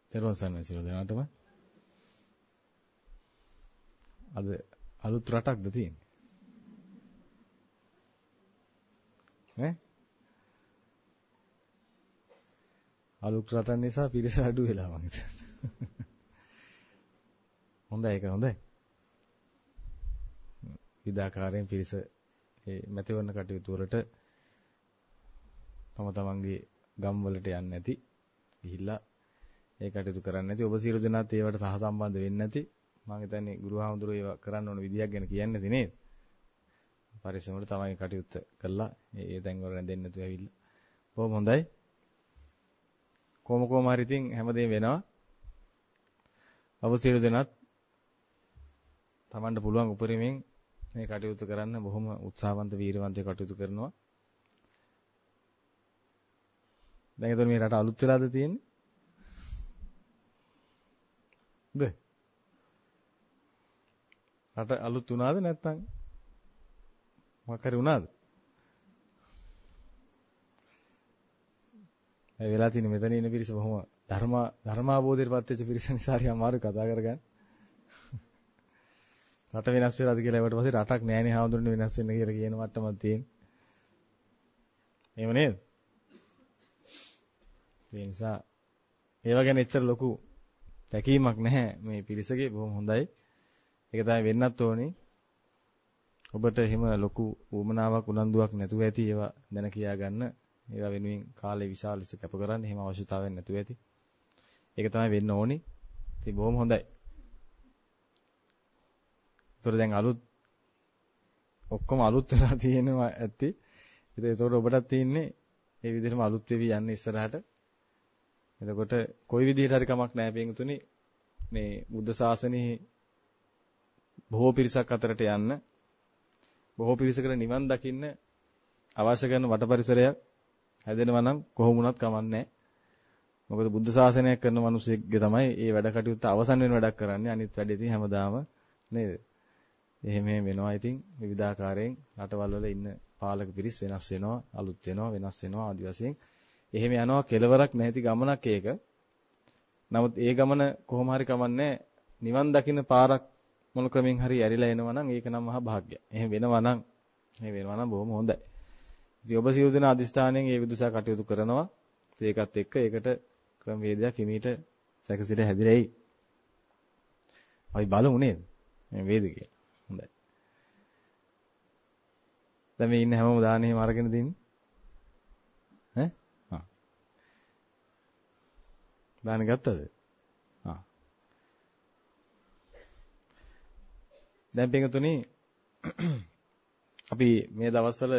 තෙරුවන් සරණයි සියලු දෙනාටම. අද අලුත් රටක්ද තියෙන්නේ? ඈ? අලුත් රටක් නිසා පිරිස අඩු වෙලා මං හිතන්නේ. හොඳයි ඒක හොඳයි. විදාකාරයෙන් පිරිස මේ මැතිවරණ කටයුතු වලට තම තමන්ගේ ගම් වලට යන්නේ නැති ගිහිල්ලා ඒ කටයුතු කරන්නේ නැති ඔබ සියලු දෙනාත් ඒවට සහසම්බන්ධ වෙන්නේ නැති මම හිතන්නේ ගුරුහාමුදුරුවෝ ඒවා කරන්න ඕන විදියක් ගැන කියන්නේ නැති නේද? පරිස්සමට තමයි කටයුත්ත කළා ඒ තැන් වල රැඳෙන්නේ නැතුව ඇවිල්ලා. බොහොම හොඳයි. කොහොම හරි ඉතින් හැමදේම වෙනවා. ඔබ සියලු දෙනාත් තමන්ට පුළුවන් උපරිමයෙන් මේ කටයුතු කරන්න බොහොම උත්සාහවන්ත වීරවන්තව කටයුතු කරනවා. දැන් එතකොට මේ රට අලුත් වෙලාද තියෙන්නේ? ද රට අලුත් වුණාද නැත්නම් මොකක් හරි වුණාද? ඒ වෙලා තියෙන මෙතන ඉන්න පිරිස බොහොම ධර්මාබෝධයට පත් වෙච්ච පිරිස නිසා හරි අමාරු කතා කරගන්න. රට වෙනස් වෙලාද කියලා ඒවට පස්සේ රටක් නෑනේ හාමුදුරනේ වෙනස් වෙන්න කියලා කියන මට්ටමක් තියෙන. එහෙම නේද? ඒ නිසා ඒව ගැන එච්චර ලොකු තැකීමක් නැහැ මේ පිරිසගේ බොහොම හොඳයි. ඒක තමයි වෙන්නත් ඕනේ. ඔබට එහෙම ලොකු උවමනාවක් උනන්දුවක් නැතුව ඇති ඒවා දැන කියා ගන්න. ඒවා වෙනුවෙන් කාලේ විශාල ලෙස කැප කරන්න එහෙම අවශ්‍යතාවයක් නැතුව ඇති. ඒක තමයි වෙන්න ඕනේ. ඉතින් බොහොම හොඳයි. ඒතර දැන් ඔක්කොම අලුත් වෙලා තියෙනවා ඇත්ති. ඉතින් ඒතකොට ඔබටත් තියෙන්නේ මේ විදිහටම අලුත් වෙවි යන්න ඉස්සරහට. එතකොට කොයි විදිහට හරි කමක් නැහැ පින්තුනි මේ බුද්ධ ශාසනයේ බොහෝ පිරිසක් අතරට යන්න බොහෝ පිරිසකට නිවන් දකින්න අවශ්‍ය කරන වට පරිසරයක් හැදෙනවා නම් කොහොම වුණත් කමන්නේ. මොකද බුද්ධ ශාසනයක් කරන මිනිස්සෙක්ගේ තමයි මේ වැඩ කටයුත්ත අවසන් වෙන වැඩක් කරන්නේ. අනිත් වැඩ ඉතින් හැමදාම නේද? එහෙම වෙනවා. ඉතින් විවිධාකාරයෙන් රටවල් වල ඉන්න පාලක පිරිස් වෙනස් වෙනවා, අලුත් වෙනවා, වෙනස් වෙනවා ආදි වශයෙන්. එහෙම යනවා කෙලවරක් නැති ගමනක් ඒක. නමුත් ඒ ගමන කොහොම හරි කමන්නේ නිවන් දකින්න පාරක් මොන ක්‍රමෙන් හරි ඇරිලා එනවා නම් ඒක නම් මහා භාග්‍යයක්. එහෙම වෙනවා නම් බොහොම හොඳයි. ඉතින් ඔබ සියලු දෙනා අදිස්ථානයෙන් මේ විදුසා කටයුතු කරනවා. ඒකත් එක්ක ඒකට ක්‍රම වේදයක් හිමීට සැකසීලා හැදිරෙයි. අපි බලමු නේද? මේ වේද කියලා. හොඳයි. දැන් මේ ඉන්න හැමෝම දාන එහෙම අරගෙන දින්නේ. ඈ? ආ. දාන ගත්තද? ආ. දැන් පිටුතුනි අපි මේ දවස්වල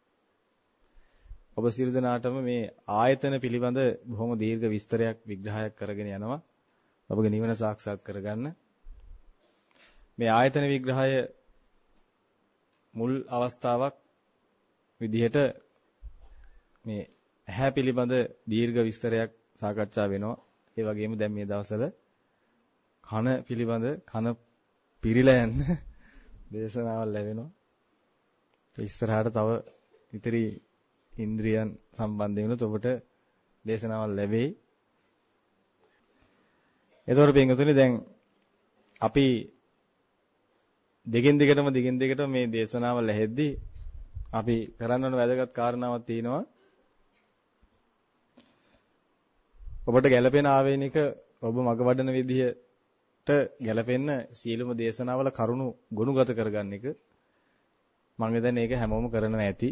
ඔබ සියලු දෙනාටම මේ ආයතන පිළිබඳ බොහොම දීර්ඝ විස්තරයක් විග්‍රහයක් කරගෙන යනවා. ඔබගේ නිවන සාක්ෂාත් කරගන්න. මේ ආයතන විග්‍රහය මුල් අවස්ථාවක් විදිහට මේ ඇහැ පිළිබඳ දීර්ඝ විස්තරයක් සාකච්ඡා වෙනවා. ඒ වගේම දැන් මේ දවස්වල කන පිළිබඳ කන පිරීලා යන දේශනාවල් ලැබෙනවා. ඒ ඉස්සරහට තව ඉතිරි ඉන්ද්‍රියන් සම්බන්ධ වෙනත් ඔබට දේශනාවල් ලැබෙයි. ඒතකොට පින්වතුනි දැන් අපි දිගින් දිගටම මේ දේශනාවල් ඇහෙද්දී අපි කරන්න ඕන වැදගත් කාරණාවක් තියෙනවා. ඔබට ගැළපෙන ආවේනික ඔබ මඟ වඩන විදිහට ගැළපෙන්න සීලම දේශනාවල කරුණු ගොනුගත කරගන්න එක. මම හිතන්නේ ඒක හැමෝම කරනවා ඇති.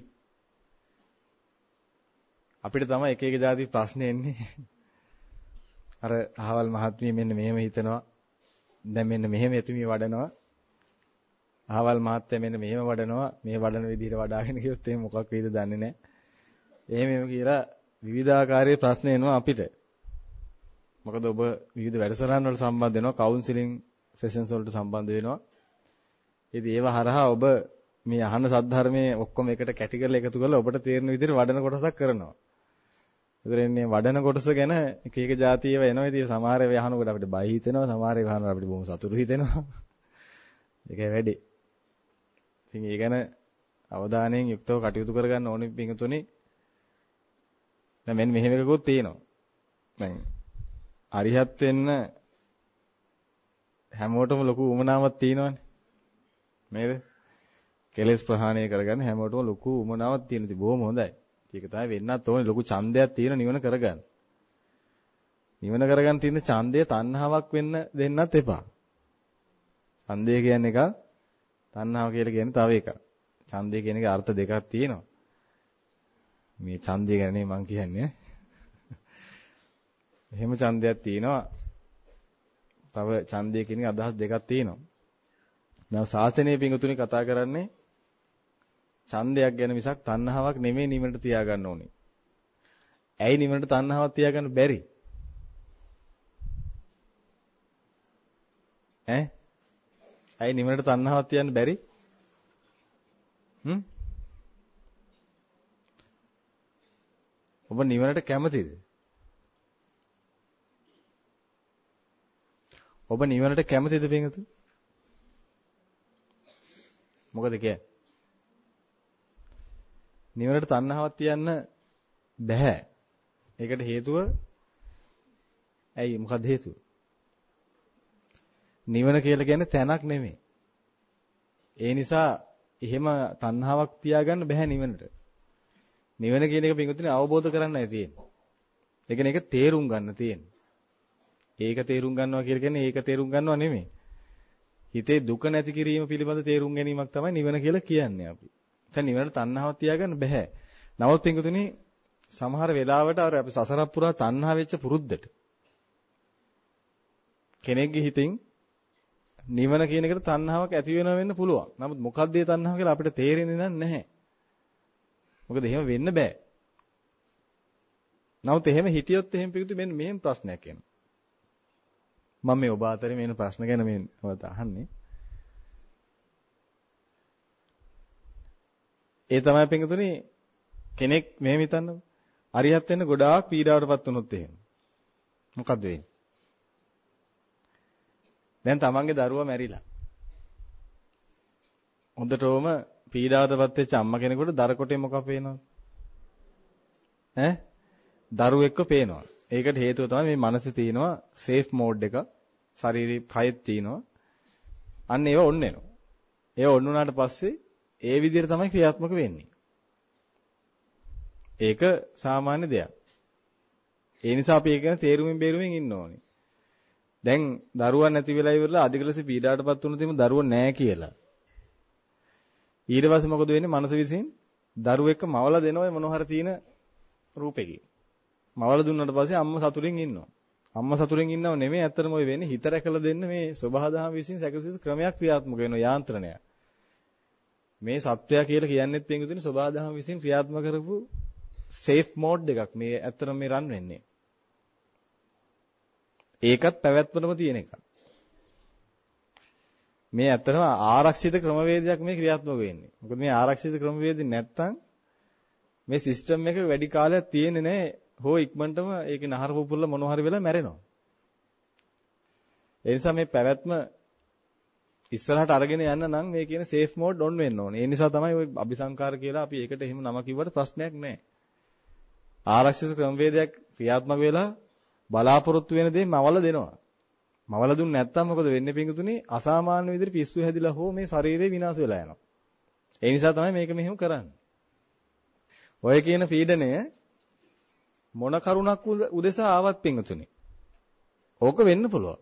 අපිට තමයි එක එක જાති ප්‍රශ්න එන්නේ. අර අහවල් මහත්මිය මෙන්න මෙහෙම හිතනවා. දැන් මෙන්න මෙහෙම එතුමිය වඩනවා. අහවල් මහත්තයා මෙන්න මෙහෙම වඩනවා. මේ වඩන විදිහට වඩාගෙන ගියොත් එහෙම මොකක් වෙයිද දන්නේ නැහැ. එහෙම කියලා විවිධාකාරයේ ප්‍රශ්න එනවා අපිට. මොකද ඔබ විවිධ වැඩසටහන් වලට සම්බන්ධ වෙනවා, කවුන්සිලින් සෙෂන්ස් වලට සම්බන්ධ වෙනවා. ඉතින් ඒව හරහා ඔබ මේ අහන සද්ධර්මයේ ඔක්කොම එකට කැටි කරලා එකතු කරලා ඔබට තේරෙන විදිහට වඩන කොටසක් කරනවා. ඒතරෙන්නේ වඩන කොටස ගැන එක එක જાති ඒවා එනවා. ඉතින් සමහර ඒවා අහනකොට අපිට බය හිතෙනවා, සමහර ඒවා අහනකොට අපිට බොහොම සතුටු හිතෙනවා. ඒකයි වැඩි. ඉතින් ඒ ගැන අවධානයෙන් යුක්තව කටයුතු කරගන්න ඕනේ පිටුතුනි. දැන් මෙන්න මෙහෙම එකකුත් තියෙනවා. දැන් අරිහත් වෙන්න හැමෝටම ලොකු උමනාවක් තියෙනවනේ. නේද? කෙලෙස් ප්‍රහාණය කරගන්න හැමෝටම ලොකු උමනාවක් තියෙන ඉතින් බොහොම හොඳයි. ඒක තමයි වෙන්නත් ඕනේ ලොකු ඡන්දයක් තියෙන නිවන කරගන්න. නිවන කරගන්න තියෙන ඡන්දය තණ්හාවක් වෙන්න දෙන්නත් එපා. ඡන්දය කියන්නේ එක තණ්හාව කියලා කියන්නේ තව එකක්. ඡන්දය කියන එකේ අර්ථ දෙකක් තියෙනවා. මේ ඡන්දය ගැන මම කියන්නේ. එහෙම ඡන්දයක් තියෙනවා. තව ඡන්දය කියන එකේ අදහස් දෙකක් තියෙනවා. දැන් ශාසනයේ පිඟුතුනි කතා කරන්නේ ඡන්දයක් ගැන මිසක් තණ්හාවක් නෙමෙයි නිවනට තියාගන්න ඕනේ. ඇයි නිවනට තණ්හාවක් තියාගන්න බැරි? ඇයි නිවනට තණ්හාවක් තියන්න බැරි? ඔබ නිවනට කැමතිද? ඔබ නිවනට කැමතිද පින්වතු? මොකද කියන්නේ? නිවනට තණ්හාවක් තියන්න බෑ. ඒකට හේතුව ඇයි මොකද හේතුව? නිවන කියලා කියන්නේ තැනක් නෙමෙයි. ඒ නිසා එහෙම තණ්හාවක් තියාගන්න බෑ නිවනට. නිවන කියන එක පිටුතුනේ අවබෝධ කරන්නයි තියෙන්නේ. ඒ කියන්නේ ඒක තේරුම් ගන්න තියෙන්නේ. ඒක තේරුම් ගන්නවා කියලා කියන්නේ ඒක තේරුම් ගන්නව නෙමෙයි. හිතේ දුක නැති කිරීම පිළිබඳ තේරුම් ගැනීමක් තමයි නිවන කියලා කියන්නේ අපි. දැන් නිවනට තණ්හාවක් තියාගන්න බෑ. නමුත් පිටුතුනේ සමහර වෙලාවට අර අපි සසරක් පුරා තණ්හා වෙච්ච පුරුද්දට කෙනෙක්ගේ හිතින් නිවන කියන එකට තණ්හාවක් ඇති වෙනව වෙන්න පුළුවන්. නමුත් මොකක්ද ඒ තණ්හාව කියලා අපිට තේරෙන්නේ නැහැ. මොකද එහෙම වෙන්න බෑ. නමුත් එහෙම හිටියොත් එහෙම පිටු මෙන්න මෙහෙම ප්‍රශ්නයක් එනවා. මම මේ ඔබ අතරේ මේන ප්‍රශ්න ගැන මේ අහන්නේ. ඒ තමයි පිටුතුනේ කෙනෙක් මෙහෙම හිතන්නකො. අරිහත් වෙන්න ගොඩාක් පීඩාවටපත් වුණොත් එහෙම. මොකද්ද වෙන්නේ? දැන් තමන්ගේ දරුවා මැරිලා. හොඳටම පීඩාවටපත් වෙච්ච අම්මා කෙනෙකුට දර කොටේ මොකක් පේනවද? දරුවෙක්ව පේනවා. ඒකට හේතුව තමයි මේ මනසේ තියෙනවා සේෆ් මෝඩ් එක. ශරීරේ කයෙත් තියෙනවා. අන්න ඒව ඔන්න එනවා. ඒව ඔන්න උනාට පස්සේ ඒ විදිහට තමයි ක්‍රියාත්මක වෙන්නේ. ඒක සාමාන්‍ය දෙයක්. ඒ නිසා අපි ඒක ගැන තේරුමින් බේරුමින් ඉන්න ඕනේ. දැන් දරුවා නැති වෙලා ඉවරලා අධික ලෙස පීඩාවටපත් වුණොත් එimhe දරුවෝ නැහැ කියලා. ඊට පස්සේ මොකද වෙන්නේ? මනස විසින් දරුවෙක්ව මවලා දෙනවා මොන හරි තියෙන රූපෙකින්. මවලා දුන්නාට පස්සේ අම්මා සතුටින් ඉන්නවා. අම්මා සතුටින් ඉන්නව නෙමෙයි ඇත්තටම ඔය වෙන්නේ හිත රැකලා දෙන්න මේ සබහාදහම විසින් සැකසීම ක්‍රමයක් ක්‍රියාත්මක වෙනවා යාන්ත්‍රණයක්. මේ සත්‍යය කියලා කියන්නේත් පින්විතුනි සබහාදහම විසින් ක්‍රියාත්මක කරපු සේෆ් මෝඩ් එකක්. මේ ඇත්තටම මේ රන් වෙන්නේ. ඒකත් පැවැත්මනම තියෙන එකක්. මේ ඇත්තටම ආරක්ෂිත ක්‍රමවේදයක් මේ ක්‍රියාත්මක වෙන්නේ. මොකද මේ ආරක්ෂිත ක්‍රමවේදේ නැත්තම් මේ සිස්ටම් එක වැඩි කාලයක් තියෙන්නේ නැහැ. හෝ ඉක්මනටම ඒකේ නහර පුපුරලා මොන හරි වෙලා මැරෙනවා. ඒ නිසා මේ පැවැත්ම ඉස්සරහට අරගෙන යන්න නම් මේ කියන සේෆ් මෝඩ් ඔන් වෙන්න ඕනේ. ඒ නිසා තමයි ওই අபிසංකාර කියලා අපි ඒකට එහෙම නම කිව්වට ප්‍රශ්නයක් නැහැ. ආරක්ෂිත ක්‍රමවේදයක් ක්‍රියාත්මක වෙලා බලාපොරොත්තු වෙන දේ මවල දෙනවා. මවල දුන්නේ නැත්තම් මොකද වෙන්නේ පිංගුතුනි? අසාමාන්‍ය විදිහට පිස්සු හැදිලා හෝ මේ ශරීරය විනාශ වෙලා යනවා. ඒ නිසා තමයි මේක මෙහෙම කරන්නේ. ඔය කියන පීඩනය මොන කරුණක් උදෙසා ආවත් පිංගුතුනි. ඕක වෙන්න පුළුවන්.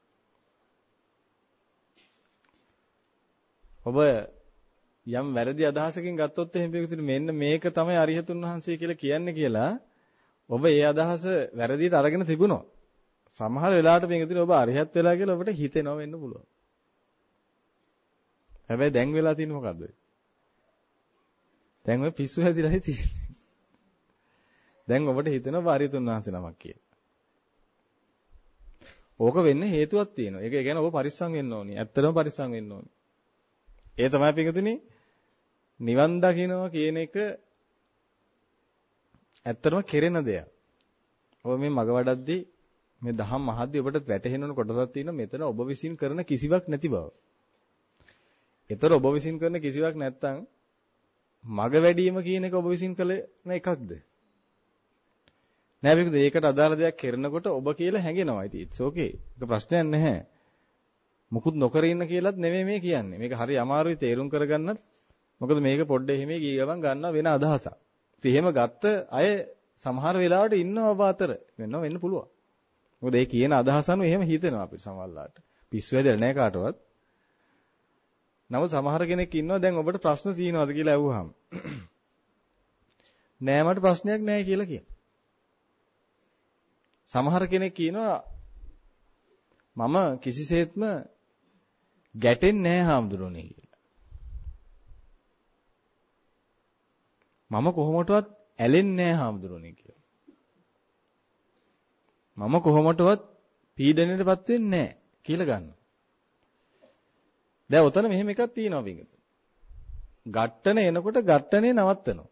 ඔබ යම් වැරදි අදහසකින් ගත්තොත් එහෙම පිංගුතුනි මෙන්න මේක තමයි අරිහතුන් වහන්සේ කියලා කියන්නේ කියලා ඔබ ඒ අදහස වැරදියට අරගෙන තිබුණා. සමහර වෙලාවට පින්විතනේ ඔබ අරිහත් වෙලා කියලා ඔබට හිතෙනව වෙන්න පුළුවන්. හැබැයි දැන් වෙලා තියෙන්නේ මොකද්ද? දැන් ඔය පිස්සු හැදිලායි තියෙන්නේ. දැන් ඔබට හිතෙනවා අරිහතුන් වහන්සේ නමක් කියලා. ඕක වෙන්න හේතුවක් තියෙනවා. ඒක ගැන ඔබ පරිස්සම් වෙන්න ඕනි. ඇත්තටම පරිස්සම් වෙන්න ඕනි. ඒ තමයි පින්විතනේ නිවන් දකින්නවා කියන එක ඇත්තටම කෙරෙන දෙයක්. ඔබ මේ මග වඩද්දී මේ දහම් මහද්දී ඔබට වැටහෙන කොටසක් තියෙනවා මෙතන ඔබ විසින් කරන කිසිවක් නැති බව. ඒතර ඔබ විසින් කරන කිසිවක් නැත්තම් මග වැඩිම කියන එක ඔබ විසින් කළ එකක්ද? නෑ මේකද ඒකට අදාළ දෙයක් කරනකොට ඔබ කියලා හැඟෙනවා. ඉතින් it's okay. ඒක ප්‍රශ්නයක් නැහැ. මුකුත් නොකර ඉන්න කියලාත් නෙමෙයි මේ කියන්නේ. මේක හරි අමාරුයි තේරුම් කරගන්නත්. මොකද මේක පොඩ්ඩේ හිමේ ගිය ගමන් ගන්නවා වෙන අදහසක්. ඉතින් එහෙම ගත්ත අය සමහර වෙලාවට ඉන්නව අතර වෙන්න පුළුවන්. මොකද ඒ කියන අදහස අනුව එහෙම හිතෙනවා අපිට සමහරලාට. පිස්සු හැදෙලා නැහැ කාටවත්. නමුත් සමහර කෙනෙක් ඉන්නවා දැන් ඔබට ප්‍රශ්න තියෙනවද කියලා අහුවාම. නෑ මට ප්‍රශ්නයක් නෑ කියලා කියන. සමහර කෙනෙක් කියනවා මම කිසිසේත්ම ගැටෙන්නේ නෑ හාමුදුරනේ කියලා. මම කොහොමටවත් ඇලෙන්නේ නෑ හාමුදුරනේ කියලා. මම කොහොමටවත් පීඩණයටපත් වෙන්නේ නෑ කියලා ගන්නවා. දැන් උතන මෙහෙම එකක් තියෙනවා විගත. ඝට්ටන එනකොට ඝට්ටනේ නවත්තනවා.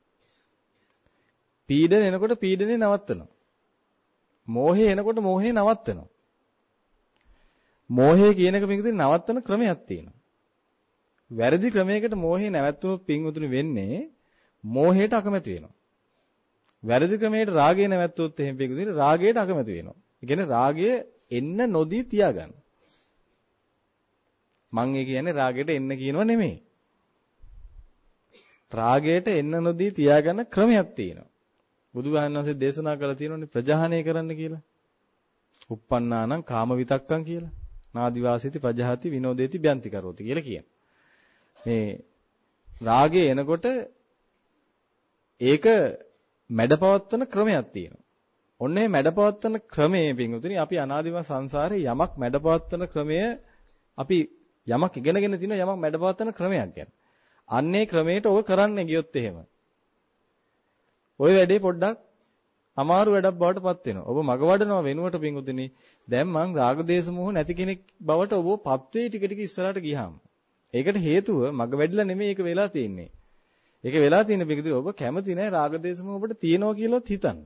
පීඩන එනකොට පීඩනේ නවත්තනවා. මෝහය එනකොට මෝහය නවත්තනවා. මෝහය කියන එක පිටුදින් නවත්තන ක්‍රමයක් තියෙනවා. වැරදි ක්‍රමයකට මෝහය නැවැත්තුනොත් පින්වතුනි වෙන්නේ මෝහයට අකමැති වෙනවා. වැරදි ක්‍රමයට රාගය නැවැත්තුවොත් එහෙම පිටුදින් රාගයට අකමැති වෙනවා. ඒ කියන්නේ රාගය එන්න නොදී තියාගන්න. මං ඒ කියන්නේ රාගයට එන්න කියනව නෙමෙයි. රාගයට එන්න නොදී තියාගන්න ක්‍රමයක් තියෙනවා. බුදුරජාණන් වහන්සේ දේශනා කළා තියෙනවානේ ප්‍රජාහණය කරන්න කියලා. uppannānaṁ kāma vitakkam කියලා. නාදිවාසීති ප්‍රජාහති විනෝදේති බ්‍යන්ති කරෝති කියලා කියන. මේ රාගය එනකොට ඒක මැඩපවත්වන ක්‍රමයක් තියෙනවා. ඔන්නේ මැඩපවත්වන ක්‍රමයේ පින්වතුනි අපි අනාදිම සංසාරේ යමක් මැඩපවත්වන ක්‍රමය අපි යමක් ඉගෙනගෙන තිනවා යමක් මැඩපවත්වන ක්‍රමයක් ගැන. අන්නේ ක්‍රමයට ඔය කරන්න ගියොත් එහෙම ওই වැඩේ පොඩ්ඩක් අමාරු වැඩක් බවට පත් වෙනවා. ඔබ මග වඩනවා වෙනුවට පින්වතුනි දැන් මං රාග දේශ මොහ නැති කෙනෙක් බවට ඔබ පත් වේ ටික ටික ඉස්සරහට ගියාම. ඒකට හේතුව මග වැඩිලා නෙමෙයි ඒක වෙලා තියෙන්නේ. ඒක වෙලා තියෙන පිටුදී ඔබ කැමති නැහැ රාග දේශ මොහ ඔබට තියෙනවා කියලාත් හිතන්න.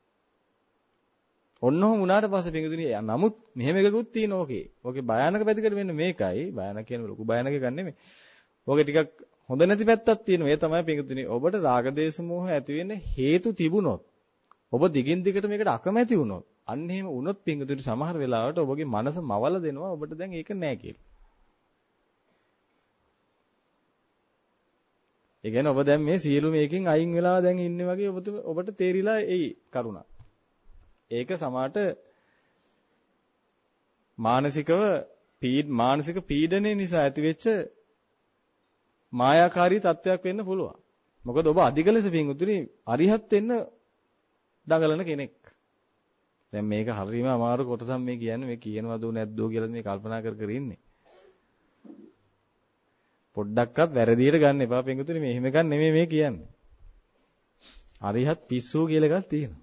ඔන්නෝම උනාට පස්සේ පිටුදී නමුත් මෙහෙම එකකුත් තියෙන ඕකේ. ඕකේ භයානක පැතිකඩ වෙන්නේ මේකයි. භයානක කියන්නේ ලොකු භයානක එකක් නෙමෙයි. ඕකේ ටිකක් හොඳ නැති පැත්තක් තියෙනවා. ඒ තමයි පිටුදී ඔබට රාග දේශ මොහ ඇති වෙන්න හේතු තිබුණොත් ඔබ දිගින් දිගට මේකට අකමැති වුණොත් අන්න එහෙම වුණොත් පිටුදී සමහර වෙලාවට ඔබගේ මනස මවල දෙනවා ඔබට දැන් ඒක නෑ කියලා. ඒ කියන්නේ ඔබ දැන් මේ සියලු මේකෙන් අයින් වෙලා දැන් ඉන්නේ වගේ ඔබට තේරිලා එයි කරුණා. ඒක සමාට මානසික පීඩනය නිසා ඇතිවෙච්ච මායාකාරී තත්වයක් වෙන්න පුළුවන්. මොකද ඔබ අධික ලෙස පින්වතුනි අරිහත් වෙන්න දඟලන කෙනෙක්. දැන් මේක හරියම අමාරු කොටසක් මේ කියන්නේ මේ කියනවද නැද්දෝ කියලා මේ කල්පනා කර ඉන්නේ. පොඩ්ඩක්වත් වැරදියට ගන්න එපා පින්වතුනි මේ එහෙම එකක් නෙමෙයි මේ කියන්නේ. අරිහත් පිස්සු කියලා එකක් තියෙනවා.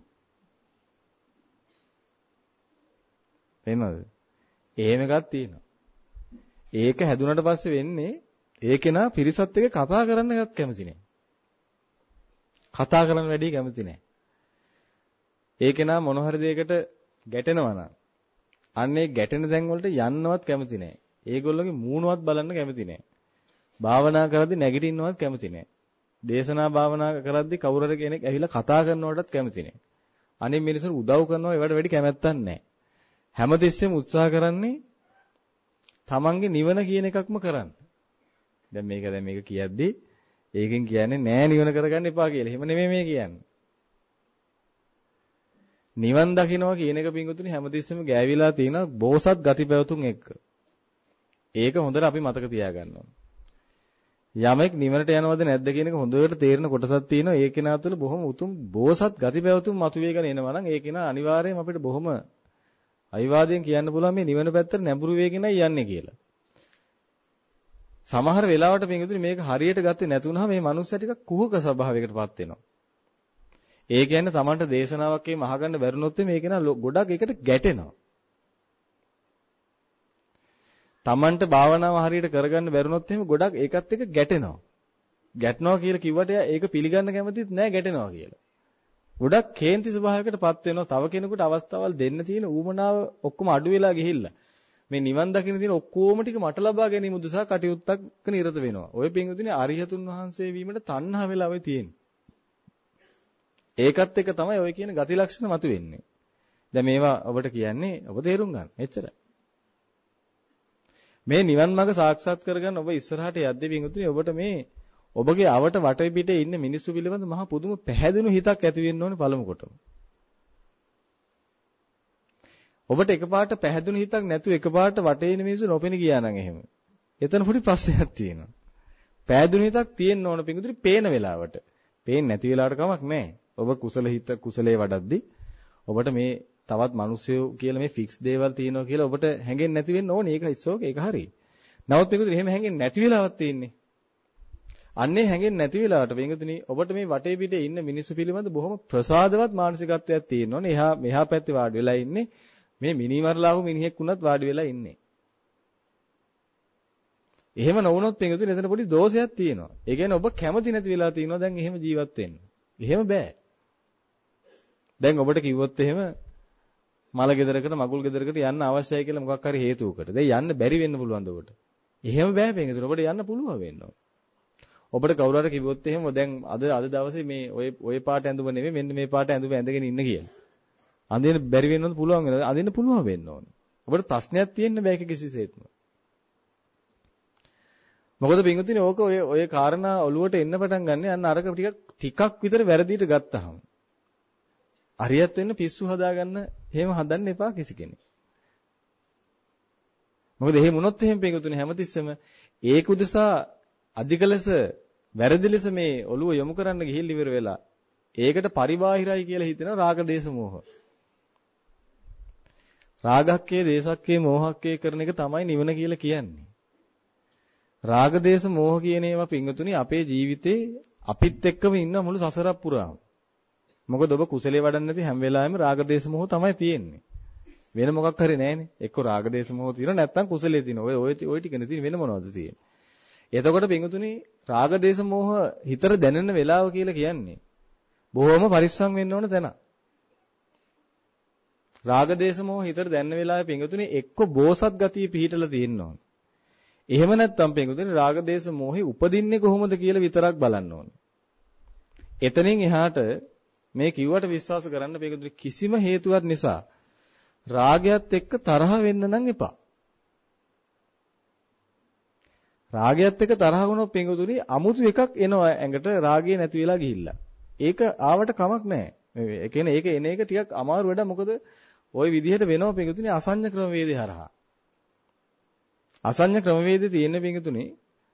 තේනවද? එහෙම එකක් තියෙනවා. ඒක හැදුනට පස්සේ වෙන්නේ ඒකේ නා පිරිසත් එක්ක කතා කරන්න එකක් කැමති නෑ. කතා කරන වැඩි කැමති නෑ. ඒකේ නා මොන හරි දෙයකට ගැටෙනවා නම් අන්නේ ගැටෙන තැන් වලට යන්නවත් කැමති නෑ. ඒගොල්ලෝගේ මූණවත් බලන්න කැමති නෑ. භාවනා කරද්දී නැගිටින්නවත් කැමති නෑ. දේශනා භාවනා කරද්දී කවුරු හරි කෙනෙක් ඇවිල්ලා කතා කරනවටත් කැමති නෑ. අනිත් මිනිස්සුන්ට උදව් කරනවා ඒවට වැඩි කැමැත්තක් නෑ. හැමතිස්සෙම උත්සාහ කරන්නේ තමන්ගේ නිවන කියන එකක්ම කරන්න. දැන් මේක කියද්දී ඒකෙන් කියන්නේ නෑ නිවන කරගන්න එපා කියලා. එහෙම නෙමෙයි මේ කියන්නේ. නිවන් දකින්නවා කියන එක පිංගුතුනි හැමතිස්සෙම ගෑවිලා තියෙන බෝසත් ගති පැවතුම් එක්ක. ඒක හොඳට අපි මතක තියාගන්න ඕන. යමෙක් නිවනට යනවද නැද්ද කියන එක හොඳට තේරෙන කොටසක් තියෙනවා. ඒ කෙනා තුළ බොහොම උතුම් බෝසත් ගති පැවතුම් මතුවේගෙන එනවා නම් ඒ කෙනා අනිවාර්යයෙන්ම අපිට බොහොම අවිවාදයෙන් කියන්න පුළුවන් මේ නිවන පැත්තට නැඹුරු වෙගෙනයි යන්නේ කියලා. සමහර වෙලාවට පින්වතුනි මේක හරියට ගත්තේ නැතුණාම මේ මනුස්සයා ටිකක් කුහක ස්වභාවයකටපත් වෙනවා. ඒ කියන්නේ Tamanට දේශනාවක් එහෙම අහගන්න බැරුණොත් මේක නා ගොඩක් එකට ගැටෙනවා. Tamanට භාවනාව හරියට කරගන්න බැරුණොත් එහෙම ගොඩක් ඒකත් එක්ක ගැටෙනවා. ගැටනවා කියලා කිව්වට ඒක පිළිගන්න කැමතිත් නෑ ගැටෙනවා කියලා. ගොඩක් කේන්ති ස්වභාවයකටපත් වෙනවා. තව කෙනෙකුට අවස්ථාවල් දෙන්න තියෙන ඌමනාව ඔක්කොම අඩු වෙලා ගිහිල්ලා මේ නිවන් දකින්න තියෙන ඔක්කොම ටික මට ලබා ගැනීම උදෙසා කටයුත්තක් නිරත වෙනවා. ඔය පින්වතුනි අරිහතුන් වහන්සේ වීමට තණ්හා වෙලා වෙ තියෙන්නේ. ඒකත් එක්ක තමයි ඔය කියන ගති ලක්ෂණ මතුවෙන්නේ. දැන් මේවා ඔබට කියන්නේ ඔබ තේරුම් ගන්න. එච්චරයි. මේ නිවන් මාර්ග සාක්ෂාත් කරගන්න ඔබ ඉස්සරහට යද්දී වින්තුනේ ඔබට මේ ඔබගේ අවට වටේ පිටේ ඉන්න මිනිස්සු පිළිබඳ මහා පුදුම පැහැදිනු හිතක් ඇති වෙන්න ඕනේ පළමු කොටම. ඔබට එකපාරට පැහැදිනු හිතක් නැතුව එකපාරට වටේ ඉන්න මිනිස්සු නොපෙනී ගියා නම් එහෙම. එතන පොඩි ප්‍රශ්නයක් තියෙනවා. පැහැදිනු හිතක් තියෙන්න ඕන පිටුතුරි පේන වෙලාවට. පේන්නේ නැති වෙලාවට කමක් නැහැ. ඔබ කුසල හිත කුසලයේ වඩද්දී ඔබට මේ තවත් මිනිස්සු කියලා මේ ෆික්ස් දේවල් තියෙනවා කියලා ඔබට හැඟෙන්නේ නැති වෙන්න ඕනේ. ඒක ඉස්සෝක ඒක හරි. නමුත් පිටුතුරි එහෙම හැඟෙන්නේ නැති වෙලාවක් තියෙන්නේ. අන්නේ හැඟෙන්නේ නැති වෙලාවට වෙන්ගතුනි ඔබට මේ වටේ පිටේ ඉන්න මිනිස්සු පිළිබඳ බොහොම ප්‍රසාදවත් මානසිකත්වයක් තියෙන්න ඕනේ. මෙහා පැත්තේ වාඩි වෙලා ඉන්නේ මේ මිනිමරලාහු මිනිහෙක් වුණත් වාඩි වෙලා ඉන්නේ. එහෙම නොවුනොත් වෙන්ගතුනි එතන පොඩි දෝෂයක් තියෙනවා. ඒ කියන්නේ ඔබ කැමති නැති වෙලා තියෙනවා දැන් එහෙම ජීවත් වෙන්න. එහෙම බෑ. දැන් ඔබට කිව්වොත් එහෙම මල ගෙදරකට මගුල් ගෙදරකට යන්න අවශ්‍යයි කියලා මොකක් හරි හේතුවකට. දැන් යන්න බැරි වෙන්න පුළුවන්ද ඔබට? එහෙම බෑ වෙන්ගතුනි. ඔබට යන්න පුළුවන් වෙන්න ඕන. ඔබට කවුරු හරි කිව්වොත් එහෙම දැන් අද දවසේ මේ ඔය පාට ඇඳුම නෙමෙයි මෙන්න මේ පාට ඇඳුම ඇඳගෙන ඉන්න කියලා. අඳින්න බැරි වෙන්නත් පුළුවන් වෙනවා. අඳින්න පුළුවන් වෙන්න ඕනේ. ඔබට ප්‍රශ්නයක් තියෙන්න බෑ ඒක කිසිසේත්ම. මොකද පින්වතුනි ඕක ඔය කාරණා ඔලුවට එන්න පටන් ගන්න යන්න අරක ටිකක් විතර වැරදියට ගත්තාම. හරියට වෙන්න පිස්සු හදාගන්න එහෙම හදන්න එපා කිසි කෙනෙක්. මොකද එහෙම වුණොත් එහෙම පින්වතුනි හැමතිස්සෙම ඒක උදෙසා අධික ලෙස වැරදි ලෙස මේ ඔළුව යොමු කරන්න ගිහිල්ලා ඉවර වෙලා ඒකට පරිබාහිරයි කියලා හිතෙන රාග දේශ මොහ. රාගක්කේ දේශක්කේ මොහක්කේ කරන එක තමයි නිවන කියලා කියන්නේ. රාග දේශ මොහ කියන ඒවා පිංගුතුනි අපේ ජීවිතේ අපිත් එක්කම ඉන්න මුළු සසරක් පුරාම. මොකද ඔබ කුසලයේ වඩන්නේ නැති හැම වෙලාවෙම රාග දේශ මොහ තමයි තියෙන්නේ. වෙන මොකක් හරි නැහැනේ. එක්ක රාග දේශ මොහ තියෙනවා නැත්නම් කුසලයේ තියෙනවා. ඔය ටිකනේ තියෙන්නේ වෙන මොනවද තියෙන්නේ. එතකොට පිංගුතුනි රාග දේශ මොහ හිතට දැනෙන වෙලාව කියලා කියන්නේ බොහොම පරිස්සම් වෙන්න ඕන තැන. රාග දේශ මොහ හිතට දැනෙන වෙලාවේ පිංගුතුනි එක්ක බෝසත් ගතිය පිහිටලා තියෙන්න ඕන. එහෙම නැත්නම් පිංගුතුනි රාග දේශ මොහේ උපදින්නේ කොහොමද කියලා විතරක් බලන්න ඕන. එතනින් එහාට මේ කිව්වට විශ්වාස කරන්න පිංගුතුනි කිසිම හේතුවක් නිසා රාගයත් එක්ක තරහ වෙන්න නම් එපා. රාගයත් එක්ක තරහ වුණොත් පිංගුතුනි අමුතු එකක් එනවා ඇඟට රාගය නැති වෙලා ගිහිල්ලා. ඒක ආවට කමක් නැහැ. ඒ කියන්නේ ඒක එන එක ටිකක් අමාරු වැඩ මොකද ওই විදිහට වෙනවා පිංගුතුනි අසඤ්ඤ ක්‍රමවේදය හරහා. අසඤ්ඤ ක්‍රමවේදයේ තියෙන පිංගුතුනි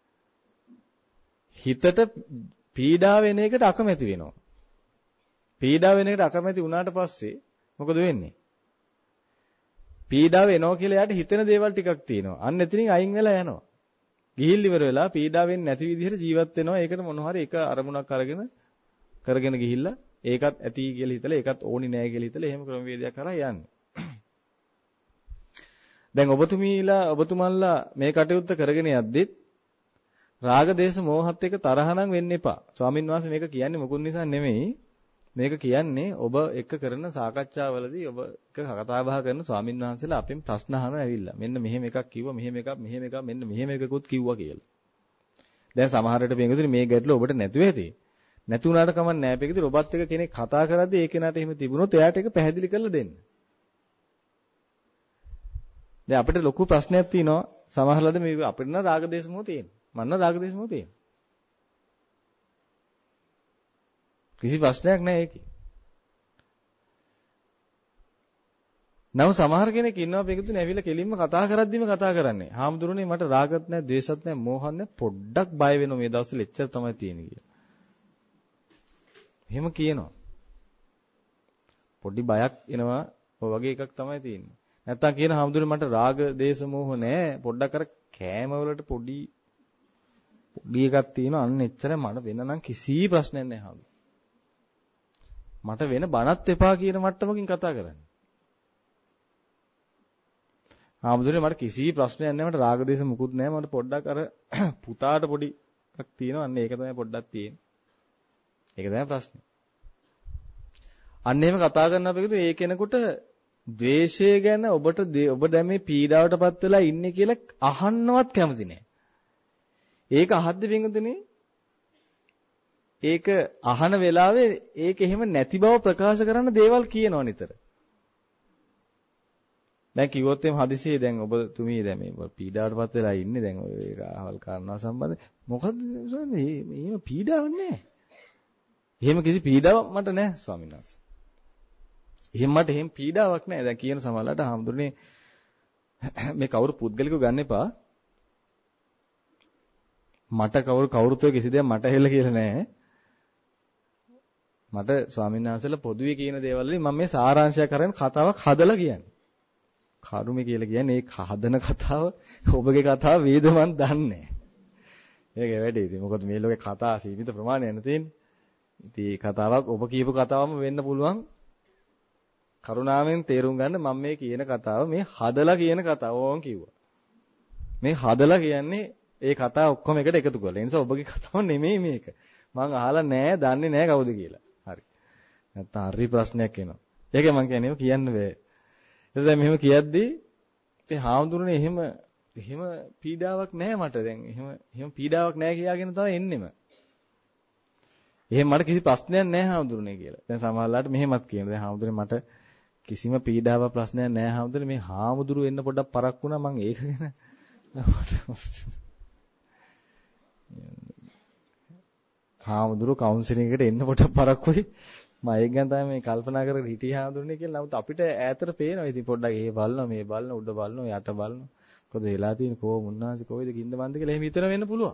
හිතට පීඩා වෙන එකට අකමැති වෙනවා. පීඩා වෙන එකට අකමැති වුණාට පස්සේ මොකද වෙන්නේ? පීඩාව එනවා කියලා යාට හිතෙන දේවල් ටිකක් තියෙනවා. අන්න එතනින් අයින් වෙලා යනවා. ගිහිල් ඉවර වෙලා පීඩාවෙන් නැති විදිහට ජීවත් වෙනවා. ඒකට මොන හරි එක අරමුණක් කරගෙන ගිහිල්ලා ඒකත් ඇති කියලා හිතලා ඒකත් ඕනි නෑ කියලා හිතලා එහෙම ක්‍රමවේදයක් කරා යන්නේ. දැන් ඔබතුමන්ලා මේ කටයුත්ත කරගෙන යද්දිත් රාග දේශ මොහත් එක්ක තරහ නම් වෙන්න එපා. ස්වාමින් වහන්සේ මේක කියන්නේ මොකුත් නිසා නෙමෙයි. මේක කියන්නේ ඔබ එක්ක කරන සාකච්ඡාවලදී ඔබ එක්ක කතා බහ කරන ස්වාමින් වහන්සේලා අපෙන් ප්‍රශ්න අහනවා ඇවිල්ලා. මෙන්න මෙහෙම එකක් කිව්වා, මෙහෙම එකක් මෙන්න මෙහෙම එකකුත් කිව්වා කියලා. දැන් සමහර විට මේකෙදි මේ ගැටලුව ඔබට නැතුව ඇති. නැති වුණාට කමක් නැහැ. මේකෙදි ඔබත් එක්ක කෙනෙක් කතා කරද්දී ඒ කෙනාට එහෙම තිබුණොත් එයාට ඒක පැහැදිලි කරලා දෙන්න. දැන් අපිට ලොකු ප්‍රශ්නයක් තියෙනවා. සමහරවිට මේ අපිට නම් රාග දේශ මොහ තියෙනවා. මන්න රාග දේශ මොහ තියෙනවා. කිසි ප්‍රශ්නයක් නැහැ ඒකේ. නම් සමහර කෙනෙක් ඉන්නවා පිටුතුනේ ඇවිල්ලා කෙලින්ම කතා කරද්දිම කතා කරන්නේ. හාමුදුරනේ මට රාගත් නැහැ, ද්වේෂත් නැහැ, මෝහත් නැහැ, පොඩ්ඩක් බය වෙනවා මේ දවස්වල එච්චර තමයි තියෙන්නේ කියලා. එහෙම කියනවා. පොඩි බයක් එනවා. ඔය වගේ එකක් තමයි තියෙන්නේ. නැත්තම් කියන හාමුදුරනේ මට රාග, දේශ, මෝහ නැහැ. පොඩ්ඩක් අර කෑම වලට පොඩි එකක් තියෙනවා. අන්න එච්චරයි මට වෙන නම් කිසි ප්‍රශ්නයක් නැහැ හාමුදුරනේ. මට වෙන බණත් එපා කියන මට්ටමකින් කතා කරන්නේ. ආමුදුනේ මට කිසි ප්‍රශ්නයක් නැහැ. මට රාග දේශ මුකුත් නැහැ. මට පොඩ්ඩක් අර පුතාට පොඩි එකක් තියෙනවා. අන්න ඒක තමයි පොඩ්ඩක් තියෙන්නේ. ඒක තමයි ප්‍රශ්නේ. අන්න එහෙම කතා කරන අපේකට ඒ කෙනෙකුට ද්වේෂය ගැන ඔබ දැන් මේ පීඩාවටපත් වෙලා ඉන්නේ කියලා අහන්නවත් කැමති නැහැ. ඒක අහද්දි වෙනදුනේ ඒක අහන වෙලාවේ ඒක එහෙම නැති බව ප්‍රකාශ කරන දේවල් කියනවා නිතර. දැන් කිව්වොත් එම් හදිසියේ දැන් ඔබතුමී දැන් මේ පීඩාවටපත් වෙලා ඉන්නේ දැන් ඔය ආවල් කාරණා සම්බන්ධ මොකද්ද එහෙම පීඩාවක් නැහැ. එහෙම කිසි පීඩාවක් මට නැහැ ස්වාමීන් වහන්සේ. එහෙම මට එහෙම පීඩාවක් නැහැ. දැන් කියන සමහරලාට හාමුදුරනේ මේ කවුරු පුද්ගලිකව ගන්න එපා. මට කවුරුත් ඔය කිසි දෙයක් මට හෙල්ල කියලා නැහැ. මට ස්වාමීන් වහන්සේලා පොදුවේ කියන දේවල් වලින් මම මේ සාරාංශයක් අරගෙන කතාවක් හදලා කියන්නේ. කරුමේ කියලා කියන්නේ ඒ හදන කතාව ඔබගේ කතාව වේද මන් දන්නේ. ඒක වැඩි ඉතින් මොකද මේ ලෝකේ කතා සීමිත ප්‍රමාණයක් තියෙන්නේ. ඉතින් මේ කතාවක් ඔබ කියපු කතාවම වෙන්න පුළුවන්. කරුණාවෙන් තේරුම් ගන්න මම මේ කියන කතාව මේ හදලා කියන කතාව ඕන් කිව්වා. මේ හදලා කියන්නේ ඒ කතාව ඔක්කොම එකට එකතු කරලා. ඒ නිසා ඔබගේ කතාව නෙමෙයි මේක. මං අහලා නැහැ, දන්නේ නැහැ කවුද කියලා. හරි. නැත්තම් හරි ප්‍රශ්නයක් එනවා. ඒකයි මං කියන්නේ කියන්න බෑ. එතකොට මෙහෙම කියද්දී ඉතින් හාමුදුරනේ එහෙම පීඩාවක් නැහැ මට දැන්. එහෙම පීඩාවක් නැහැ කියාගෙන තමයි එන්නෙම. එහෙම මට කිසි ප්‍රශ්නයක් නැහැ හාමුදුරනේ කියලා. දැන් සමහරලාට මෙහෙමත් කියනවා. දැන් හාමුදුරනේ මට කිසිම පීඩාවක් ප්‍රශ්නයක් නැහැ හාමුදුරනේ. මේ හාමුදුරු වෙන්න පොඩ්ඩක් පරක් වුණා මං ඒක ගැන හාමුදුරු කවුන්සිලින් එකට එන්න පොඩ්ඩක් පරක් වෙයි. මම ඒක ගැන තමයි මේ කල්පනා කරගෙන හිටියේ හාමුදුරනේ කියලා. නමුත් අපිට ඈතට පේනවා. ඉතින් පොඩ්ඩක් ඒ බලනවා, මේ බලනවා, උඩ බලනවා, යට බලනවා. මොකද වෙලා තියෙන්නේ කොහොම උන්නාසි කොයිද කින්ද මන්ද කියලා එහෙම හිතන වෙන්න පුළුවන්.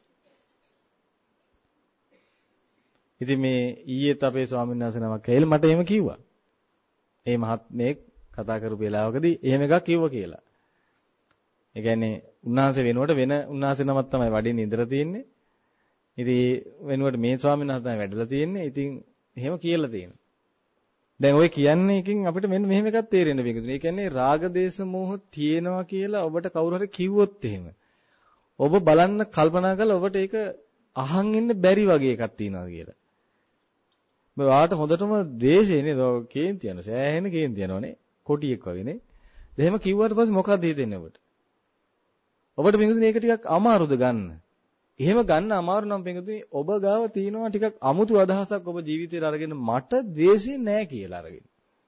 ඉතින් මේ ඊයේත් අපේ ස්වාමීන් වහන්සේ නමක් ඇවිල්ලා මට එහෙම කිව්වා. මේ මහත්මයෙක් කතා කරපු වෙලාවකදී එහෙම එකක් කිව්වා කියලා. ඒ කියන්නේ උන්වහන්සේ වෙනුවට වෙන උන්වහන්සේ නමක් තමයි වඩින්න ඉඳලා තියෙන්නේ. ඉතින් වෙනුවට මේ ස්වාමීන් වහන්සේ තමයි වැඩලා තියෙන්නේ. ඉතින් එහෙම කියලා තියෙනවා. දැන් ඔය කියන්නේ එකකින් අපිට මෙන්න මෙහෙම එකක් තේරෙන්න වෙනවා. ඒ කියන්නේ රාග දේශ මොහ තියෙනවා කියලා ඔබට කවුරු හරි කිව්වොත් එහෙම. ඔබ බලන්න කල්පනා කරලා ඔබට ඒක අහන් ඉන්න බැරි වගේ එකක් තියෙනවා කියලා. ඔයාට හොඳටම ද්වේෂය නේද? ඔය කේන්ති යනවා. සෑහෙන කේන්ති යනවනේ. කොටියෙක් වගේ නේ. එහෙම කිව්වට පස්සේ මොකක්ද හිතෙන්නේ ඔබට? ඔබට පින්දුනේ මේක ටිකක් අමාරුද ගන්න? එහෙම ගන්න අමාරු නම් පින්දුනේ ඔබ ගාව තියෙනවා ටිකක් අමුතු අදහසක් ඔබ ජීවිතේට අරගෙන මට ද්වේෂය නැහැ කියලා අරගෙන.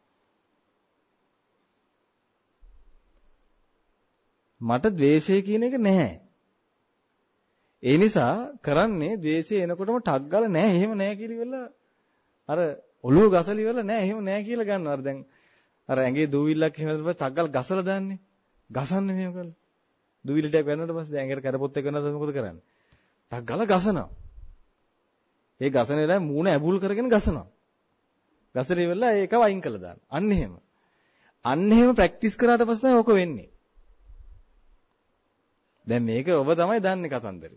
මට ද්වේෂය කියන එක නැහැ. ඒ නිසා කරන්නේ ද්වේෂය එනකොටම ටක් ගාලා නැහැ එහෙම නැහැ කියලා ඉවරලා අර ඔළුව ගසලා ඉවරලා නැහැ එහෙම නැහැ කියලා ගන්නවා. අර දැන් අර ඇඟේ දූවිල්ලක් එහෙම ඉඳලා ටක් ගාලා ගසලා දාන්නේ. ගසන්නේ මෙහෙම කරලා. දූවිල්ලටක් වැන්නට පස්සේ දැන් ඇඟට කරපොත් එක වෙනවද මොකද කරන්නේ? ටක් ගාලා ගසනවා. ඒ ගසන වෙලාවේ මූණ ඇබුල් කරගෙන ගසනවා. ගසලා ඉවරලා ඒක වයින් කළා දාන්න. අන්න එහෙම. අන්න එහෙම ප්‍රැක්ටිස් කරාට පස්සේ තමයි ඕක වෙන්නේ. දැන් මේක ඔබ තමයි දන්නේ කතන්දරේ.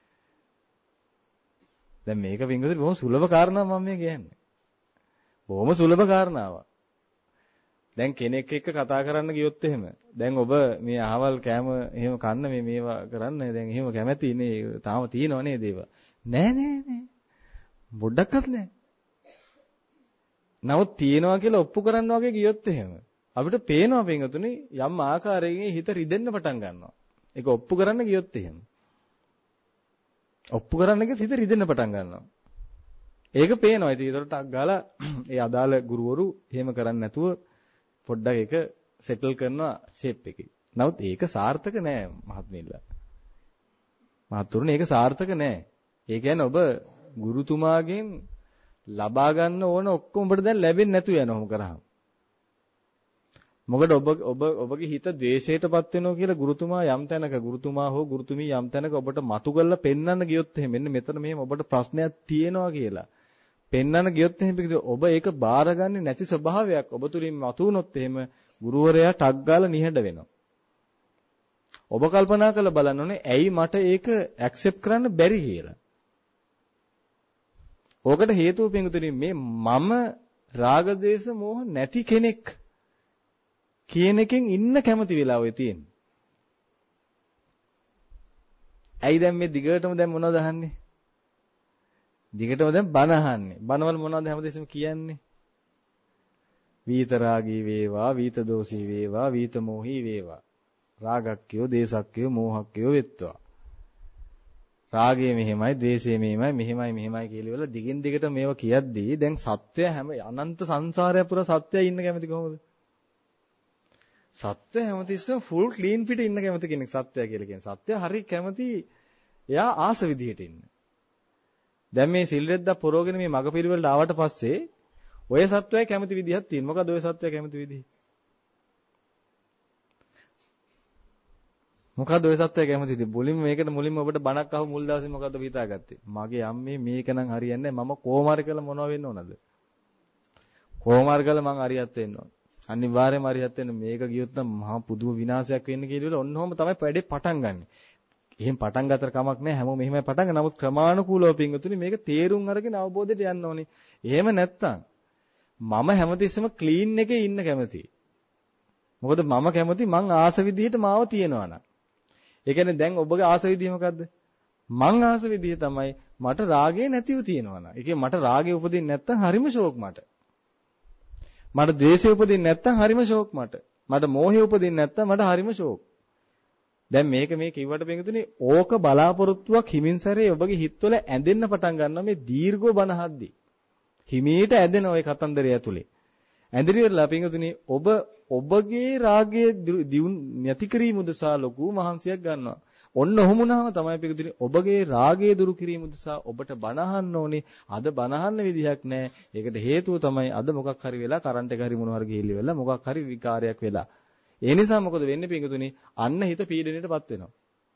දැන් මේක පින්වතුනි බොහොම සුලභ කාරණාවක් මම මේ කියන්නේ. බොහොම සුලභ කාරණාවක්. දැන් කෙනෙක් එක්ක කතා කරන්න ගියොත් එහෙම දැන් ඔබ මේ අහවල් කෑම එහෙම කන්න මේවා කරන්න දැන් එහෙම කැමැති නේ තාම තියෙනව නේද ඒවා නෑ පොඩ්ඩක්වත් නෑ. නමුත් තියෙනවා කියලා ඔප්පු කරන්න වගේ ගියොත් එහෙම අපිට පේනවා පින්වතුනි යම් ආකාරයකින් හිත රිදෙන්න පටන් ගන්නවා. ඒක ඔප්පු කරන්න ගියොත් එහෙම. ඔප්පු කරන්න ගියොත් හිත රිදෙන්න පටන් ගන්නවා. ඒක පේනවා. ඉතින් ඒතරට ටක් ගාලා ඒ අදාළ ගුරුවරු එහෙම කරන්නේ නැතුව පොඩ්ඩක් ඒක සෙටල් කරනවා ෂේප් එකේ. නමුත් ඒක සාර්ථක නෑ මහත්මීලා. මහතුරුනේ ඒක සාර්ථක නෑ. ඒ කියන්නේ ඔබ ගුරුතුමාගෙන් ලබා ගන්න ඕන ඔක්කොම ඔබට දැන් ලැබෙන්නේ නැතු යනවා මොකද කරාම. මොකද ඔබගේ හිත ද්වේෂයටපත් වෙනවා කියලා ගුරුතුමා යම් තැනක ගුරුතුමා හෝ ගුරුතුමී යම් තැනක ඔබට මතු කරලා පෙන්වන්න ගියොත් එහෙම මෙන්න මෙතන මෙහෙම ඔබට ප්‍රශ්නයක් තියෙනවා කියලා පෙන්වන්න ගියොත් එහෙම ඔබ ඒක බාරගන්නේ නැති ස්වභාවයක් ඔබ තුලින් මතු වුණොත් එහෙම ගුරුවරයා ටක් ගාලා නිහඬ වෙනවා. ඔබ කල්පනා කරලා බලන්න ඕනේ ඇයි මට ඒක ඇක්සෙප්ට් කරන්න බැරි කියලා. ඕකට හේතුව පින්තුනි මේ මම රාග දේශ මොහ නැති කෙනෙක් කියන එකෙන් ඉන්න කැමති වෙලා ඔය තියෙන්නේ. ඇයි දැන් මේ දිගටම දැන් මොනවද අහන්නේ? දිගටම දැන් බන අහන්නේ. බනවල මොනවද හැමදෙස්සම කියන්නේ? විතරාගී වේවා, විත දෝෂී වේවා, විත මොහී වේවා. රාගක්කයෝ, දේසක්කයෝ, මෝහක්කයෝ වෙත්වා. රාගය මෙහෙමයි, ද්වේෂය මෙහෙමයි කියලා වල දිගින් දිගට මේව කියද්දී දැන් සත්වය හැම අනන්ත සංසාරය පුරා සත්වය ඉන්න කැමති කොහොමද? සත්වය හැමතිස්සෙම ෆුල් ක්ලීන් පිට ඉන්න කැමති කෙනෙක් සත්වය කියලා කියන්නේ. සත්වය හරි කැමති එයා ආස විදිහට ඉන්න. දැන් මේ සිල් රෙද්දක් පොරෝගෙන මේ මග පිළිවෙලට ආවට පස්සේ ඔය සත්වය කැමති විදිහක් තියෙනවා. මොකද ඔය සත්වය කැමති විදිහ? මොකද ඔය සත්‍යය කැමතිද? මුලින්ම ඔබට බණක් අහු මුල් දවසේ මොකද හිතාගත්තේ? මගේ අම්මේ මේක නම් හරියන්නේ නැහැ. මම කොහොමාරි කළා මොනව වෙන්න ඕනද? කොහොමාරි කළා මං හරියත් වෙන්න ඕන. අනිවාර්යයෙන්ම හරියත් වෙන්න මේක ගියොත් නම් මහා පුදුම විනාශයක් වෙන්න කියලා ඔන්නෝම තමයි වැඩේ පටන් ගන්නෙ. එහෙන් පටන් ගත්තට කමක් නැහැ. හැමෝම මෙහෙමයි පටන් ගන්න. නමුත් ක්‍රමානුකූලව පින්වතුනි මේක තේරුම් අරගෙන අවබෝධයට යන්න ඕනේ. එහෙම නැත්තම් මම හැමතිස්සෙම ක්ලීන් එකේ ඉන්න කැමතියි. මොකද මම කැමති මං ආස විදිහට මාව තියනවා නම්. ඒ කියන්නේ දැන් ඔබගේ ආස විදිය මොකද්ද? මං ආස විදිය තමයි මට රාගය නැතිව තියෙනවා නා. ඒ කියන්නේ මට රාගය උපදින්නේ නැත්තම් හරිම ෂෝක් මට. මට ද්වේෂය උපදින්නේ නැත්තම් හරිම ෂෝක් මට. මට මෝහය උපදින්නේ නැත්තම් මට හරිම ෂෝක්. දැන් මේක මේ කිව්වට බෙන්තුනේ ඕක බලාපොරොත්තුවක් හිමින් සැරේ ඔබගේ හිතවල ඇඳෙන්න පටන් ගන්නවා මේ දීර්ඝව බනහද්දි. හිමීට ඇදෙන ওই කතන්දරය ඇතුලේ. ඇඳිරියලා පින්වතුනි ඔබගේ රාගය නැති කිරීම උදෙසා ලොකු මහන්සියක් ගන්නවා. ඔන්න ඔහොම වුණාම තමයි පින්වතුනි ඔබගේ රාගය දුරු කිරීම උදෙසා ඔබට බනහන්න ඕනේ. අද බනහන්න විදිහක් නැහැ. ඒකට හේතුව තමයි අද මොකක් හරි වෙලා කරන්ට් එක හරි මොනවා හරි ගිහිල්ලා වෙලා මොකක් හරි විකාරයක් වෙලා. ඒ නිසා මොකද වෙන්නේ පින්වතුනි? අන්න හිත පීඩණයටපත් වෙනවා.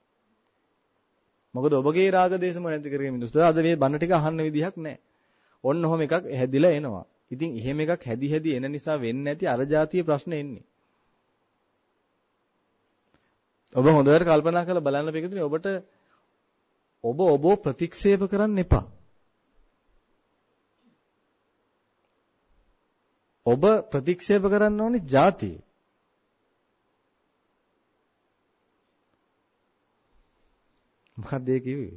මොකද ඔබගේ රාග දේශම නැති කිරීම උදෙසා අද මේ බන ටික අහන්න විදිහක් නැහැ. ඔන්න ඔහොම එකක් හැදිලා එනවා. ඉතින් එහෙම එකක් හැදි එන නිසා වෙන්නේ නැති අර જાතිය ප්‍රශ්න එන්නේ. ඔබ හොඳට කල්පනා කරලා බලන්න පිටුනේ ඔබට ඔබ ප්‍රතික්ෂේප කරන්න එපා. ඔබ ප්‍රතික්ෂේප කරන්න ඕනේ જાතිය. මොකක්ද ඒ කිව්වේ?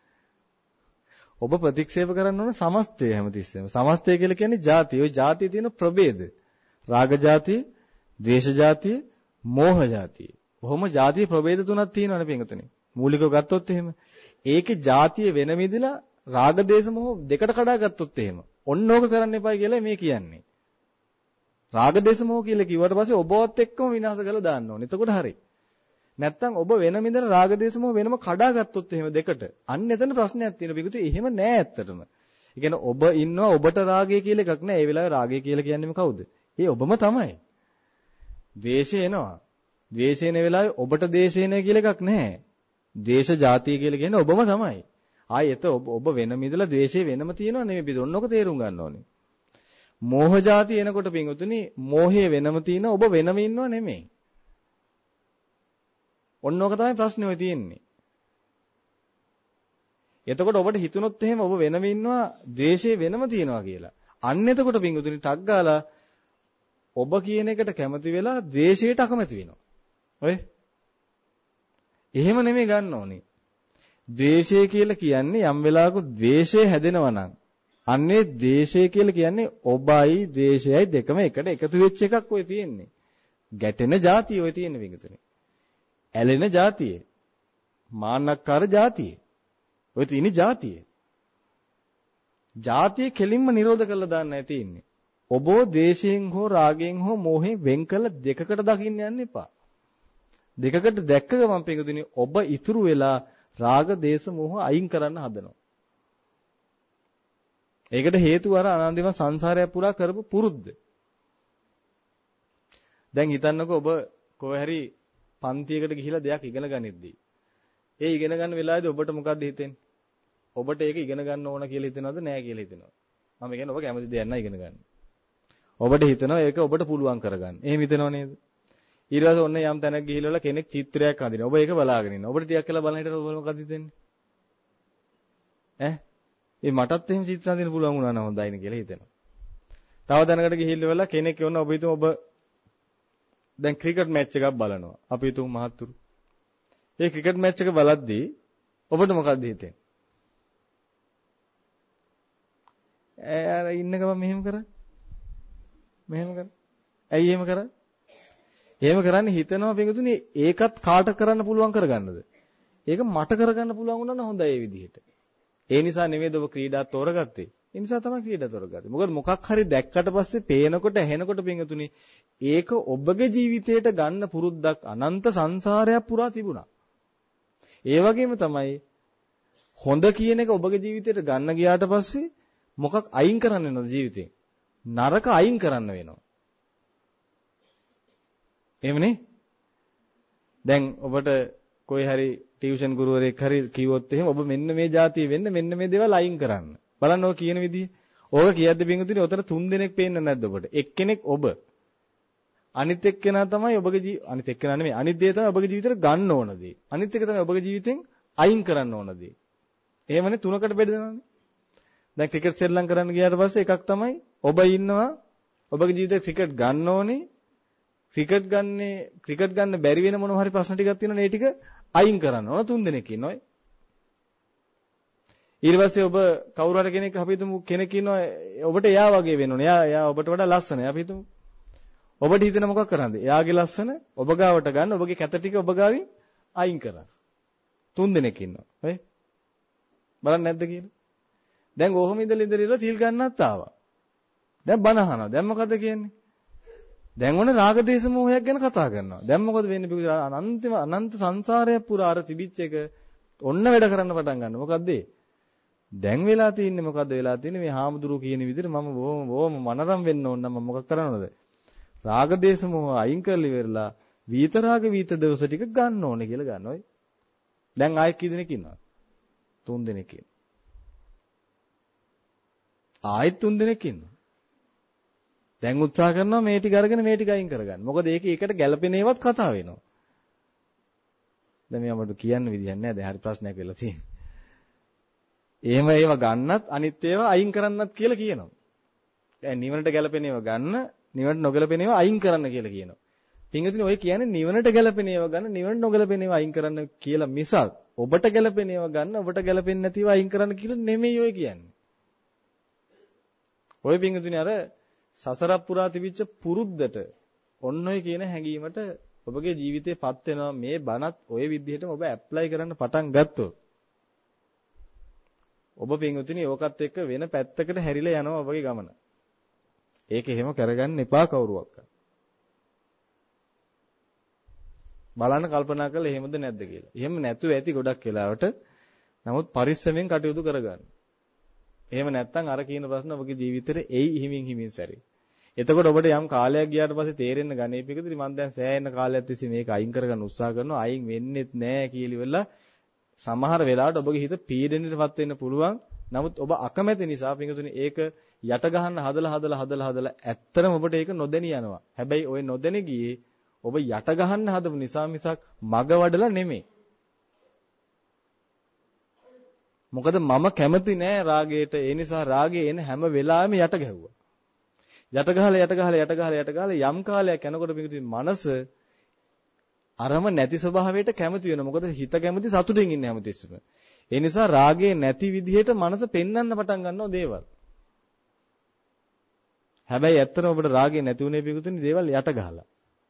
ඔබ ප්‍රතික්ෂේප කරන්න ඕන සමස්තය හැමතිස්සෙම. සමස්තය කියලා කියන්නේ ಜಾති. ওই ಜಾතියේ තියෙන ප්‍රභේද. රාග ಜಾතිය, ද්වේෂ ಜಾතිය, මෝහ ಜಾතිය. ඔහොම ಜಾතිය ප්‍රභේද තුනක් තියෙනවනේ පින්වතුනි. මූලිකව ගත්තොත් එහෙම. ඒකේ ಜಾතිය වෙන මිදලා රාග දේශ මොහ දෙකට කඩා ගත්තොත් එහෙම. ඔන්න ඕක කරන්න එපා කියලා මේ කියන්නේ. රාග දේශ මොහ කියලා කිව්වට පස්සේ ඔබවත් එක්කම විනාශ කරලා දාන්න ඕනේ. එතකොට හරි. නැත්තම් ඔබ වෙන මිදන රාග දේශ මොහ වෙනම කඩා ගත්තොත් එහෙම දෙකට. අන්න එතන ප්‍රශ්නයක් තියෙනවා. පිටුති එහෙම නෑ ඇත්තටම. ඒ කියන්නේ ඔබ ඉන්නවා ඔබට රාගය කියලා එකක් නෑ. ඒ වෙලාවේ රාගය කියලා කියන්නේ කවුද? ඒ ඔබම තමයි. ද්වේෂය එනවා. ද්වේෂය එන වෙලාවේ ඔබට ද්වේෂය එන කියලා එකක් නෑ. ද්වේෂ જાතිය කියලා කියන්නේ ඔබම තමයි. ආයි එත ඔබ වෙන මිදලා ද්වේෂය වෙනම තියෙනව නෙමෙයි. අපි ඔන්නක තේරුම් ගන්න ඕනේ. මෝහ જાතිය එනකොට පින්වතුනි මෝහය වෙනම තියෙන ඔබ වෙනම ඉන්නව නෙමෙයි. ඔන්නෝක තමයි ප්‍රශ්නේ ඔය තියෙන්නේ. එතකොට ඔබට හිතුනොත් එහෙම ඔබ වෙනම ඉන්නවා ද්වේෂය වෙනම තියනවා කියලා. අන්න එතකොට පින්වතුනි ටක් ගාලා ඔබ කියන එකට කැමති වෙලා ද්වේෂයට අකමැති වෙනවා. ඔය එහෙම නෙමෙයි ගන්න ඕනේ. ද්වේෂය කියලා කියන්නේ යම් වෙලාවක ද්වේෂය හැදෙනවා නම් අන්නේ ද්වේෂය කියලා කියන්නේ ඔබයි ද්වේෂයයි දෙකම එකට එකතු වෙච්ච එකක් ඔය තියෙන්නේ. ගැටෙන જાතිය ඔය තියෙන්නේ පින්වතුනි. ඇලෙන જાතිය. මාන්නක්කාර જાතිය. ඔය තියෙන જાතිය. જાතිය කෙලින්ම නිරෝධ කරලා දාන්නයි තියෙන්නේ. ඔබ ද්වේෂයෙන් හෝ රාගයෙන් හෝ මෝහයෙන් වෙන් කළ දෙකකට දකින්න යන්න එපා. දෙකකට දැක්ක ගමන් පිටුතුනි ඔබ ඉතුරු වෙලා රාග දේශ මෝහ අයින් කරන්න හදනවා. ඒකට හේතුව අර අනන්තම සංසාරය පුරා කරපු පුරුද්ද. දැන් හිතන්නකෝ ඔබ කොහේ හරි පන්තියකට ගිහිලා දෙයක් ඉගෙන ගනිද්දී ඒ ඉගෙන ගන්න වෙලාවේදී ඔබට මොකද්ද හිතෙන්නේ? ඔබට ඒක ඉගෙන ගන්න ඕන කියලා හිතෙනවද නැහැ කියලා හිතෙනවද? මම කියන්නේ ඔබ කැමති දෙයක් නෑ ඉගෙන ගන්න. ඔබට හිතනවා ඒක ඔබට පුළුවන් කරගන්න. එහෙම හිතනව නේද? ඊට පස්සේ ඔන්න යම් තැනක ගිහිල්ලා කෙනෙක් චිත්‍රයක් අඳිනවා. ඔබ ඒක බලාගෙන ඉන්නවා. ඔබට ටිකක් කියලා බලන හිටට ඔබ මොකද්ද හිතෙන්නේ? ඒ මටත් එහෙම චිත්‍ර අඳින්න පුළුවන් වුණා නම් හොඳයිනේ කියලා හිතෙනවා. තව තැනකට ගිහිල්ලා කෙනෙක් යන ඔබ හිතමු ඔබ දැන් ක්‍රිකට් මැච් එකක් බලනවා. අපි හිතමු මහත්තුරු. ඒ ක්‍රිකට් මැච් එක බලද්දී ඔබට මොකද්ද හිතෙන්නේ? අර ඉන්න ගමන් මෙහෙම කරා. මෙහෙම කරා. ඇයි එහෙම කරන්නේ? එහෙම කරන්නේ හිතනවා පිටුතුනේ ඒකත් කාට කරන්න පුළුවන් කරගන්නද? ඒක මට කරගන්න පුළුවන් වුණා නම් හොඳයි ඒ විදිහට. ඒ නිසා නෙමෙයිද ඔබ ක්‍රීඩා තෝරගත්තේ. ඒ නිසා තමයි ක්‍රීඩා තෝරගත්තේ. මොකද මොකක් හරි දැක්කට පස්සේ පේනකොට ඇහෙනකොට පිංගුතුනි ඒක ඔබගේ ජීවිතයට ගන්න පුරුද්දක් අනන්ත සංසාරයක් පුරා තිබුණා. ඒ වගේම තමයි හොඳ කියන එක ඔබගේ ජීවිතයට ගන්න ගියාට පස්සේ මොකක් අයින් කරන්න වෙනවද ජීවිතේ? නරක අයින් කරන්න වෙනවා. එහෙමනේ? දැන් ඔබට කොයි හරි ටියුෂන් ගුරුවරයෙක් හරි කිව්වොත් එහෙම ඔබ මෙන්න මේ જાතිය වෙන්න මෙන්න මේ දේවල් අයින් කරන්න. බලන්න ඔය කියන විදිහ. ඕක කියද්දි බින්දුතුනේ ඔතන 3 දෙනෙක් පේන්නේ නැද්ද ඔබට? එක්කෙනෙක් ඔබ. අනිත් එක්කෙනා තමයි ඔබගේ අනිත් එක්කෙනා නෙමෙයි. අනිත් දේ තමයි ඔබගේ ජීවිතේට ගන්න ඕන දේ. අනිත් එක තමයි ඔබගේ ජීවිතෙන් අයින් කරන්න ඕන දේ. එහෙමනේ 3කට බෙදෙනවානේ. දැන් ක්‍රිකට් සෙල්ලම් කරන්න ගියාට පස්සේ එකක් තමයි ඔබ ඉන්නවා ඔබගේ ජීවිතේ ක්‍රිකට් ගන්න ඕනේ. ක්‍රිකට් ගන්න බැරි වෙන මොනවා හරි ප්‍රශ්න ටිකක් තියෙනවනේ ඒ ටික අයින් කරන්න ඕන 3 දෙනෙක් ඉන්නවා. ඊට පස්සේ ඔබ කවුරු හරි කෙනෙක් අපි හිතමු කෙනෙක් ඉන්නවා ඔබට එයා වගේ වෙන්න ඕනේ. එයා ඔබට වඩා ලස්සනයි. අපි හිතමු. ඔබට හිතෙන මොකක් කරන්නද? එයාගේ ලස්සන ඔබ ගාවට ගන්න ඔබගේ කැත ටික ඔබ ගාවින් අයින් කරන්න. 3 දෙනෙක් ඉන්නවා. හරි? බලන්න නැද්ද කියලා? දැන් ඔහොම ඉඳලා සීල් ගන්නත් ආවා. දැන් බණ අහනවා. දැන් මොකද කියන්නේ? දැන් ඔන්න රාග දේශ මොහයක් ගැන කතා කරනවා. දැන් මොකද වෙන්නේ? අනන්ත සංසාරයක් පුරා අර තිබිච්ච එක ඔන්න වැඩ කරන්න පටන් ගන්නවා. මොකද්ද? දැන් වෙලා තියෙන්නේ මොකද්ද වෙලා තියෙන්නේ? මේ හාමුදුරුවෝ කියන විදිහට මම බොහොම මනරම් වෙන්න ඕන නම් මම මොකක් කරනවද? රාග දේශ මොහ අයින් කරලි වෙරලා විතරාග විත දවස ටික ගන්න ඕනේ කියලා ගන්නවයි. දැන් ආයෙත් කී දෙනෙක් ඉන්නවද? 3 දෙනෙක් ඉන්නවා. ආයෙත් 3 දෙනෙක් ඉන්නවා. දැන් උත්සාහ කරනවා මේ ටික අරගෙන මේ ටික අයින් කරගන්න. මොකද ඒකට ගැළපෙන ඒවත් කතා වෙනවා. දැන් මේ අපිට කියන්න විදියක් නැහැ. දැන් හරි ප්‍රශ්නයක් වෙලා තියෙනවා. එහෙම ඒවා ගන්නත් අනිත් ඒවා අයින් කරන්නත් කියලා කියනවා. දැන් නිවනට ගැළපෙන ඒවා ගන්න, නිවනට නොගැළපෙන ඒවා අයින් කරන්න කියලා කියනවා. පින්වතුනි ඔය කියන්නේ නිවනට ගැළපෙන ඒවා ගන්න, නිවනට නොගැළපෙන ඒවා අයින් කරන්න කියලා මිසක් ඔබට ගැළපෙන ඒවා ගන්න, ඔබට ගැළපෙන්නේ නැති ඒවා අයින් කරන්න කියලා නෙමෙයි ඔය කියන්නේ. ඔය පින්වතුනි අර සසර පුරා තිබිච්ච පුරුද්දට ඔන්න ඔය කියන හැඟීමට ඔබගේ ජීවිතේපත් වෙනවා මේ බණත් ඔය විදිහටම ඔබ ඇප්ලයි කරන්න පටන් ගත්තොත් ඔබ පින්වතුනි ඕකත් එක්ක වෙන පැත්තකට හැරිලා යනවා ඔබගේ ගමන. ඒක එහෙම කරගන්න එපා කවුරුවක්වත්. බලන්න කල්පනා කරලා එහෙමද නැද්ද කියලා. එහෙම නැතුව ඇති ගොඩක් වෙලාවට. නමුත් පරිස්සමෙන් කටයුතු කරගන්න. එහෙම නැත්නම් අර කියන ප්‍රශ්න ඔබගේ ජීවිතේට එයි හිමින් සැරේ. එතකොට ඔබට යම් කාලයක් ගියාට පස්සේ තේරෙන්න ගන්නේ පිටුදිරි මම දැන් සෑහෙන කාලයක් තිස්සේ මේක අයින් කරගන්න උත්සාහ කරනවා අයින් වෙන්නේත් නැහැ කියලා ඉවරලා සමහර වෙලාවට ඔබගේ හිත පීඩනයටපත් වෙන්න පුළුවන්. නමුත් ඔබ අකමැති නිසා පිටුදිරි ඒක යට ගහන්න හදලා ඇත්තටම ඔබට ඒක නොදැනී යනවා. හැබැයි ওই නොදැනී ගියේ ඔබ යට ගහන්න හදපු නිසා මිසක් මග වඩලා නෙමෙයි. මොකද මම කැමති නෑ රාගයට. ඒ නිසා රාගය එන හැම වෙලාවෙම යට ගැහුවා. යට ගහලා යම් කාලයක් යනකොට මේකේ මනස අරම නැති ස්වභාවයට කැමති වෙනවා. මොකද හිත කැමති සතුටින් ඉන්නේ හැමතිස්සෙම. ඒ නිසා රාගයේ නැති විදිහට මනස පෙන්වන්න පටන් ගන්නවා දේවල්. හැබැයි ඇත්තටම ඔබට රාගය නැති උනේ පිටුතුනි දේවල් යට ගහලා.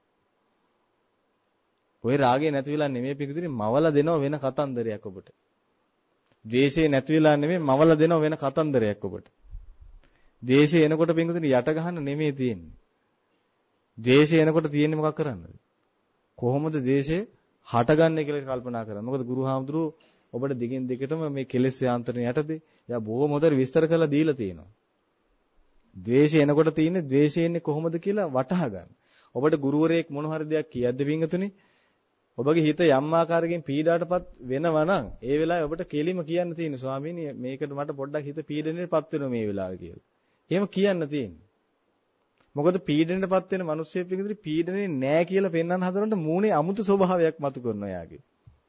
ওই රාගය නැති වෙලා නෙමෙයි පිටුතුනි මවලා දෙනව වෙන කතන්දරයක් ඔබට. ද්වේෂය නැති වෙලා නෙමෙයි මවලා දෙනව වෙන කතන්දරයක් ඔබට. ද්වේෂය එනකොට පිටුතුනි යට ගහන්න නෙමෙයි තියෙන්නේ. ද්වේෂය එනකොට තියෙන්නේ මොකක් කරන්නද? කොහොමද ද්වේෂය හටගන්නේ කියලා කල්පනා කරන්න. මොකද ගුරුහාමුදුරුවෝ ඔබට දිගින් දිගටම මේ කෙලෙස් යාන්ත්‍රණ යටතේ එයා බොහොම හොඳට විස්තර කරලා දීලා තියෙනවා. ද්වේෂය එනකොට තියෙන්නේ ද්වේෂය එන්නේ කොහොමද කියලා වටහා ගන්න. ඔබට ගුරුවරයෙක් මොන හරි දෙයක් කියද්දි පිටුතුනි ඔබගේ හිත යම් ආකාරයකින් පීඩාවටපත් වෙනවා නම් ඒ වෙලාවේ ඔබට කෙලිම කියන්න තියෙන්නේ ස්වාමීනි මේකට මට පොඩ්ඩක් හිත පීඩණයටපත් වෙනවා මේ වෙලාවේ කියලා. එහෙම කියන්න තියෙන්නේ. මොකද පීඩණයටපත් වෙන මිනිස්සෙක් විදිහට පීඩනේ නෑ කියලා පෙන්වන්න හදනකොට මූණේ අමුතු ස්වභාවයක් මතු කරනවා යාගේ.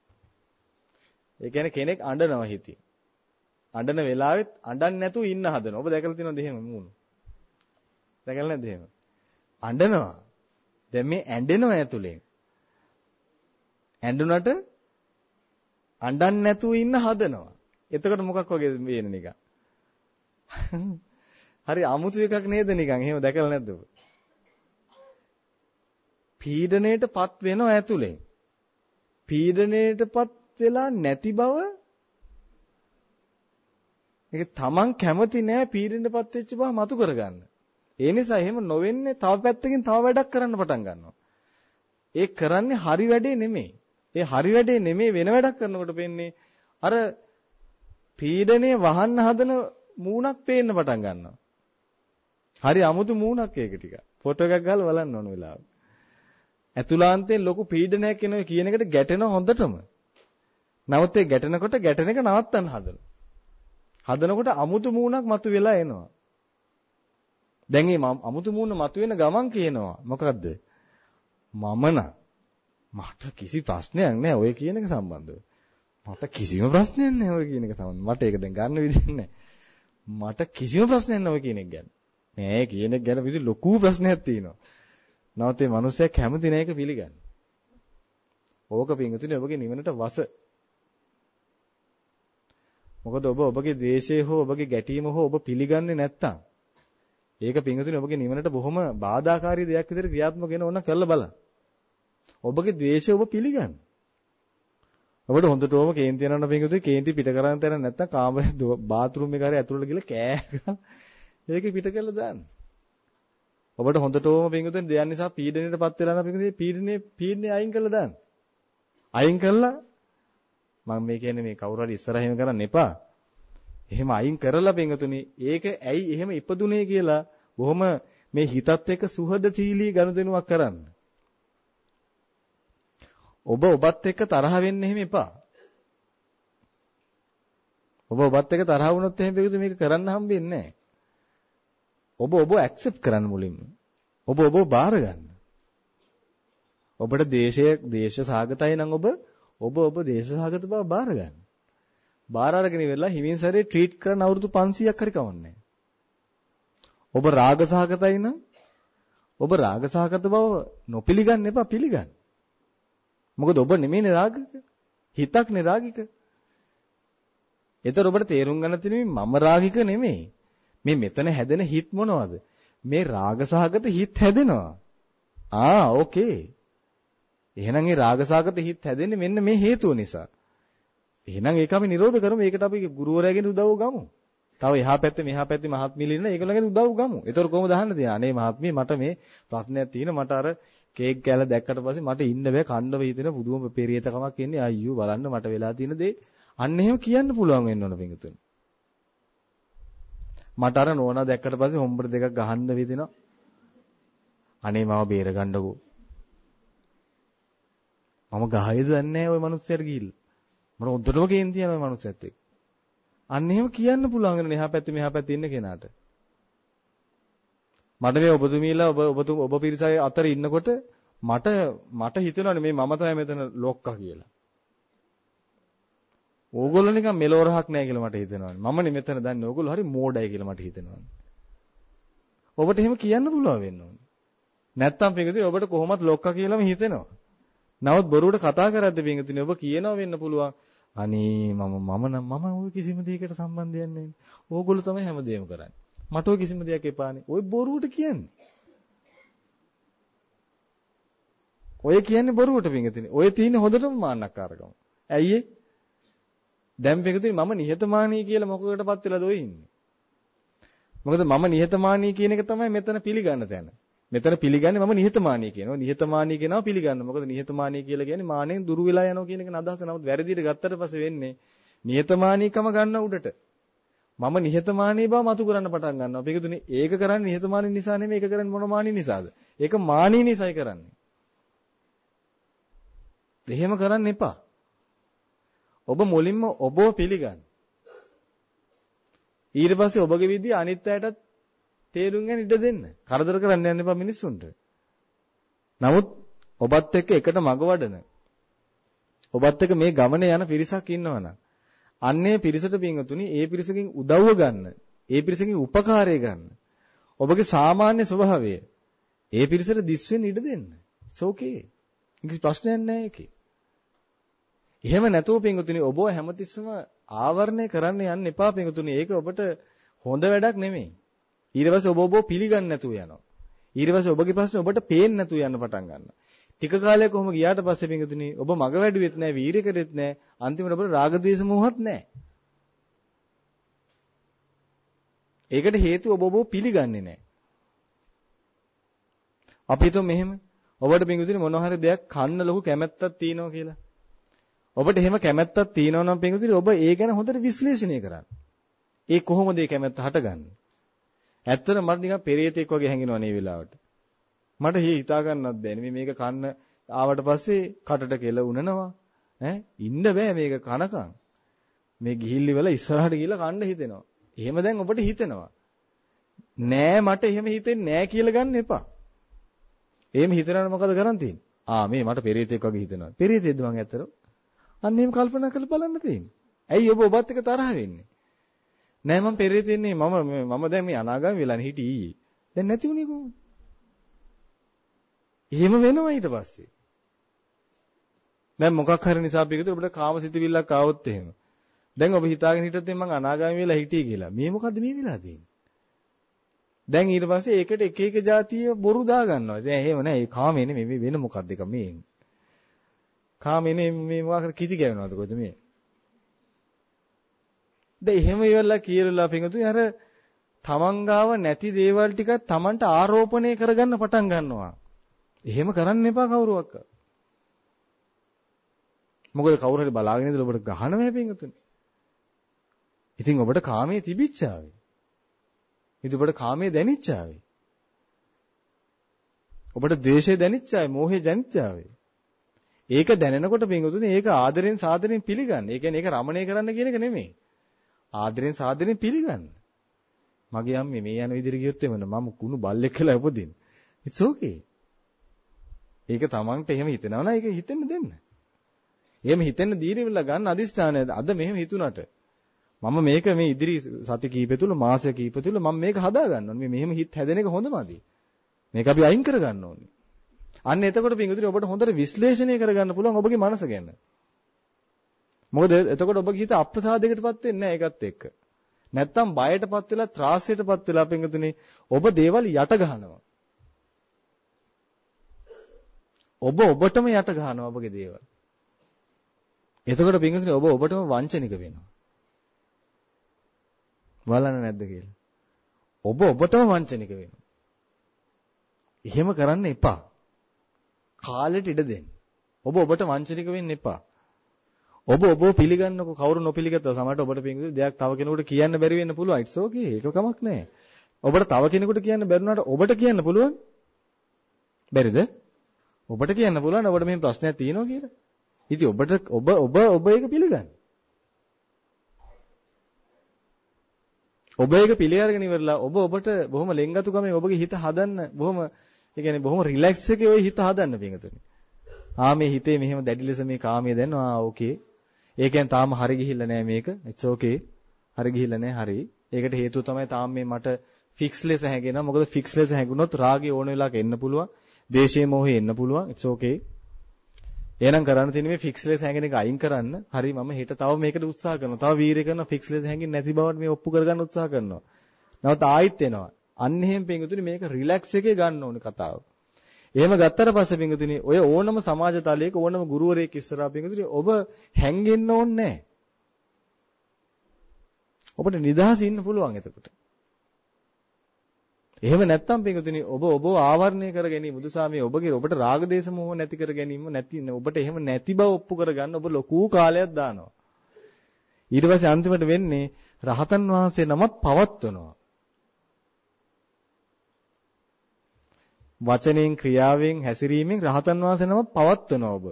ඒ කියන්නේ කෙනෙක් අඬනවා හිතින්. අඬන වෙලාවෙත් අඬන්නේ නැතුව ඉන්න හදනවා. ඔබ දැකලා තියෙනවද එහෙම මූණ? දැකලා නැද්ද එහෙම? අඬනවා. දැන් මේ ඇඬෙනවා ඇතුලෙන්. ඇඬුනට අඬන්නේ නැතුව ඉන්න හදනවා. එතකොට මොකක් වගේ වෙන්නේ නිකන්? හරි අමුතු එකක් නේද නිකන්? එහෙම දැකලා නැද්ද ඔබ? පීඩණයටපත් වෙනව ඇතුලෙන්. පීඩණයටපත් වෙලා නැති බව ඒක තමන් කැමති නෑ පීඩනයටපත් වෙච්ච බව මතු කරගන්න. ඒ නිසා එහෙම නොවෙන්නේ තව පැත්තකින් තව වැඩක් කරන්න පටන් ගන්නවා. ඒ කරන්නේ හරි වැඩේ නෙමෙයි. ඒ හරි වැඩේ නෙමෙයි වෙන වැඩක් කරනකොට වෙන්නේ අර පීඩනේ වහන්න හදන මූණක් පේන්න පටන් ගන්නවා. හරි අමුතු මූණක් ඒක ටික. ෆොටෝ එකක් ගහලා බලන්න ඕන වෙලාව. ඇතුළාන්තයෙන් ලොකු පීඩනයක් එනවා කියන එකට ගැටෙන හොඳටම. නමුත් ඒ ගැටෙනකොට ගැටෙන එක නවත්තන්න හදනවා. හදනකොට අමුතු මූණක් මතුවෙලා එනවා. දැන් මේ අමුතු මූණ මතුවෙන ගමන් කියනවා මොකද්ද? මට කිසි ප්‍රශ්නයක් නැහැ ඔය කියන එක සම්බන්ධව. මට කිසිම ප්‍රශ්නයක් නැහැ ඔය කියන එක සම්බන්ධව. මට ඒක දැන් ගන්න විදිහක් නැහැ. මට කිසිම ප්‍රශ්නයක් නැහැ ඔය කියන එක ගැන. නෑ කියන එක ගැන විදි ලොකු ප්‍රශ්නයක් තියෙනවා. නමුත් මේ මිනිස්සයා කැමති නෑ ඒක පිළිගන්න. ඕක පිංගුතුනේ ඔබගේ නිවනට වස. මොකද ඔබගේ ද්වේෂය හෝ ඔබගේ ගැටීම හෝ ඔබ පිළිගන්නේ නැත්තම් ඒක පිංගුතුනේ ඔබගේ නිවනට බොහොම බාධාකාරී දෙයක් විදිහට ක්‍රියාත්මක වෙන ඕන කරලා බලන්න. ඔබගේ ද්වේෂය ඔබ පිළිගන්න. ඔබට හොඳටම කේන්ති යනවා පිංගුතුනේ කේන්ති පිට කරන්න තැන නැත්තම් කාමරේ බාත්රූම් එක හරිය ඇතුළට ගිහලා කෑ ගහලා ඒක පිට කරලා දාන්න. ඔබට හොඳටම පිංගුතුනේ දෙයන් නිසා පීඩණයටපත් වෙලා නම් පිංගුතුනේ පීඩනේ අයින් කරලා දාන්න. අයින් කළා මම මේ කියන්නේ මේ කවුරු හරි ඉස්සරහින් කරන්න එපා. එහෙම අයින් කරලා පිංගුතුනේ ඒක ඇයි එහෙම ඉපදුනේ කියලා බොහොම මේ හිතත් එක්ක සුහදශීලී ගනුදෙනුවක් කරන්න. ඔබත් එක්ක තරහ වෙන්න එහෙම එපා. ඔබත් එක්ක තරහ වුණොත් එහෙම පිංගුතුනේ මේක කරන්න හම්බෙන්නේ නැහැ. ඔබ ඇක්සෙප්ට් කරන්න මුලින්ම. ඔබ බාර ගන්න. ඔබට දේශ සාගතයි නම් ඔබ දේශ සාගත බව බාර ගන්න. බාර අරගෙන ඉවරලා හිමින් සැරේ ට්‍රීට් කරන අවුරුදු 500ක් හරි කවන්නේ. ඔබ රාග සාගතයි නම් ඔබ රාග සාගත බව නොපිළිගන්න එපා පිළිගන්න. මොකද ඔබ නෙමෙයිනේ රාගික. හිතක්නේ රාගික. ඒතර ඔබට තේරුම් ගන්න තියෙන්නේ මම රාගික නෙමෙයි. මේ මෙතන හැදෙන හිත් මොනවද? මේ රාගසහගත හිත් හැදෙනවා. ඕකේ. එහෙනම් මේ රාගසහගත හිත් හැදෙන්නේ මෙන්න මේ හේතුව නිසා. එහෙනම් ඒක අපි නිරෝධ කරමු. ඒකට අපි ගුරුවරයාගෙන් උදව් ගමු. තව එහා පැත්තේ මෙහා පැත්තේ මහත්මිය ඉන්න ඒගොල්ලන්ගෙන් උදව් ගමු. ඒතර කොහොමද අහන්න තියෙන්නේ? අනේ මහත්මිය මට මේ ප්‍රශ්නයක් තියෙනවා. මට අර කේක් කෑල්ල දැක්කට පස්සේ මට ඉන්න බෑ කන්න හිතෙන පුදුම පෙරියතකමක් එන්නේ. අයියෝ බලන්න මට වෙලා තියෙන දේ. අන්න එහෙම කියන්න පුළුවන් වෙන්න ඕන පිටුතුන්. මට අර නෝනා දැක්කට පස්සේ හොම්බර දෙකක් ගහන්න වෙදිනවා. අනේ මාව බේර ගන්නකෝ. මම ගහයිද දන්නේ නැහැ ওই මනුස්සයාට ගිහිල්ලා. මම උඩටම කේන්ති යන ওই මනුස්සයත් එක්ක. අන්න එහෙම කියන්න පුළුවන් වෙන එහා පැත්තේ මෙහා පැත්තේ ඉන්න කෙනාට. මට මේ ඔබතුමීලා ඔබ පිරිසයි අතර ඉන්නකොට මට හිතෙනවානේ මේ මම තමයි මෙතන ලොක්කා කියලා. ඕගොල්ලෝ නිකන් මෙලොරහක් නැහැ කියලා මට හිතෙනවානේ. මමනේ මෙතන දන්නේ ඕගොල්ලෝ හරි මෝඩයි කියලා මට හිතෙනවානේ. ඔබට එහෙම කියන්න පුළුවන් වෙන්න ඕනේ. නැත්තම් පිටුදී ඔබට කොහොමත් ලොක්කා කියලාම හිතෙනවා. නමුත් බොරුවට කතා කරද්දී පිටුදී ඔබ කියනවා වෙන්න පුළුවන්. අනේ මම ওই කිසිම දෙයකට සම්බන්ධයක් නැහැ. ඕගොල්ලෝ තමයි හැමදේම කරන්නේ. මට ওই කිසිම දෙයක් එපානේ. ওই බොරුවට කියන්නේ. ඔය කියන්නේ බොරුවට පිටුදී. ඔය තියෙන්නේ හොඳටම මාන්නක්කාරකම. ඇයි ඒ? දැන් පිටුදී මම නිහතමානී කියලා මොකකටපත් වෙලාද ඔය ඉන්නේ. මොකද මම නිහතමානී කියන එක තමයි මෙතන පිළිගන්න තැන. මෙතන පිළිගන්නේ මම නිහතමානී කියනවා. නිහතමානී කියනවා පිළිගන්න. මොකද නිහතමානී කියලා කියන්නේ මානෙන් දුරු වෙලා යනවා කියන එක අදහස. නමුත් වැරදියට ගත්තට පස්සේ වෙන්නේ නිහතමානීකම ගන්න උඩට. මම නිහතමානී බව මතු කරන්න පටන් ගන්නවා. පිටුදී ඒක කරන්නේ නිහතමානී නිසා නෙමෙයි. ඒක කරන්නේ මොන මානී නිසාද? ඒක මානී නිසායි කරන්නේ. එහෙම කරන්න එපා. ඔබ මුලින්ම ඔබව පිළිගන්න. ඊට පස්සේ ඔබගේ විදිය අනිත් අයටත් තේරුම් ගන්න ඉඩ දෙන්න. කරදර කරන්න යන්න එපා මිනිස්සුන්ට. නමුත් ඔබත් එක්ක එකට මග වඩන ඔබත් එක්ක මේ ගමනේ යන පිරිසක් ඉන්නවනම් අන්නේ පිරිසට පින්වතුනි ඒ පිරිසකින් උදව්ව ගන්න. ඒ පිරිසකින් උපකාරය ගන්න. ඔබගේ සාමාන්‍ය ස්වභාවය ඒ පිරිසට දිස් වෙන්න ඉඩ දෙන්න. it's okay. කිසි ප්‍රශ්නයක් නැහැ ඒකේ. එහෙම නැතුව පින්වතුනි ඔබව හැමතිස්සම ආවරණය කරන්න යන්න එපා පින්වතුනි. ඒක ඔබට හොඳ වැඩක් නෙමෙයි. ඊට පස්සේ ඔබ පිළිගන්නේ නැතුව යනවා. ඊට පස්සේ ඔබගේ ප්‍රශ්නේ ඔබට පේන්නේ නැතුව යන්න පටන් ගන්නවා. ටික කාලයක් කොහොම ගියාට පස්සේ පින්වතුනි ඔබ මග වැඩුවෙත් නැහැ, වීරිය කරෙත් නැහැ. අන්තිමට ඔබට රාග ද්වේෂ මොහොත් නැහැ. ඒකට හේතුව ඔබ පිළිගන්නේ නැහැ. අපි හිතුව මෙහෙම ඔබට පින්වතුනි මොනවා හරි දෙයක් කන්න ලොකු කැමැත්තක් තියෙනවා කියලා. ඔබට එහෙම කැමැත්තක් තියෙනවා නම් පින්වතුනි ඔබ ඒ ගැන හොඳට විශ්ලේෂණය කරන්න. ඒ කොහොමද ඒ කැමැත්ත හටගන්නේ? ඇත්තට මට නිකන් පෙරේතෙක් වගේ හැඟෙනවා මේ වෙලාවට. මට හිතා ගන්නවත් බැහැ. මේක කන්න ආවට පස්සේ කටට කෙල උනනවා. ඉන්න බෑ මේක කනකම්. මේ ගිහිල්ලි වල ඉස්සරහට ගිහලා කන්න හිතෙනවා. එහෙම දැන් ඔබට හිතෙනවා. නෑ මට එහෙම හිතෙන්නේ නෑ කියලා ගන්න එපා. එහෙම හිතනකොට මොකද කරන් තියෙන්නේ? මේ මට පෙරේතෙක් වගේ හිතෙනවා. පෙරේතෙක්ද මං ඇත්තට? අන්න එහෙම කල්පනා කරලා බලන්න තියෙන්නේ. ඇයි ඔබ ඔබත් එක්ක තරහ වෙන්නේ? නෑ මම පෙරේතෙක් නේ මම දැන් මේ අනාගාමී වෙලා හිටියේ ඊයේ. දැන් නැති උනේ කොහොමද? එහෙම වෙනවා ඊට පස්සේ. දැන් මොකක් හරි නිසා අපි හිතුවා ඔබට කාමසිතවිල්ලක් ආවොත් එහෙම. දැන් ඔබ හිතාගෙන හිටියොත් මම අනාගාමී වෙලා හිටියේ කියලා. මේ මොකද්ද මේ වෙලා තියෙන්නේ? දැන් ඊට පස්සේ ඒකට එක එක જાතිය බොරු දා ගන්නවා. දැන් එහෙම නෑ. ඒ කාමේ නෙමෙයි වෙන මොකක්ද එක මේ. කාමේනේ මේ මොකක් කිති ගෑවනවද කොහෙද මේ? දැන් එහෙම ඉවරලා කියලා පිටුතුයි අර තමන් ගාව නැති දේවල් ටික තමන්ට ආරෝපණය කරගන්න පටන් ගන්නවා. එහෙම කරන්න එපා කවුරුවක්ක. මොකද කවුරු හරි බලාගෙන ඉඳලා ඔබට ගහනවා හැපින්ගතුනේ. ඉතින් ඔබට කාමයේ තිබිච්චාවේ. ඉතින් ඔබට කාමයේ දැනිච්චාවේ. ඔබට ද්වේෂය දැනිච්චාවේ, මෝහය දැනිච්චාවේ. ඒක දැනෙනකොට පින්ගතුනේ ඒක ආදරෙන් සාදරෙන් පිළිගන්න. ඒ කියන්නේ ඒක රමණය කරන්න කියන එක නෙමෙයි. ආදරෙන් සාදරෙන් පිළිගන්න. මගේ අම්මේ මේ යන විදිහට ගියොත් එමන මම කුණු බල්ලෙක් කියලා උපදින්න. it's okay. ඒක තමන්ට එහෙම හිතනවා නම් ඒක හිතෙන්න දෙන්න. එහෙම හිතෙන්න දීරිවිලා ගන්න අදිස්ථානය අද මෙහෙම හිතුණට මම මේක මේ ඉදිරි සති කීපය තුල මාස කීප තුල මම මේක හදා ගන්න ඕනේ. මෙහෙම හිත හැදෙන එක හොඳමදි. මේක අපි අයින් කර ගන්න ඕනේ. අන්න එතකොට පින්විතනි ඔබට හොඳට විශ්ලේෂණය කරගන්න පුළුවන් ඔබගේ මනස ගැන. මොකද එතකොට ඔබගේ හිත අප්‍රසාදයකටපත් වෙන්නේ නැහැ ඒකත් එක්ක. නැත්තම් බයටපත් වෙලා ත්‍රාසයටපත් වෙලා පින්විතනි ඔබ දේවල් යට ගහනවා. ඔබ ඔබටම යට ගහනවා ඔබගේ දේවල්. එතකොට පින්විතනි ඔබ ඔබටම වංචනික වෙනවා. බලන්න නැද්ද කියලා. ඔබ ඔබටම වංචනික වෙනවා. එහෙම කරන්න එපා. කාලෙට ඉඩ දෙන්න. ඔබ ඔබට වංචනික වෙන්න එපා. ඔබ පිළිගන්නකො කවුරු නොපිළිගත්තොත් සමහරට ඔබට පිළිගන්න දෙයක් තව කෙනෙකුට කියන්න බැරි වෙන්න පුළුවන්. it's okay. ඒක කමක් නැහැ. ඔබට තව කෙනෙකුට කියන්න බැරුණාට ඔබට කියන්න පුළුවන්. බැරිද? ඔබට කියන්න පුළුවන් ඔබට මේ ප්‍රශ්නයක් තියෙනවා කියලා. ඉතින් ඔබ ඒක පිළිගන්න. ඔබ ඒක පිළි අරගෙන ඉවරලා ඔබට බොහොම ලෙන්ගතුකමෙන් ඔබගේ හිත හදන්න බොහොම රිලැක්ස් එකේ ඔය හිත හදන්න පිටුතුනේ. මේ හිතේ මෙහෙම දැඩි ලෙස මේ කාමයේ දැනනවා. ඕකේ. ඒ කියන්නේ තාම හරි ගිහිල්ලා නැහැ මේක. it's okay. හරි ගිහිල්ලා නැහැ හරි. ඒකට හේතුව තමයි තාම මේ මට ෆික්ස් ලෙස හැගෙනවා. මොකද ෆික්ස් ලෙස හැඟුණොත් රාගය ඕන වෙලාවක එන්න පුළුවන්. ද්වේෂය මොහේ එන්න පුළුවන්. it's okay. එහෙනම් කරන්න තියෙන්නේ මේ ෆික්ස් ලෙස හැඟෙන එක අයින් කරන්න. හරි මම හෙට තව මේකට උත්සාහ කරනවා. තව වීරිය කරනවා ෆික්ස් ලෙස හැඟෙන්නේ නැති බවට මේ ඔප්පු කරගන්න උත්සාහ කරනවා. නැවත ආයෙත් එනවා. අන්න එහෙම පින්විතුනි මේක රිලැක්ස් එකේ ගන්න ඕනේ කතාව. එහෙම ගත්තට පස්සේ පින්විතුනි ඔය ඕනම සමාජ තලයක ඕනම ගුරුවරයෙක් ඉස්සරහා පින්විතුනි ඔබ හැංගෙන්න ඕනේ නැහැ. ඔබට නිදහස ඉන්න පුළුවන් එතකොට. එහෙම නැත්තම් පින්විතුනි ඔබ ආවරණය කර ගැනීම බුදුසාමයේ ඔබට රාග දේශ මොහ නැති කර ගැනීම ඔබට එහෙම නැති බව ඔප්පු කරගන්න ඔබ ලොකු කාලයක් දානවා. ඊට පස්සේ අන්තිමට වෙන්නේ රහතන් වහන්සේ නමක් පවත්වනවා. වචනෙන් ක්‍රියාවෙන් හැසිරීමෙන් රහතන් වහන්සේ නමක් පවත්වනවා ඔබ.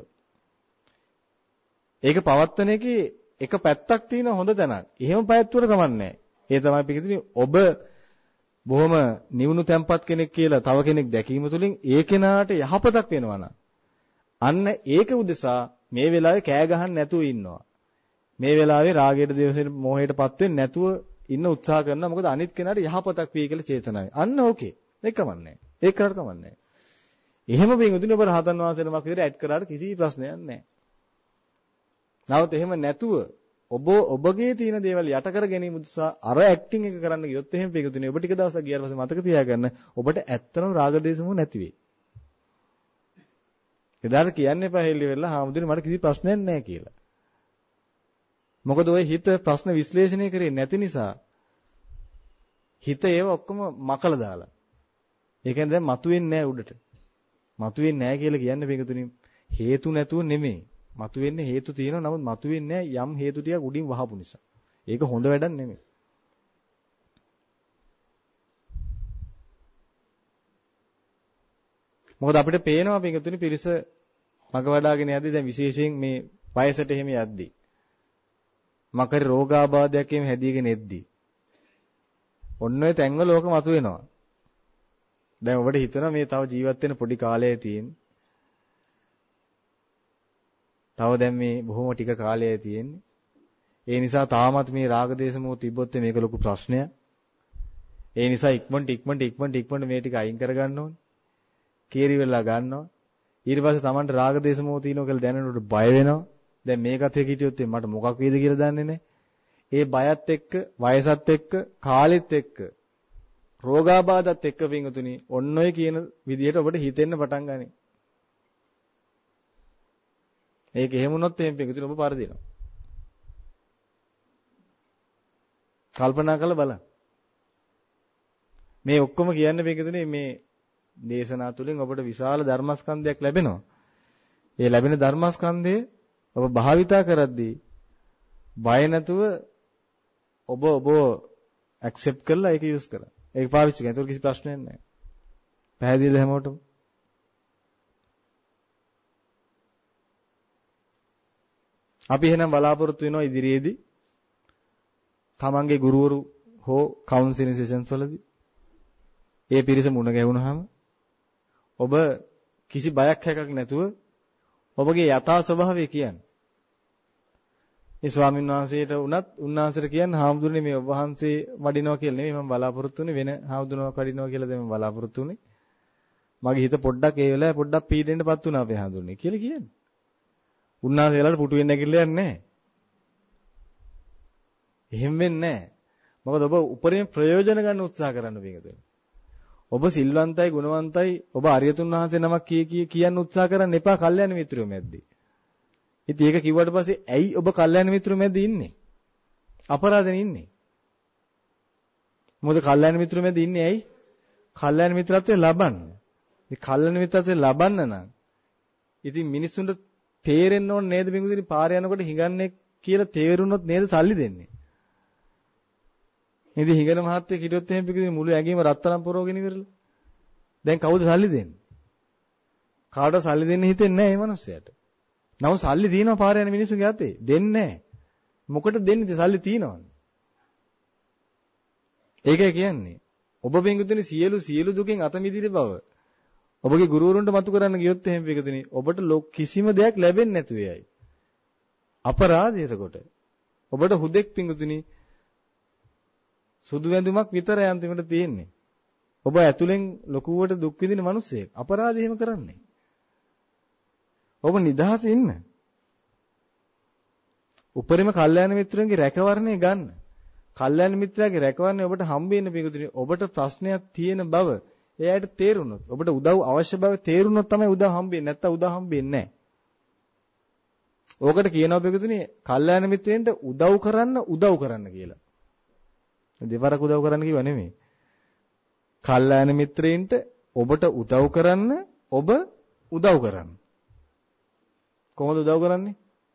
ඒක පවත්වන එකේ එක පැත්තක් තියෙන හොඳ තැනක්. එහෙම පැත්තට කමන්නේ. ඒ තමයි පිටින් ඔබ බොහොම නිවුණු තැම්පත් කෙනෙක් කියලා තව කෙනෙක් දැකීම තුළින් ඒ කෙනාට යහපතක් වෙනවා නම් අන්න ඒක උදෙසා මේ වෙලාවේ කෑ ගහන්න නැතුව ඉන්නවා. මේ වෙලාවේ රාගයට දේශයට මොහයටපත් වෙන්නේ නැතුව ඉන්න උත්සාහ කරනවා. මොකද අනිත් කෙනාට යහපතක් වෙයි කියලා චේතනාවයි. අන්න ඕකේ. ඒක කමන්නේ. ඒක කරට කමන්නේ. එහෙම වෙනුදුනේ ඔබ රහතන් වහන්සේ නමක් විදිහට ඇඩ් කරාට කිසි ප්‍රශ්නයක් නැහැ. නමුත් එහෙම නැතුව ඔබගේ තියෙන දේවල් යට කර ගැනීම උදෙසා අර ඇක්ටිං එක කරන්න ගියොත් එහෙම පිටුතුනේ ඔබ ටික දවසක් ගියාට පස්සේ මතක තියාගන්න ඔබට ඇත්තම රාග දේශ මොහ නැති වෙයි. එදාට කියන්න එපා හෙල්ලි වෙලා හාමුදුරනේ මට කිසි ප්‍රශ්නයක් නැහැ කියලා. මොකද ඔය හිත ප්‍රශ්න විශ්ලේෂණය කරේ නැති නිසා හිත ඒව ඔක්කොම මකලා දාලා. ඒ කියන්නේ දැන් මතුවෙන්නේ නැහැ උඩට. මතුවෙන්නේ නැහැ කියලා කියන්නේ මේකතුණි හේතු නැතුව නෙමෙයි. මතුවෙන්නේ හේතු තියෙනවා නමුත් මතුවෙන්නේ නැහැ යම් හේතු ටිකක් උඩින් වහපු නිසා. ඒක හොඳ වැඩක් නෙමෙයි. මොකද අපිට පේනවා මේකතුණි පිරිස මග වඩාගෙන යද්දි දැන් විශේෂයෙන් මේ වයසට එහෙම යද්දි මකර රෝගාබාධයක් එහෙම හැදීගෙන එද්දි ඔන්න ඔය තැන්වල ලෝක මතුවෙනවා. දැන් ඔබට හිතනවා මේ තව ජීවත් වෙන පොඩි කාලයයි තියෙන්නේ. තව දැන් මේ බොහොම ටික කාලයයි තියෙන්නේ. ඒ නිසා තාමත් මේ රාග දේශ මොහ තිබ්බොත් මේක ලොකු ප්‍රශ්නයක්. ඒ නිසා ඉක්මනට මේ ටික අයින් කරගන්න ඕනේ. කීරි වෙලා ගන්නවා. ඊට පස්සේ Tamanට රාග දේශ මොහ තියෙනවා කියලා දැනෙනකොට බය වෙනවා. දැන් මේකත් එක්ක හිටියොත් මට මොකක් වේද කියලා දන්නේ නැහැ. ඒ බයත් එක්ක, වයසත් එක්ක, කාලෙත් එක්ක, රෝගාබාධත් එක්ක පිංගුතුනි ඔන්න ඔය කියන විදිහට ඔබට හිතෙන්න පටන් ගනී. ඒක එහෙම වුණොත් එහෙම පිංගුතුනි ඔබ පරදිනවා. කල්පනා කරලා බලන්න. මේ ඔක්කොම කියන්නේ පිංගුතුනි මේ දේශනා තුළින් ඔබට විශාල ධර්මස්කන්ධයක් ලැබෙනවා. ඒ ලැබෙන ධර්මස්කන්ධය ඔබ භාවිතා කරද්දී බය නැතුව ඔබ ඇක්සෙප්ට් කරලා ඒක යූස් කරා. ඒක පාවිච්චි කරා. ඒතකොට කිසි ප්‍රශ්නයක් නැහැ. පැහැදිලිද හැමෝටම? අපි එහෙනම් බලාපොරොත්තු වෙනවා ඉදිරියේදී තමන්ගේ ගුරුවරු හෝ කවුන්සිලින් සෙෂන්ස් වලදී ඒ පිරිස මුණ ගැහුනහම ඔබ කිසි බයක් හැකක් නැතුව ඔබගේ යථා ස්වභාවය කියන්නේ. මේ ස්වාමීන් වහන්සේට උනත් උන්වහන්සේට කියන්නේ හාමුදුරනේ මේ ඔබ වහන්සේ වඩිනවා කියලා නෙමෙයි මම බලාපොරොත්තු වෙන්නේ වෙන හාමුදුරුවෝ වඩිනවා කියලා දැන් මම බලාපොරොත්තු වෙන්නේ. මගේ හිත පොඩ්ඩක් ඒ වෙලාවේ පොඩ්ඩක් පීඩෙන්නපත් වුණා අපේ හාමුදුරනේ කියලා කියන්නේ. උන්වහන්සේලාට පුටු වෙන්න නැගිටලා යන්නේ නැහැ. එහෙම වෙන්නේ නැහැ. මොකද ඔබ උපරිම ප්‍රයෝජන ගන්න උත්සාහ කරන්න මේකද. ඔබ සිල්වන්තයි ගුණවන්තයි ඔබ අරියතුන් වහන්සේ නමක් කියන්න උත්සාහ කරන්න එපා කල්යාණ මිත්‍රයෝ මැද්දේ. ඉතින් ඒක කිව්වට පස්සේ ඇයි ඔබ කල්යාණ මිත්‍රයෝ මැද්දේ ඉන්නේ? අපරාධෙන් ඉන්නේ. මොකද කල්යාණ මිත්‍රයෝ මැද්දේ ඉන්නේ ඇයි? කල්යාණ මිත්‍රත්වය ලබන්න. මේ කල්යාණ මිත්‍රත්වය ලබන්න නම් ඉතින් මිනිස්සුන්ට තේරෙන්න ඕනේ නේද බින්දුසිරි පාර යනකොට හිඟන්නේ කියලා තේරුනොත් නේද සල්ලි දෙන්නේ. ඉතින් හිඟන මහත්තයෙක් හිටියොත් එහෙම පිටින් මුළු ඇඟීම රත්තරන් පොරවගෙන ඉවරලා. දැන් කවුද සල්ලි දෙන්නේ? කාටවත් සල්ලි දෙන්න හිතෙන්නේ නැහැ මේ මිනිස්සයාට. නමුත් සල්ලි තියෙනවා පාර යන මිනිස්සුගේ අතේ. දෙන්නේ නැහැ. මොකටද දෙන්නේ? සල්ලි තියෙනවනේ. ඒකයි කියන්නේ. ඔබ බින්දුතුනි සියලු දුකෙන් අත මිදිරි බව. ඔබගේ ගුරුවරුන්ට මතු කරන්න ගියොත් එහෙම බින්දුතුනි ඔබට කිසිම දෙයක් ලැබෙන්නේ නැතු වෙයි. අපරාධය එතකොට. ඔබට හුදෙක් බින්දුතුනි සුදු වැඳුමක් විතරයි අන්තිමට තියෙන්නේ. ඔබ ඇතුලෙන් ලොකුවට දුක් විඳින මිනිස්සෙක්. අපරාධය එහෙම කරන්නේ. ඔබ නිදහසේ ඉන්න. උපරිම කල්යාණ මිත්‍රයන්ගේ රැකවරණය ගන්න. කල්යාණ මිත්‍රයාගේ රැකවරණය ඔබට හම්බෙන්න පිටුතුනේ ඔබට ප්‍රශ්නයක් තියෙන බව එයාට තේරුණොත් ඔබට උදව් අවශ්‍ය බව තේරුණොත් තමයි උදව් හම්බෙන්නේ. නැත්තම් උදව් හම්බෙන්නේ නැහැ. ඕකට කියනවා පිටුතුනේ කල්යාණ මිත්‍රයන්ට උදව් කරන්න කියලා. දෙවරක් උදව් කරන්න කිව්ව නෙමෙයි. කල්යාණ මිත්‍රයින්ට ඔබට උදව් කරන්න ඔබ උදව් කරන්න. කොහොමද උදව් කරන්නේ?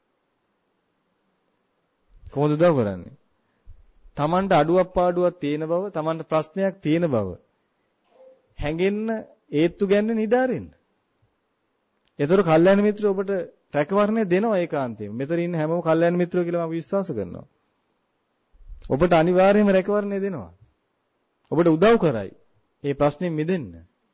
Tamanට අඩුවක් පාඩුවක් තියෙන බව, Tamanට ප්‍රශ්නයක් තියෙන බව හැඟෙන්න ඒත්තු ගන්න නිඩාරින්න. ඒතර කල්යාණ මිත්‍රය ඔබට රැකවරණය දෙනවා ඒකාන්තයෙන්. මෙතන ඉන්න හැමෝම කල්යාණ මිත්‍රයෝ කියලා මම විශ්වාස කරනවා. ඔබට අනිවාර්යයෙන්ම රැකවරණය දෙනවා. ඔබට උදව් කරයි. මේ ප්‍රශ්نين මිදෙන්න.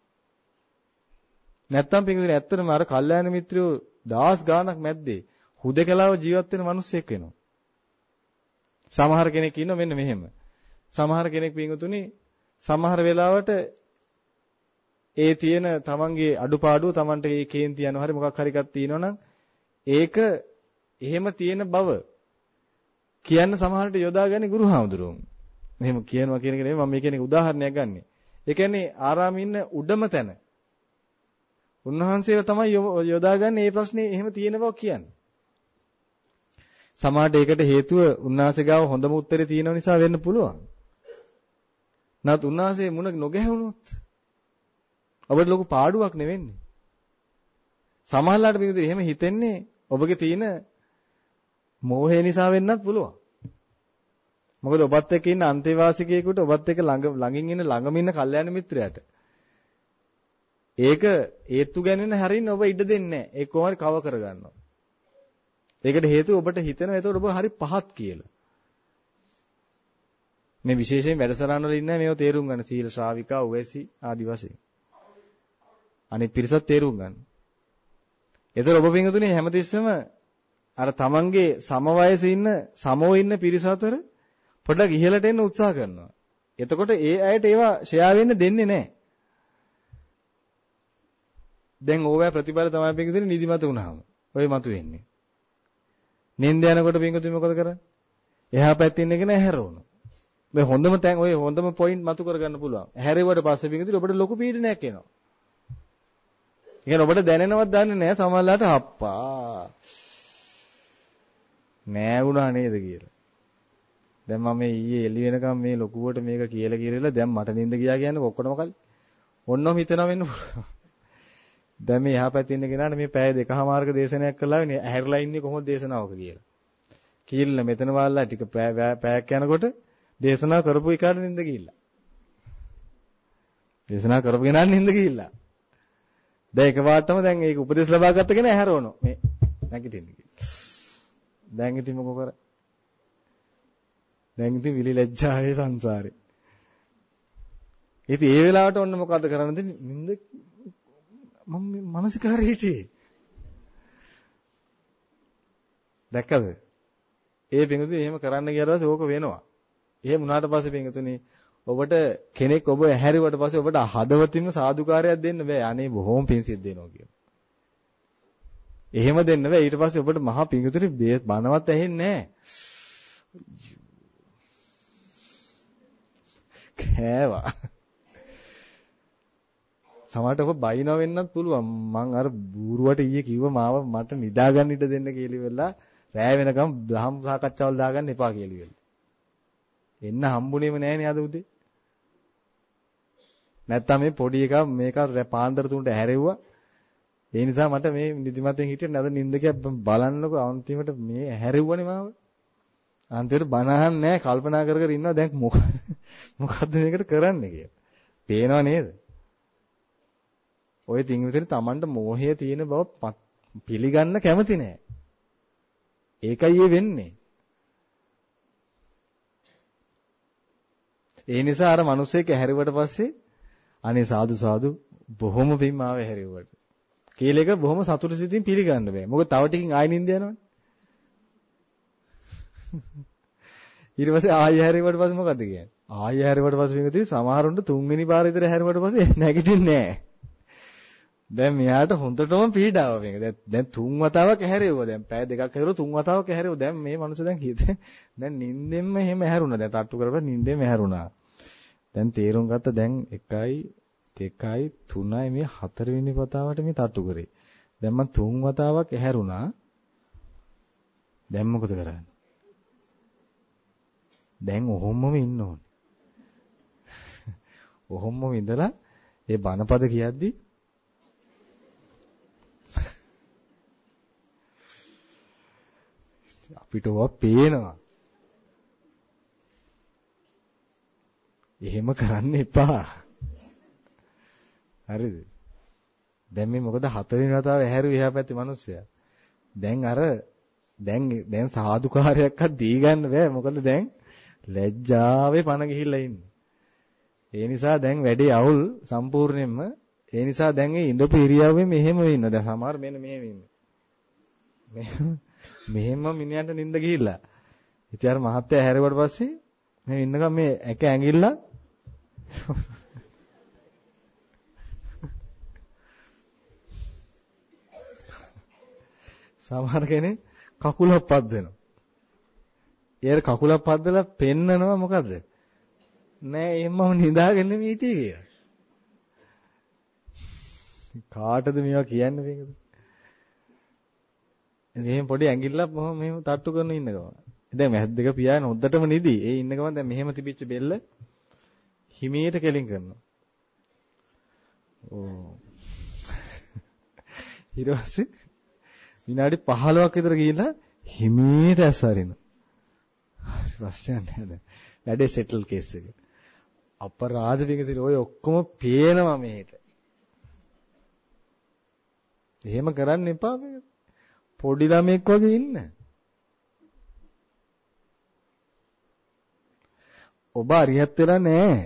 නැත්තම් පිටින් ඇත්තටම අර කල්යාණ මිත්‍රයෝ දහස් ගාණක් මැද්දේ හුදකලාව ජීවත් වෙන මිනිස්සෙක් වෙනවා. සමහර කෙනෙක් ඉන්නවා මෙන්න මෙහෙම. සමහර කෙනෙක් පිටුතුනි සමහර වෙලාවට ඒ තියෙන තමන්ගේ අඩුපාඩුව තමන්ට ඒ කේන්ති යනවා හරි මොකක් හරි එකක් තියෙනවනම් ඒක එහෙම තියෙන බව කියන්න සමහරට යොදාගන්නේ ගුරුහාමුදුරුවෝ. එහෙම කියනවා කියන එක නෙමෙයි මම මේ කියන එක උදාහරණයක් ගන්නෙ. ඒ කියන්නේ ආරාමේ ඉන්න උඩම තැන. උන්වහන්සේව තමයි යොදාගන්නේ මේ ප්‍රශ්නේ එහෙම තියෙන බව කියන්නේ. සමහරට ඒකට හේතුව උන්වහන්සේ ගාව හොඳම උත්තරේ තියෙන නිසා වෙන්න පුළුවන්. නැත් උන්වහන්සේ මුණ නොගැහුණොත් ඔබට ලොකු පාඩුවක් නෙවෙන්නේ. සමහරලාට මේක එහෙම හිතෙන්නේ ඔබගේ තියෙන මෝහය නිසා වෙන්නත් පුළුවන්. මොකද ඔබත් එක්ක ඉන්න අන්තේවාසිකයෙකුට ඔබත් එක්ක ළඟින් ඉන්න ළඟම ඉන්න කල්යාණ මිත්‍රයාට ඒක හේතු ගැනීම හරින්න ඔබ ඉඩ දෙන්නේ නැහැ. ඒක කොහොමද කව කරගන්නවා. ඒකට හේතුව ඔබට හිතෙනවා එතකොට ඔබ හරි පහත් කියලා. මේ විශේෂයෙන් වැඩසටහන් වල ඉන්නේ මේව තේරුම් ගන්න සීල ශ්‍රාවිකා උවැසි ආදි වශයෙන්. අනිත් පිරිසත් තේරුම් ගන්න. ඒතර ඔබ පින්තුනේ හැමතිස්සෙම අර තමන්ගේ සම වයසේ ඉන්න සමෝ ඉන්න පිරිස අතර පොඩ්ඩක් ඉහළට එන්න උත්සාහ කරනවා. එතකොට ඒ අයට ඒවා ෂෙයා වෙන්න දෙන්නේ නැහැ. දැන් ඕවා ප්‍රතිඵල තමයි පින්තුනේ නිදිමත වුණාම. ඔය මතු වෙන්නේ. නින්ද යනකොට පින්තුනේ මොකද කරන්නේ? එහා පැත්තේ ඉන්න කෙනා හැරවනවා. දැන් හොඳම තැන් ඔය හොඳම පොයින්ට් මතු කරගන්න පුළුවන්. හැරෙව්වට පස්සේ පින්තුනේ ඔබට ලොකු පීඩනයක් එනවා. ඒ කියන්නේ ඔබට දැනෙනවත් දන්නේ නැහැ සමහරලාට අප්පා නෑ වුණා නේද කියලා. දැන් මම ඊයේ එළි වෙනකම් මේ ලොකුවට මේක කියලා දැන් මට නිින්ද ගියා කියන්නේ ඔක්කොම කල්. ඔන්නම හිතනවා වෙන්න පුළුවන්. දැන් මේ එහා පැත්තේ ඉන්න කෙනාට මේ පැය දෙකමාරක දේශනයක් කළා වෙන්නේ ඇහැරලා ඉන්නේ කොහොමද දේශනාවක කියලා. කියලා මෙතන වාල්ලා ටික පැයක් යනකොට දේශනාව කරපු එකාට නිින්ද ගිහිල්ලා. දේශනාව කරපු කෙනාට නිින්ද ගිහිල්ලා. දැන් එකපාරටම දැන් ඒක උපදේශ ලබා ගත්ත කෙනා ඇහැරවනවා. මේ නැගිටින්න කියලා. දැන් ඉතින් මොකෝ කර? දැන් ඉතින් විලි ලැජ්ජාවේ සංසාරේ. ඉතින් ඒ වෙලාවට ඔන්න මොකද කරන්නද? නිින්ද මම මානසිකාරය හිටියේ. දැක්කද? ඒ පිඟුතුනේ එහෙම කරන්න ගියාට පස්සේ ඕක වෙනවා. එහෙම වුණාට පස්සේ පිඟුතුනේ ඔබට කෙනෙක් ඔබ ඇහැරුවට පස්සේ ඔබට හදවතින්ම සාදුකාරයක් දෙන්න බෑ. අනේ බොහොම පිං සිද්ධ වෙනවා කියලා. එහෙම දෙන්න බෑ. ඊට පස්සේ ඔබට මහා පිඟුතුනේ බනවත් ඇහෙන්නේ නැහැ. කෑවා. සමහරට ඔබ බයිනව වෙන්නත් පුළුවන්. මං අර බූරුවට ඊයේ කිව්ව මාව මට නිදාගන්න ඉඩ දෙන්න කියලා ඉවරලා රෑ වෙනකම් දහම් සාකච්ඡාවල් දාගන්න එපා කියලා ඉවරලා. එන්න හම්බුනේම නෑනේ අද උදේ. නැත්තම් මේ පොඩි එකා මේක පාන්දර තුනට හැරෙව්වා. ඒ නිසා මට මේ නිදිමතෙන් හිටියේ නැද නිින්දක බලන්නකෝ අන්තිමට මේ හැරෙව්වනේ මාව. අන්තිමට බනහන් නෑ කල්පනා කර කර ඉන්නවා දැන් මොකද්ද මේකට කරන්නේ කියලා. පේනව නේද? ඔය තින් විතර Tamanට මෝහය තියෙන බව පිළිගන්න කැමති නෑ. ඒකයි ඒ වෙන්නේ. ඒ නිසා අර මිනිස්සෙක් හැරෙවට පස්සේ අනේ සාදු සාදු බොහොම පිං ආවේ හැරෙව්වට. කියලා එක බොහොම සතුටු සිතින් පිළිගන්න බෑ. මොකද තව ටිකකින් ආයෙ නිින්ද යනවනේ. ඊට පස්සේ ආයෙ හැරෙව්වට පස්සේ මොකද කියන්නේ? ආයෙ හැරෙව්වට පස්සේ මේක තියෙන්නේ සමහරුන්ට තුන්වෙනි පාර විතර හැරෙව්වට පස්සේ නැගිටින්නේ නෑ. දැන් මෙයාට හොඳටම පීඩාව මේක. දැන් තුන් වතාවක් හැරෙව්වා. දැන් පැය දෙකක් හැරුවා තුන් වතාවක් හැරෙව්වා. දැන් මේ මනුස්සයා දැන් කීයද? දැන් නිින්දෙන්ම එහෙම හැරුණා. දැන් තට්ටු කරපුවා නිින්දෙන්ම හැරුණා. දැන් තීරුම් ගත්ත දැන් 1යි 2යි 3යි මේ 4 වෙනි වතාවට මේ තට්ටු කරේ. දැන් මම 3 වතාවක් ඇහැරුණා. දැන් මොකද කරන්නේ? දැන් ඔහොමම ඉන්න ඕනේ. ඔහොමම ඉඳලා ඒ බණපද කියද්දි අපිට ඔවා පේනවා. එහෙම කරන්න එපා. හරිද? දැන් මේ මොකද හතරවෙනි වතාව ඇහැරුවේ එහා පැත්තේ මිනිස්සයා. දැන් සාදුකාරයක්වත් දී ගන්න බෑ. මොකද දැන් ලැජ්ජාවේ පණ ගිහිල්ලා ඉන්නේ. ඒ නිසා දැන් වැඩේ අවුල් සම්පූර්ණයෙන්ම. ඒ නිසා දැන් මේ ඉඳපු ඉරියව්වෙම මෙහෙම ඉන්න. දැන් සමහර මෙන්න මෙහෙම ඉන්නේ. මෙහෙම මිනිහට නිින්ද ගිහිල්ලා. ඉතින් අර මහත්තයා හැරෙවට පස්සේ මේ ඉන්නකම් මේ එක ඇඟිල්ල සමහර කෙනෙක් කකුලක් පද්දනවා. ඒර කකුලක් පද්දලා පෙන්නනවා මොකද්ද? නෑ එහෙමම නිදාගෙන නෙමෙයි හිටියේ කියලා. කාටද මේවා කියන්නේ මේකද? එහෙනම් පොඩි ඇඟිල්ලක් මොහොම මෙහෙම තට්ටු කරන ඉන්න ගමන්. දැන් මැස් දෙක පියාගෙන හොද්දටම නිදි. ඒ ඉන්න ගමන් දැන් මෙහෙම තිබිච්ච බෙල්ල හිමීට කෙලින් කරනවා. ඕ. ඊට පස්සේ විනාඩි 15ක් විතර ගිහිල්ලා හිමීට ඇස් අරිනවා. හරි ප්‍රශ්නයක් නෑ දැන්. වැඩේ සෙටල් කේස් එක. අපරාධ විකසිත ඔය ඔක්කොම පේනවා මෙහෙට. එහෙම කරන්න එපා මේක. පොඩි ළමෙක් වගේ ඉන්න. ඔබ අරියත් වෙලා නෑ.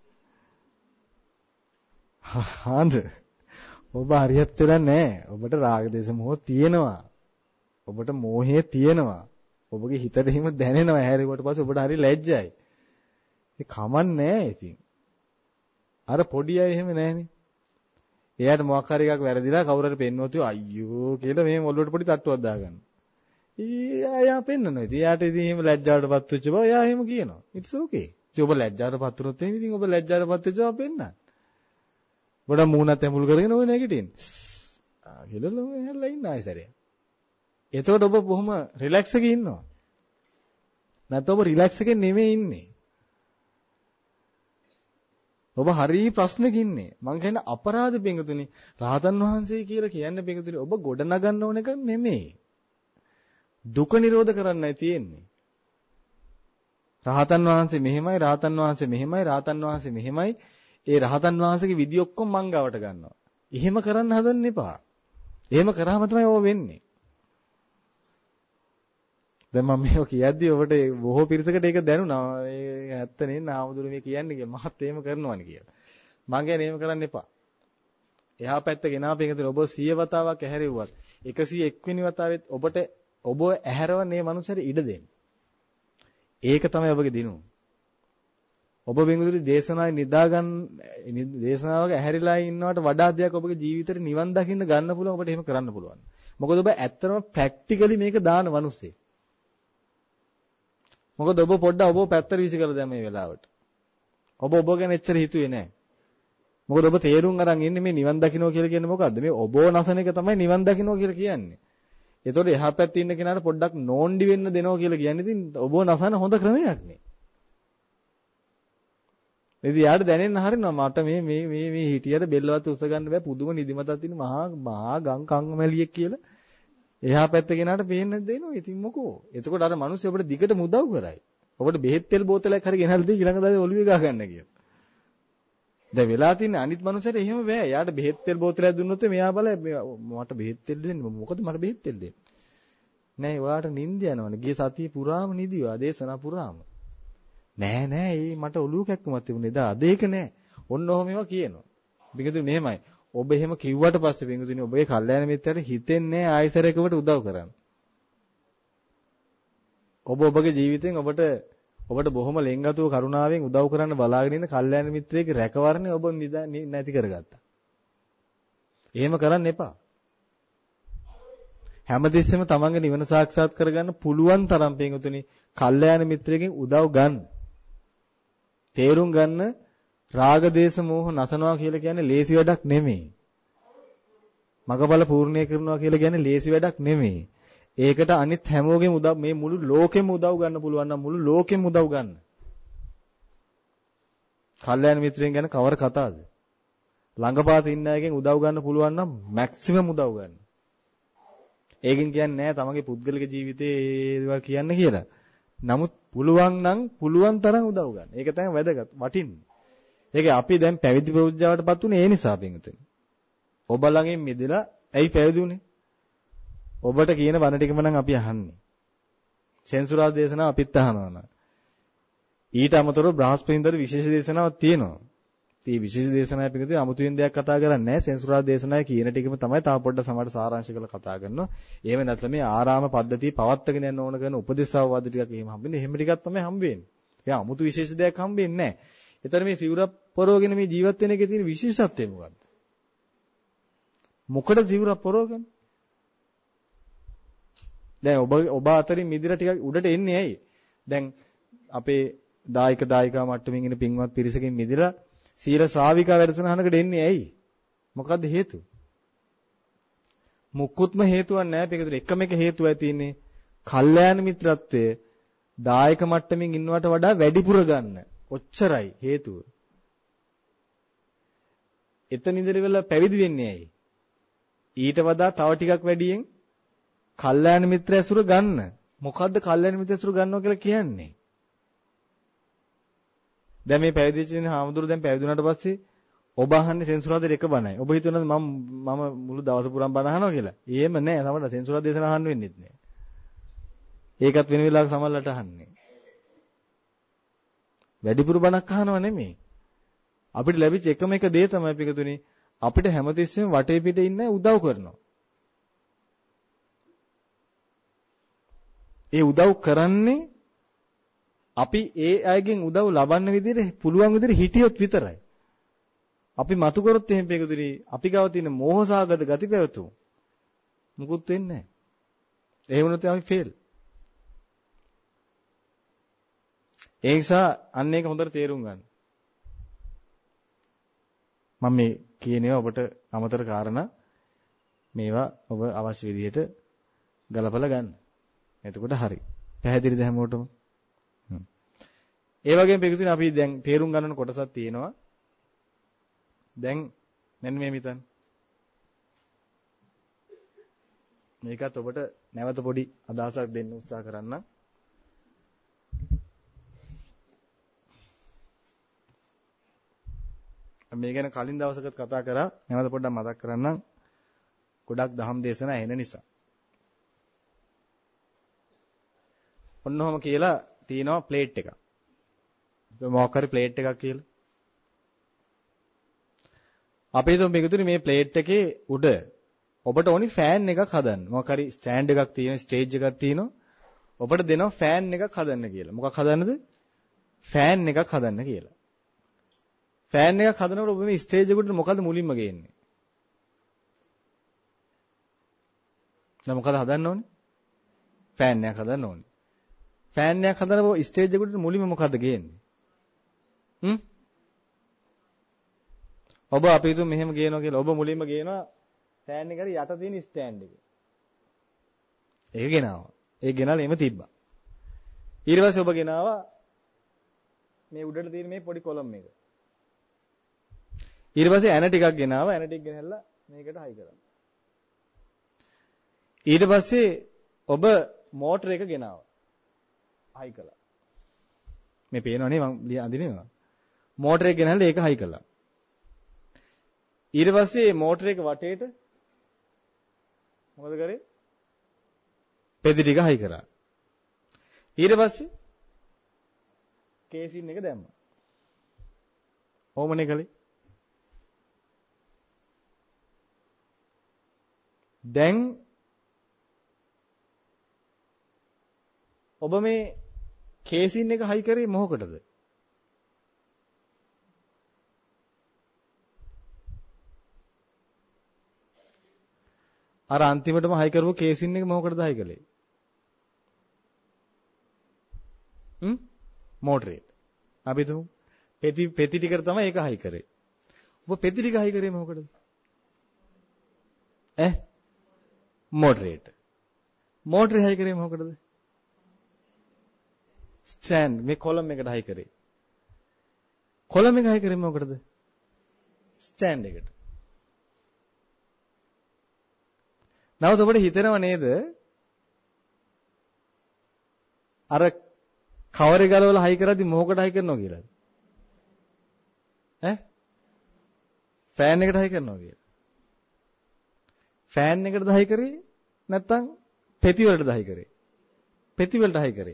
හාඳ. ඔබ අරියත් වෙලා නෑ. ඔබට රාග දේශ මොහ තියෙනවා. ඔබට මෝහය තියෙනවා. ඔබගේ හිතට හිම දැනෙනවා. හැරෙවට පස්සේ ඔබට හරි ලැජ්ජයි. ඒ කමන්නේ ඉතින්. අර පොඩි අය එහෙම නැහනේ. එයාට මොකක් හරි එකක් වැරදිලා කවුරු හරි පෙන්වුවොත් අයියෝ කියලා මේ ඔළුවට පොඩි තට්ටුවක් දාගන්න. එයා පෙන්නනවා. ඉතින් එයාට ඉතින් එහෙම ලැජ්ජාවටපත් වෙච්ච බව එයා එහෙම කියනවා. it's okay. ඉතින් ඔබ ලැජ්ජාවටපත් වුණොත් එහෙනම් ඉතින් ඔබ ලැජ්ජාවටපත් වෙච්ච බව පෙන්නන්න. ගොඩක් මූණත් ඇඹුල් කරගෙන ඔය නැගිටින්න. කියලා ලෝ එහෙල්ලා ඉන්න ආයෙසරය. එතකොට ඔබ බොහොම රිලැක්ස් එකේ ඉන්නවා. නැත්නම් ඔබ රිලැක්ස් එකේ නෙමෙයි ඉන්නේ. ඔබ හරි ප්‍රශ්නක ඉන්නේ. මං කියන්නේ අපරාධ පිංගුතුනි. රහතන් වහන්සේ කියලා කියන්නේ පිංගුතුනි ඔබ ගොඩ නගන්න ඕන එක නෙමෙයි. දුක නිරෝධ කරන්නයි තියෙන්නේ. රහතන් වහන්සේ මෙහෙමයි, රහතන් වහන්සේ මෙහෙමයි, රහතන් වහන්සේ මෙහෙමයි. ඒ රහතන් වහන්සේගේ විදි ඔක්කොම මං ගාවට ගන්නවා. එහෙම කරන්න හදන්න එපා. එහෙම කරාම තමයි ඕව වෙන්නේ. දැන් මම මේක කියද්දි ඔබට බොහෝ පිරිසකට ඒක දැනුණා. ඒ ඇත්ත නේ නාමදුර මේ කියන්නේ කියලා. මහත් එහෙම කරනවානේ කියලා. මං කියන්නේ එහෙම කරන්න එපා. එහා පැත්ත ගෙනාපු එකතර ඔබ 100 වතාවක් ඇහැරෙව්වත් 101 වෙනි වතාවෙත් ඔබට ඔබ ඇහැරවන්නේ මේ මනුස්සයාට ඉඩ දෙන්න. ඒක තමයි ඔබගේ දිනුම. ඔබ බින්දුරි දේශනාවේ නිදාගන්න දේශනාවක ඇහැරිලා ඉන්නවට වඩා දෙයක් ඔබගේ ජීවිතේ නිවන් දකින්න ගන්න පුළුවන් ඔබට එහෙම කරන්න පුළුවන්. මොකද ඔබ ඇත්තටම ප්‍රැක්ටිකලි මේක දාන මිනිස්සේ. මොකද ඔබ පොඩ්ඩක් ඔබ පැත්තට වීසි කරලා දැන් මේ වෙලාවට. ඔබ ගැන එච්චර හිතුවේ නැහැ. මොකද ඔබ තේරුම් අරන් ඉන්නේ මේ නිවන් දකින්නෝ කියලා කියන්නේ මොකද්ද? මේ ඔබව නසන එක තමයි නිවන් දකින්නෝ කියලා කියන්නේ. ඒතකොට එහා පැත්තේ ඉන්න කෙනාට පොඩ්ඩක් නෝන්ඩි වෙන්න දෙනවා කියලා කියන්නේ ඉතින් ඔබව නසන හොඳ ක්‍රමයක් නේ. ඉතින් යාට දැනෙන්න හරිනවා මට මේ හිටියට බෙල්ලවත් උස ගන්න බෑ පුදුම නිදිමතක් තියෙන මහා ගම් කංගමැලියෙක් කියලා. එහා පැත්තේ කෙනාට පේන්න දෙනවා. ඉතින් මොකෝ? එතකොට අර මිනිස්සු ඔබට දිගට මුදව් කරයි. ඔබට බෙහෙත් තෙල් බෝතලයක් හරි ගෙනල්ලා දෙයි ඊළඟ දාසේ ඔළුවේ ගහ ගන්න කියලා. දැන් වෙලා තියෙන අනිත් මනුස්සයට එහෙම බෑ. යාට බෙහෙත් තෙල් බෝතලයක් දුන්නොත් මෙයා බල මට බෙහෙත් තෙල් දෙන්න. මොකද මට බෙහෙත් තෙල් දෙන්න. නෑ ඔයාට නිින්ද යනවනේ. ගිය සතිය පුරාම නිදිවා දේශනා පුරාම. නෑ මට ඔළුව කැක්කමක් තිබුණේ දා අද ඒක නෑ. ඔන්න ඔහොම ඒවා කියනවා. බින්දුනේ මෙහෙමයි. ඔබ එහෙම කිව්වට පස්සේ බින්දුනේ ඔබේ කල්යාණ මිත්‍රයාට හිතෙන්නේ ආයසර එකකට උදව් කරන්න. ඔබගේ ජීවිතෙන් ඔබට බොහොම ලෙන්ගතුව කරුණාවෙන් උදව් කරන්න බලාගෙන ඉන්න කල්යාණ මිත්‍රයෙක්ගේ රැකවරණය ඔබ නැති කරගත්තා. එහෙම කරන්න එපා. හැමදෙස්සෙම තමන්ගේ නිවන සාක්ෂාත් කරගන්න පුළුවන් තරම් පින්වතුනි කල්යාණ මිත්‍රයෙක්ගෙන් උදව් ගන්න. තේරුම් ගන්න රාග දේශ මොහ නසනවා කියලා කියන්නේ ලේසි වැඩක් නෙමෙයි. මගබල පූර්ණේ කරනවා කියලා කියන්නේ ලේසි වැඩක් නෙමෙයි. ඒකට අනිත් හැමෝගෙම උදව් මේ මුළු ලෝකෙම උදව් ගන්න පුළුවන් නම් මුළු ලෝකෙම උදව් ගන්න. කල්යාණ මිත්‍රයන් ගැන කවර කතාවද? ළඟපාත ඉන්න අයගෙන් උදව් ගන්න පුළුවන් නම් මැක්සිමම් උදව් ගන්න. ඒකෙන් කියන්නේ නෑ තමන්ගේ පුද්ගලික ජීවිතේ ඒවා කියන්න කියලා. නමුත් පුළුවන් නම් පුළුවන් තරම් උදව් ගන්න. ඒක තමයි වැදගත් වටින්නේ. ඒක අපි දැන් පැවිදි ප්‍රවෘජ්ජාවටපත් උනේ ඒ නිසා පින්විතනේ. ඔබ ළඟින් මිදලා ඇයි පැවිදි උනේ? ඔබට කියන බණ ටිකම නම් අපි අහන්නේ. සෙන්සුරාදා දේශනාව අපිත් අහනවා නා. ඊට අමතරව බ්‍රහස්පතින්දර විශේෂ දේශනාවක් තියෙනවා. ඉතින් විශේෂ දේශනාවක් පිටුදී අමුතුවෙන් දෙයක් කතා කරන්නේ නැහැ. සෙන්සුරාදා දේශනාවේ කියන ටිකම තමයි තව පොඩ්ඩක් සමහරට සාරාංශ කරලා කතා කරනවා. එහෙම නැත්නම් මේ ආරාම පද්ධතිය පවත්වාගෙන යන්න ඕන කරන උපදේශාවවාද ටිකක් එහෙම හම්බෙන්නේ. එහෙම ටිකක් තමයි හම්බෙන්නේ. ඒ අමුතු විශේෂ දෙයක් හම්බෙන්නේ නැහැ. ඒතර මේ සිවුරක් පොරවගෙන මේ ජීවත් වෙන එකේ තියෙන විශේෂත්වය මොකක්ද? මොකටද සිවුරක් පොරවගන්නේ? දැන් ඔබ අතරින් මිදිලා ටිකක් උඩට එන්නේ ඇයි? දැන් අපේ දායකා මට්ටමින් ඉන්න පින්වත් පිරිසකින් මිදිලා සීල ශ්‍රාවිකා වැඩසටහනකට එන්නේ ඇයි? මොකද්ද හේතුව? මුකුත්ම හේතුවක් නැහැ පිටුතුනි. එකම එක හේතුවයි තියෙන්නේ. කල්යාණ මිත්‍රත්වයේ දායක මට්ටමින් ඉන්නවට වඩා වැඩිපුර ගන්න. ඔච්චරයි හේතුව. එතන ඉඳලා පැවිදි වෙන්නේ ඇයි? ඊට වඩා තව ටිකක් වැඩියෙන් කල්යාණ මිත්‍ර ඇසුර ගන්න. මොකද්ද කල්යාණ මිත්‍ර ඇසුර ගන්නවා කියලා කියන්නේ? දැන් මේ පැවිදිච්ච ඉන්න හාමුදුරු දැන් පැවිදි වුණාට පස්සේ ඔබ අහන්නේ සෙන්සුරාදේ එක බණයි. ඔබ හිතනවාද මම මුළු දවස පුරාම බණ අහනවා කියලා? එහෙම නෑ. තමයි සෙන්සුරාදේ දේශන අහන්න වෙන්නේත් නෑ. ඒකත් වෙන වෙලාවක සමහරලට අහන්නේ. වැඩිපුර බණක් අහනව නෙමෙයි. අපිට ලැබිච්ච එකම එක දේ තමයි පිටුතුනි අපිට හැමතිස්සෙම වටේ පිටේ ඉන්න උදව් කරනවා. ඒ උදව් කරන්නේ අපි ඒ අයගෙන් උදව් ලබන්න විදිහට පුළුවන් විදිහට හිටියොත් විතරයි. අපි මතු කරොත් එහෙම පිටුතුනි අපි ගාව තියෙන මෝහසාගත ගති පැවතුම් මුකුත් වෙන්නේ නැහැ. ඒ වුණොත් අපි ෆේල්. ඒ නිසා අන්න ඒක හොඳට තේරුම් ගන්න. මම මේ කියනවා ඔබට අමතර කාරණා මේවා ඔබ අවශ්‍ය විදිහට ගලපලා ගන්න. එතකොට හරි. පැහැදිලිද හැමෝටම? ඒ වගේම පිටුතුනේ අපි දැන් තේරුම් ගන්න කොටසක් තියෙනවා. දැන් මෙන්න මේ මිතන්. මේකත් ඔබට නැවත පොඩි අදහසක් දෙන්න උත්සාහ කරන්නම්. මේ ගැන කලින් දවසකත් කතා කරා. නැවත පොඩ්ඩක් මතක් කරන්නම්. ගොඩක් දහම් දේශනා එන නිසා. ඔන්නෝම කියලා තියෙනවා ප්ලේට් එකක්. මොකක් හරි ප්ලේට් එකක් කියලා. අපි හිතමු මේකතුනේ මේ ප්ලේට් එකේ උඩ ඔබට ඕනි ෆෑන් එකක් හදන්න. මොකක් හරි ස්ටෑන්ඩ් එකක් තියෙන ස්ටේජ් එකක් තියෙනවා. ඔබට දෙනවා ෆෑන් එකක් හදන්න කියලා. මොකක් හදන්නද? ෆෑන් එකක් හදන්න කියලා. ෆෑන් එකක් හදනකොට ඔබ මේ ස්ටේජ් එකට මොකද මුලින්ම ගේන්නේ? දැන් මොකද හදන්න ඕනේ? ෆෑන් එකක් හදන්න ඕනේ. ෆෑන් එකක් හදනකොට ස්ටේජ් එකට මුලින්ම මොකද ගේන්නේ? ඔබ අපි හිතුව මෙහෙම ගේනවා කියලා. ඔබ මුලින්ම ගේනවා ෆෑන් එකට යට තියෙන ස්ටෑන්ඩ් එක. ඒක ගෙනාවා. ඒක ගෙනාලා එම තිබ්බා. ඊට පස්සේ ඔබ ගෙනාවා මේ උඩට තියෙන මේ පොඩි කොලම් එක. ඊට පස්සේ ඇන ටිකක් ගෙනාවා. ඇන ටික ගෙනහැල්ලා මේකට හයි කරා. ඊට පස්සේ ඔබ මෝටර එක ගෙනාවා. හයි කළා. මේ පේනවනේ මම අඳිනවා. මෝටර එක ගෙනහැල්ලා ඒක හයි කළා. ඊට පස්සේ මෝටර එක වටේට මොකද කරේ? පෙති ටික හයි කරා. ඊට පස්සේ කේසින් එක දැම්මා. ඕමනේ කලේ. දැන් ඔබ මේ කේසින් එක හයි කරේ මොකටද? අර අන්තිමටම හයි කරපු කේසින් එක මොකටද හයි කළේ? මෝටරේට. අපි තුමු පෙති ටිකට තමයි ඒක හයි කරේ. ඔබ පෙති ටික හයි කරේ මොකටද? මෝටරේට. මෝටරේ හයි කරේ මොකටද? ස්ටෑන්ඩ් මේ කොලම් එකට හයි කරේ. කොලම් එක හයි කරේ මොකටද? ස්ටෑන්ඩ් එකට. නැවත ඔබට හිතෙනව නේද? අර කවරේ ගලවලා හයි කරද්දි මොකකට හයි කරනවා කියලා? ෆෑන් එකට හයි කරනවා කියලා. ෆෑන් එකටද හයි කරේ? නැත්නම් පෙති වලටද හයි කරේ? පෙති වලට හයි කරේ.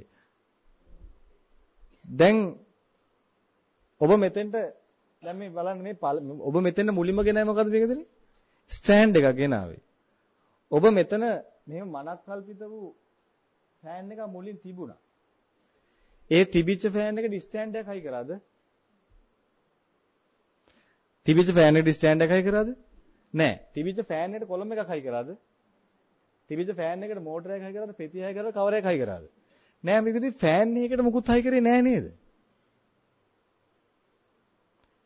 දැන් ඔබ මෙතෙන්ට දැන් මේ බලන්න මේ ඔබ මෙතෙන්ට මුලින්ම ගෙනාවේ මොකද්ද මේකදනේ? ස්ටෑන්ඩ් එකක් ගෙනාවේ. ඔබ මෙතන මෙහෙම මනක් කල්පිත වූ ෆෑන් එක මුලින් තිබුණා. ඒ තිබිච්ච ෆෑන් එකට ස්ටෑන්ඩ් එකක් හයි කරාද? තිබිච්ච ෆෑන් එකට ස්ටෑන්ඩ් එකක් හයි කරාද? නෑ. තිබිච්ච ෆෑන් එකට කොලම් එකක් හයි කරාද? තිබිච්ච ෆෑන් එකට මෝටර එකක් හයි කරාද? පෙති හයි කරාද? කවර එකක් හයි කරාද? නෑ මේකදී ෆෑන් එකකට මුකුත් හයි කරේ නෑ නේද?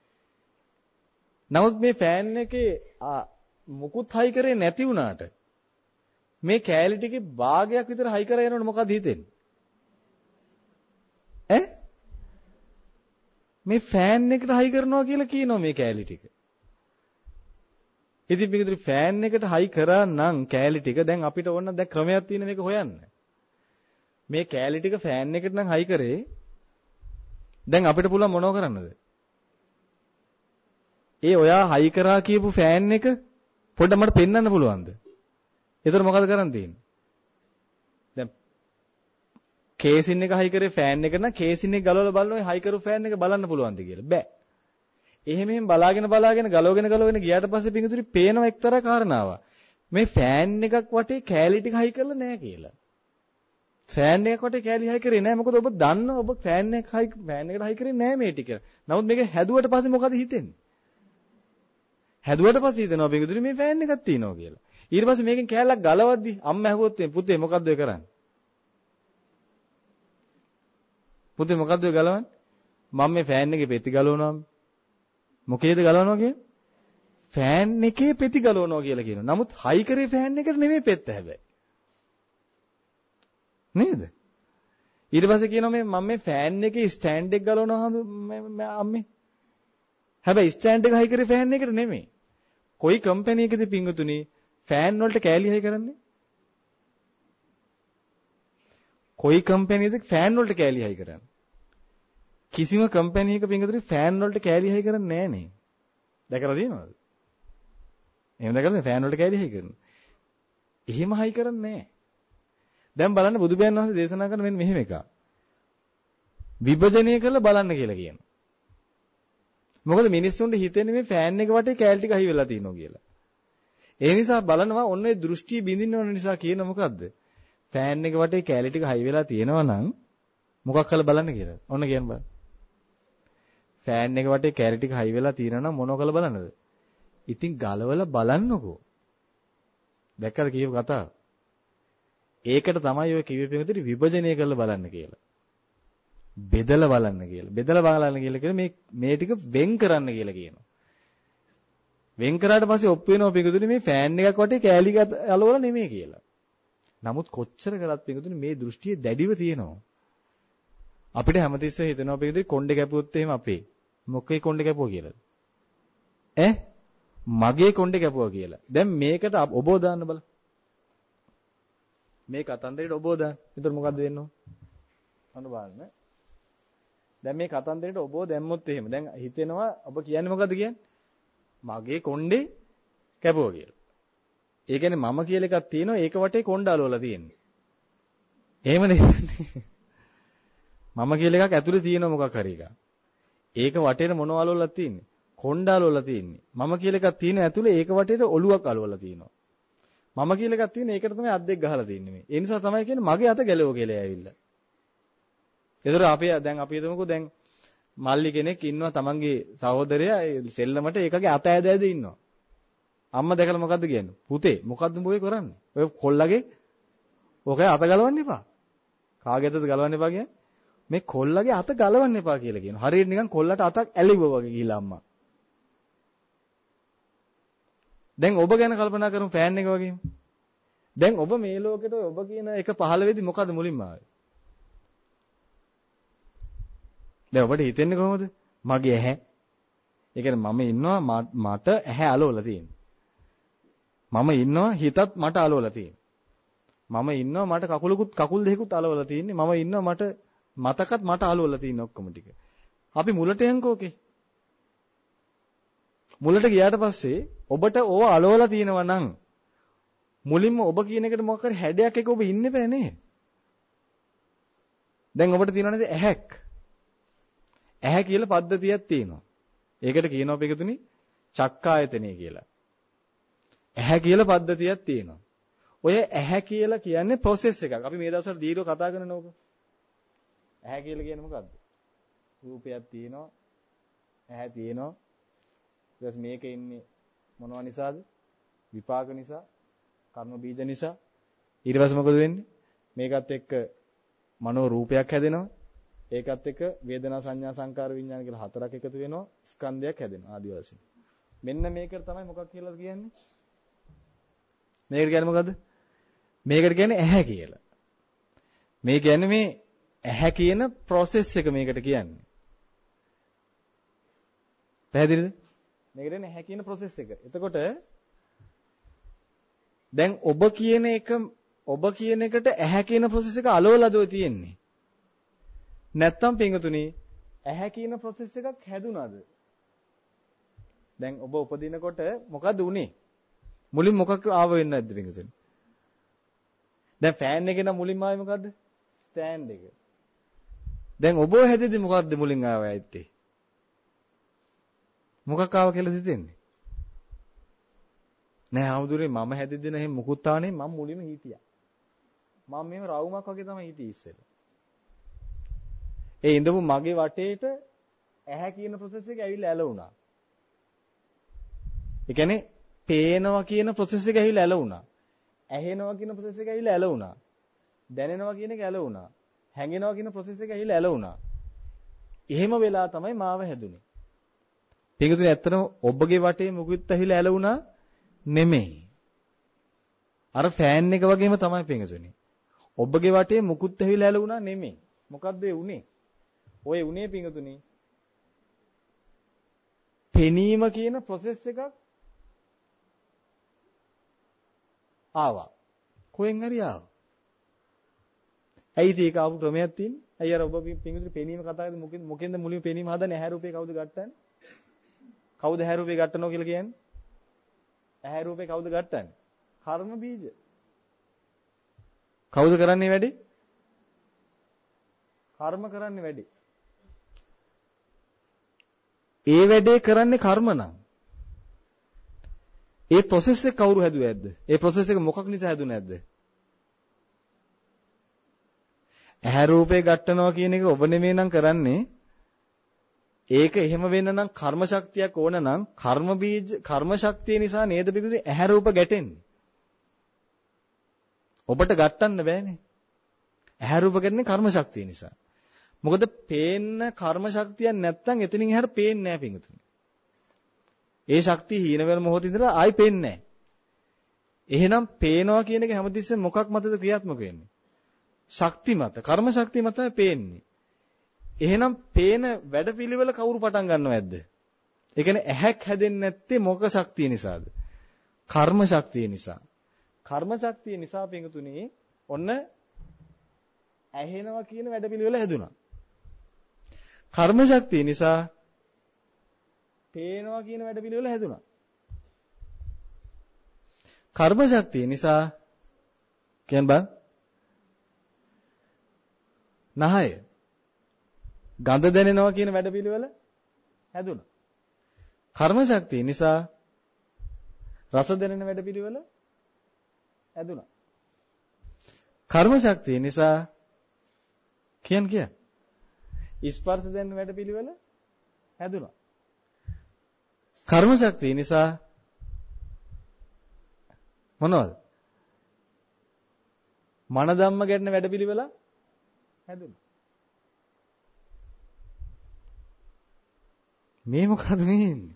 නමුත් මේ ෆෑන් එකේ මුකුත් හයි කරේ නැති වුණාට මේ කෑලි ටිකේ භාගයක් විතර හයි කරා යනකොට මොකද හිතෙන්නේ? ඈ? මේ ෆෑන් එකට හයි කරනවා කියලා කියනවා මේ කෑලි ටික. ඉතින් පිටුතුනි ෆෑන් එකට හයි කරා නම් කෑලි ටික දැන් අපිට ඕන දැන් ක්‍රමයක් තියෙන මේක හොයන්න. මේ කෑලි ටික ෆෑන් එකට නම් හයි කරේ. දැන් අපිට පුළුවන් මොනව කරන්නද? ඒ ඔයා හයි කරා කියපු ෆෑන් එක පොඩ්ඩක් මට පෙන්වන්න පුළුවන්ද? එතකොට මොකද කරන්න තියෙන්නේ? දැන් කේසින් එක හයි කරේ ෆෑන් එක නම් කේසින් එක ගලවලා බලන ඔය හයි කරු ෆෑන් එක බලන්න පුළුවන්ද කියලා. බෑ. එහෙම බලාගෙන ගලවගෙන ගියාට පස්සේ පිටුතුරි පේනවා එක්තරා කාරණාවක්. මේ ෆෑන් එකක් වටේ කෑලි ටික හයි කරලා නැහැ කියලා. ෆෑන් එකක් වටේ කෑලි හයි කරේ නැහැ. මොකද ඔබ දන්නවා ඔබ ෆෑන් එකට හයි කරේ නැහැ මේ ටික. නමුත් මේක හැදුවට පස්සේ මොකද හිතෙන්නේ? හැදුවට පස්සේ හිතනවා පිටුතුරි මේ ෆෑන් එකක් තියෙනවා කියලා. ඊට පස්සේ මේකෙන් කෑල්ලක් ගලවද්දි අම්මා ඇහුවොත් පුතේ මොකද්ද ඔය කරන්නේ? පුතේ මොකද්ද ඔය ගලවන්නේ? මම මේ ෆෑන් එකේ පෙති ගලවනවා. මොකේද ගලවනවා කියන්නේ? ෆෑන් එකේ පෙති ගලවනවා කියලා කියනවා. නමුත් හයි කරේ ෆෑන් එකට නෙමෙයි පෙත්ත හැබැයි. නේද? ඊට පස්සේ කියනවා මම මේ ෆෑන් එකේ ස්ටෑන්ඩ් එක ගලවනවා අම්මේ. හැබැයි ස්ටෑන්ඩ් එක හයි කරේ ෆෑන් එකට නෙමෙයි. කොයි කම්පැනි එකද පිංගුතුනි ෆෑන් වලට කෑලි හයි කරන්නේ? කොයි කම්පැනිද ෆෑන් වලට කෑලි හයි කරන්නේ? කිසිම කම්පැනි එකක පිංගුතුනි ෆෑන් වලට කෑලි හයි කරන්නේ නැහැ නේ. දැකලා තියෙනවද? එහෙම දැකලාද ෆෑන් වලට කෑලි හයි කරන්නේ? එහෙම හයි කරන්නේ නැහැ. දැන් බලන්න බුදුබයන් වහන්සේ දේශනා කරන මෙන්න මෙහෙම එකක්. විභජනය කරලා බලන්න කියලා කියනවා. මොකද මිනිස්සුන්ට හිතෙන්නේ මේ ෆෑන් එක වටේ කෑලි ටික හයි වෙලා තියෙනවා කියලා. ඒ නිසා බලනවා ඔන්න ඒ දෘෂ්ටි බින්දින්න ඕන නිසා කියන මොකද්ද? ෆෑන් එක වටේ කෑලි ටික හයි වෙලා තියෙනවා නම් මොකක් කළ බලන්න කියලා. ඔන්න කියන්න බලන්න. ෆෑන් එක වටේ කෑලි ටික හයි වෙලා තියෙනවා නම් මොනව කළ බලන්නද? ඉතින් ගලවලා බලන්නකෝ. දැක්කද කියව කතාව? ඒකට තමයි ඔය කිව්වේ පිටුතරි විභජනය කරලා බලන්න කියලා. බෙදලා බලන්න කියලා. බෙදලා බලන්න කියලා කියන්නේ මේ ටික වෙන් කරන්න කියලා කියනවා. වෙන් කරාට පස්සේ ඔප් වෙනවා පිටුතරි මේ ෆෑන් එකක් වටේ කෑලි ගලවලා නෙමෙයි කියලා. නමුත් කොච්චර කරත් පිටුතරි මේ දෘෂ්ටිය දැඩිව තියෙනවා. අපිට හැමතිස්සෙම හිතෙනවා පිටුතරි කොණ්ඩේ කැපුවොත් එහෙම අපේ මොකේ කොණ්ඩේ කැපුවා කියලාද? මගේ කොණ්ඩේ කැපුවා කියලා. දැන් මේකට ඔබව දාන්න බලන්න. මේ කතන්දරේට ඔබව දාන්න. එතකොට මොකද්ද වෙන්නේ? අන්න බලන්න. දැන් මේ කතන්දරේට ඔබව දැම්මොත් එහෙම. දැන් හිතෙනවා ඔබ කියන්නේ මොකද්ද කියන්නේ? මගේ කොණ්ඩේ කැපුවා කියලා. ඒ කියන්නේ මම කියලා එකක් තියෙනවා ඒක වටේ කොණ්ඩ අලවලා තියෙන්නේ. එහෙම නෙවෙයි. මම කියලා එකක් ඇතුලේ තියෙනවා මොකක් හරි එකක්. ඒක වටේට මොනව අලවලා තියෙන්නේ? කොණ්ඩ අලවලා තියෙන්නේ. මම කියලා එකක් තියෙන ඇතුලේ ඒක වටේට ඔලුවක් අලවලා තියෙනවා. මම කියලා එකක් තියෙන ඒකට තමයි අත් දෙක ගහලා තින්නේ මේ. ඒ නිසා තමයි කියන්නේ මගේ අත ගැලව කියලා ඇවිල්ලා. ඒතර අපි හිතමුකෝ දැන් මල්ලි කෙනෙක් ඉන්නවා තමන්ගේ සහෝදරයා සෙල්ලමට ඒකගේ අත ඇද ඇද ඉන්නවා. අම්මා දැකලා මොකද්ද කියන්නේ? පුතේ මොකද්ද උඹ ඔය කරන්නේ? ඔය කොල්ලගේ ඔකේ අත ගලවන්න එපා. කාගේ අතද ගලවන්න එපා කියන්නේ? මේ කොල්ලගේ අත ගලවන්න එපා කියලා කියනවා. හරියට නිකන් කොල්ලට අතක් ඇලිවුවා වගේ ගිහිලා අම්මා. දැන් ඔබ ගැන කල්පනා කරමු ෆෑන් එක වගේම. දැන් ඔබ මේ ලෝකෙට ඔබ කියන එක පහළ වෙද්දි මොකද මුලින්ම ආවේ? දැන් ඔබට හිතෙන්නේ කොහොමද? මගේ ඇහැ. ඒ කියන්නේ මම ඉන්නවා මට ඇහැ අලවලා තියෙනවා. මම ඉන්නවා හිතත් මට අලවලා තියෙනවා. මම ඉන්නවා මට කකුල් දෙකකුත් අලවලා තියෙන්නේ. මම ඉන්නවා මට මතකත් මට අලවලා තියෙන ඔක්කොම ටික. අපි මුලට යන්කෝ ඔකේ. මුලට ගියාට පස්සේ ඔබට ඕව අලවලා තියෙනවා නම් මුලින්ම ඔබ කියන එකට මොකක් හරි හැඩයක් එක ඔබ ඉන්න බෑ නේද? දැන් ඔබට තියෙනවා නේද ඇහැක්? ඇහැ කියලා පද්ධතියක් තියෙනවා. ඒකට කියනවා පිටුතුනි චක්කායතනෙ කියලා. ඇහැ කියලා පද්ධතියක් තියෙනවා. ඔය ඇහැ කියලා කියන්නේ process එකක්. අපි මේ දවස්වල දීර්ඝව කතා කරන ඕක. ඇහැ කියලා කියන්නේ මොකද්ද? රූපයක් තියෙනවා. ඇහැ තියෙනවා. ඊට මේකේ ඉන්නේ මොනවා නිසාද? විපාක නිසා, කර්ම බීජ නිසා. ඊට පස්සේ මොකද වෙන්නේ? මේකත් එක්ක මනෝ රූපයක් හැදෙනවා. ඒකත් එක්ක වේදනා සංඥා සංකාර විඥාන කියලා හතරක් එකතු වෙනවා. ස්කන්ධයක් හැදෙනවා ආදි වශයෙන්. මෙන්න මේකට තමයි මොකක් කියලා කියන්නේ? මේකට කියන්නේ මොකද්ද? මේකට කියන්නේ ඇහැ කියලා. මේ කියන්නේ මේ ඇහැ කියන process එක මේකට කියන්නේ. පැහැදිලිද? මේකට කියන්නේ ඇහැ කියන process එක. එතකොට දැන් ඔබ කියන එකට ඇහැ කියන process එක අලවලදෝ තියෙන්නේ. නැත්තම් පින්වතුනි ඇහැ කියන process එකක් හැදුනද? දැන් ඔබ උපදිනකොට මොකද උනේ? මුලින් මොකක් ආව වෙන්නේ නැද්ද පින්වතුනි? දැන් ෆෑන් එකේ නම් මුලින්ම ආවේ මොකද්ද? ස්ටෑන්ඩ් එක. දැන් ඔබ හැදෙද්දි මොකද්ද මුලින් ආවේ ඇත්තේ? මොකක් ආව කියලා හිතෙන්නේ? නෑ ආමුදුරේ මම හැදෙද්දි නම් එහෙම මුකුත් ආනේ මම මුලින්ම හිටියා. මම මේව රවුමක් වගේ තමයි හිටියේ ඉස්සෙල්ලා. ඒ ඉඳපු මගේ වටේට ඇහැ කියන process එක ඇවිල්ලා ඇලුණා. ඒ කියන්නේ පේනවා කියන process එක ඇවිල්ලා ඇලුණා. ඇහෙනවා කියන process එක ඇවිල්ලා ඇලුණා. දැනෙනවා කියන එක ඇලුණා. හැඟෙනවා කියන process එක ඇවිල්ලා ඇලුණා. එහෙම වෙලා තමයි මාව හැදුනේ. පිටුතුනේ ඇත්තටම ඔබගේ වටේ මුකුත් ඇවිල්ලා ඇලුණා නෙමෙයි. අර ෆෑන් එක වගේම තමයි පිටුතුනේ. ඔබගේ වටේ මුකුත් ඇවිල්ලා ඇලුණා නෙමෙයි. මොකද්ද ඒ උනේ? ඔය උනේ පිටුතුනේ. පෙනීම කියන process එකක් ආවා. කොහෙන් හරි ආවා. ඇයිද ඒක ආපු ක්‍රමයක් තියෙන්නේ? අයිය අර ඔබ පින්විතේ පෙනීම කතා කරද්දී මොකෙන්ද මුලින්ම පෙනීම හදන්නේ? ඇහැ රූපේ කවුද ගන්නන්නේ? කවුද ඇහැ රූපේ ගන්නනවා කියලා කියන්නේ? ඇහැ රූපේ කවුද ගන්නන්නේ? කර්ම බීජ. කවුද කරන්නේ වැඩි? කර්ම කරන්නේ වැඩි. ඒ වැඩේ කරන්නේ කර්ම නම්. ඒ process එක කවුරු හැදුවේ නැද්ද? ඒ process එක මොකක් නිසා හැදුනේ නැද්ද? ඇහැ රූපේ ගන්නනවා කියන එක ඔබ නෙමෙයි නම් කරන්නේ. ඒක එහෙම වෙන්න නම් කර්ම ශක්තියක් ඕන නම් කර්ම ශක්තිය නිසා නේද පිටුනේ ඇහැ රූප ගැටෙන්නේ. ඔබට ගටන්න බෑනේ. ඇහැ රූප ගැටෙන්නේ කර්ම ශක්තිය නිසා. මොකද පේන්න කර්ම ශක්තියක් නැත්තම් එතනින් එහාට පේන්නේ නැහැ පිටුනේ. ඒ ශක්තිය හීන වෙන මොහොතේ ඉඳලා ආයි පේන්නේ නැහැ. එහෙනම් පේනවා කියන එක හැමතිස්සෙම මොකක් මතද ක්‍රියාත්මක වෙන්නේ? ශක්ති මත, කර්ම ශක්තිය මත තමයි පේන්නේ. එහෙනම් පේන වැඩපිළිවෙල කවුරු පටන් ගන්නවද? ඒ කියන්නේ ඇහැක් හැදෙන්නේ නැත්තේ මොක ශක්තිය නිසාද? කර්ම ශක්තිය නිසා. කර්ම ශක්තිය නිසා පිටුතුනේ ඔන්න ඇහෙනවා කියන වැඩපිළිවෙල හැදුනා. කර්ම ශක්තිය නිසා පේනවා කියන වැඩපිළිවෙල හැදුනා. කර්ම ශක්තිය නිසා කියන්න බං නහය ගඳ දැනෙනවා කියන වැඩපිළිවෙල හැදුනා. කර්ම ශක්තිය නිසා රස දැනෙන වැඩපිළිවෙල හැදුනා. කර්ම ශක්තිය නිසා කියන්න ස්පර්ශ දැනෙන වැඩපිළිවෙල හැදුනා. කර්ම ශක්තිය නිසා මොනවද? මන ධම්ම ගැටෙන වැඩපිළිවෙල හැදුනා. මේ මොකද මේ ඉන්නේ?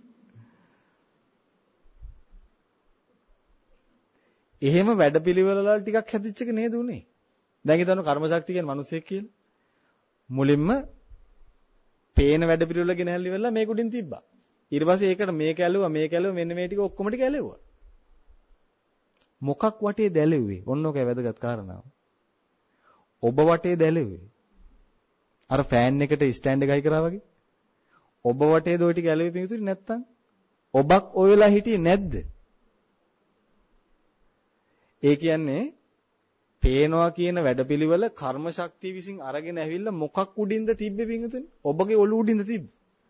එහෙම වැඩපිළිවෙල වල ටිකක් හැදිච්ච එක නේද උනේ? දැන් හිතන්න කර්ම ශක්තිය කියන්නේ මිනිස්සෙක් කියලා. මුලින්ම පේන වැඩපිළිවෙල ගෙනහැල්ලි වෙලා මේක උඩින් තිබ්බා. ඊට පස්සේ ඒකට මේක ඇලුවා මෙන්න මේ ටික ඔක්කොම ටික ඇලෙව්වා. මොකක් වටේ දැලෙව්වේ? ඔන්න ඔකයි වැදගත් කාරණාව. ඔබ වටේ දැලෙව්වේ. අර ෆෑන් එකට ස්ටෑන්ඩ් එකයි කරා වගේ. ඔබ වටේ දොයි ටික ඇලෙවි පිටුරි නැත්තම් ඔබක් ඔය වෙලා හිටියේ නැද්ද? ඒ කියන්නේ පේනවා කියන වැඩපිළිවෙල කර්ම ශක්තිය විසින් අරගෙන ඇවිල්ලා මොකක් උඩින්ද තිබ්බේ පිටුතුනේ? ඔබගේ ඔළුව උඩින්ද තිබ්බේ?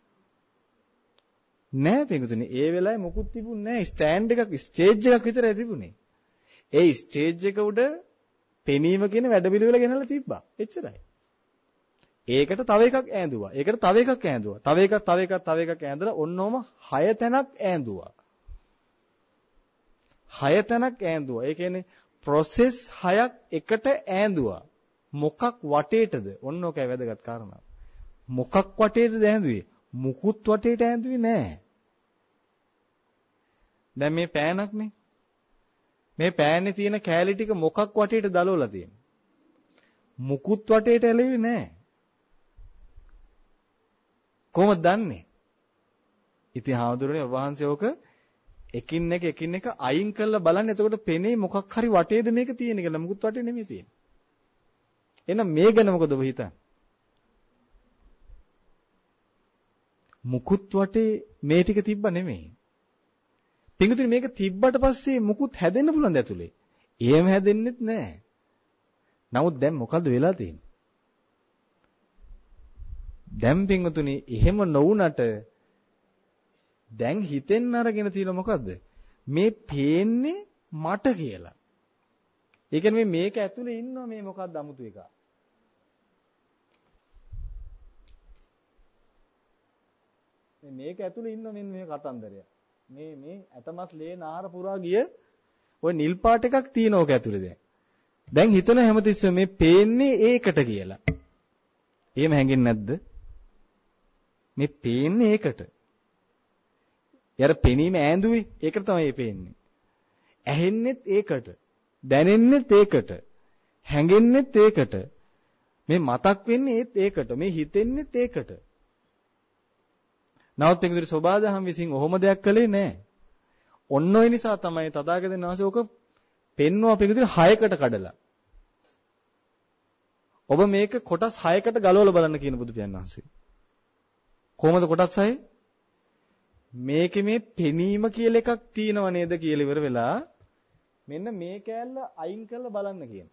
නෑ පිටුතුනේ. ඒ වෙලාවේ මොකුත් තිබුණේ නෑ. ස්ටෑන්ඩ් එකක් ස්ටේජ් එකක් විතරයි තිබුණේ. ඒ ස්ටේජ් එක උඩ පෙනීම කියන වැඩපිළිවෙල ගෙනල්ලා තිබ්බා. එච්චරයි. ඒකට තව එකක් ඈඳුවා. ඒකට තව එකක් ඈඳුවා. තව එකක් ඈඳලා ඔන්නෝම 6 තැනක් ඈඳුවා. 6 තැනක් ඈඳුවා. ඒ කියන්නේ process 6ක් එකට ඈඳුවා. මොකක් වටේටද? ඔන්න ඔකයි වැදගත් කාරණාව. මොකක් වටේටද ඈඳුවේ? මුකුත් වටේට ඈඳුවේ නෑ. දැන් මේ පෑනක් නේ. මේ පෑන්නේ තියෙන කෑලි ටික මොකක් වටේට දලවලා තියෙන්නේ? මුකුත් වටේට ඇලෙන්නේ නැහැ. කොහොමද දන්නේ? ඉතින් හාමුදුරනේ වහන්සේ ඕක එකින් එක අයින් කරලා බලන්න. එතකොට පෙනේ මොකක් හරි වටේද මේක තියෙන්නේ කියලා. මුකුත් වටේ නෙමෙයි තියෙන්නේ. එහෙනම් මේ ගැන මොකද ඔබ හිතන්නේ? මුකුත් වටේ මේ ටික තිබ්බ නෙමෙයි. පිංගුතුනි මේක තිබ්බට පස්සේ මුකුත් හැදෙන්න පුළුවන්ද ඇතුලේ? එහෙම හැදෙන්නෙත් නැහැ. නමුත් දැන් මොකද්ද වෙලා තියෙන්නේ? දැන් පිංගුතුනි එහෙම නොවුනට දැන් හිතෙන් අරගෙන තියෙන මොකද්ද? මේ පේන්නේ මට කියලා. ඒ කියන්නේ මේක ඇතුලේ ඉන්නවා මේ මොකක්ද අමුතු එකක්. මේක ඇතුලේ ඉන්න මෙන්න මේ කතන්දරය. මේ ඇතමස් ලේ නාර පුරා ගිය ওই නිල් පාට එකක් තියෙන ඕක ඇතුලේ දැන්. දැන් හිතන හැමතිස්සෙම මේ පේන්නේ ඒකට කියලා. එහෙම හැංගෙන්නේ නැද්ද? මේ පේන්නේ ඒකට. යාර පෙනීම ඈඳුවේ ඒකට තමයි පේන්නේ. ඇහෙන්නෙත් ඒකට. දැනෙන්නෙත් ඒකට. හැංගෙන්නෙත් ඒකට. මේ මතක් වෙන්නේ ඒකට. මේ හිතෙන්නෙත් ඒකට. නවත් එක්තරේ සෝබාදහම් විසින් ඔහොම දෙයක් කළේ නැහැ. ඔන්න ඔය නිසා තමයි තථාගතයන් වහන්සේ ඔක පෙන්වුව අපේ විදිහට 6කට කඩලා. ඔබ මේක කොටස් 6කට ගලවලා බලන්න කියන බුදු පියාණන් වහන්සේ. කොහොමද කොටස් 6? මේකේ මේ පෙනීම කියලා එකක් තියෙනව නේද කියලා ඉවර වෙලා මෙන්න මේ කෑල්ල අයින් කරලා බලන්න කියන.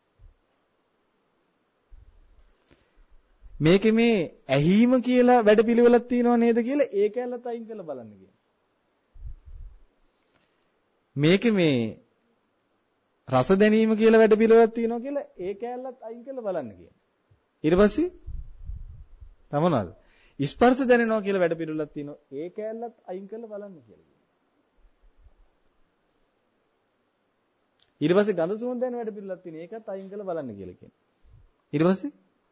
මේකේ මේ ඇහිම කියලා වැඩපිළිවෙලක් තියෙනව නේද කියලා ඒ කෑල්ලත් අයින් කරලා බලන්න කියන. මේකේ මේ රස දැනීම කියලා වැඩපිළිවෙලක් තියෙනවා කියලා ඒ කෑල්ලත් අයින් කරලා බලන්න කියන. ඊට පස්සේ තමනවාද? ස්පර්ශ දැනෙනවා කියලා වැඩපිළිවෙලක් තියෙනවා ඒ කෑල්ලත් අයින් කරලා බලන්න කියලා. ඊට පස්සේ ගඳ සුවඳ දැනෙන වැඩපිළිවෙලක් තියෙනවා ඒකත් අයින් කරලා බලන්න කියලා කියනවා. ඊට පස්සේ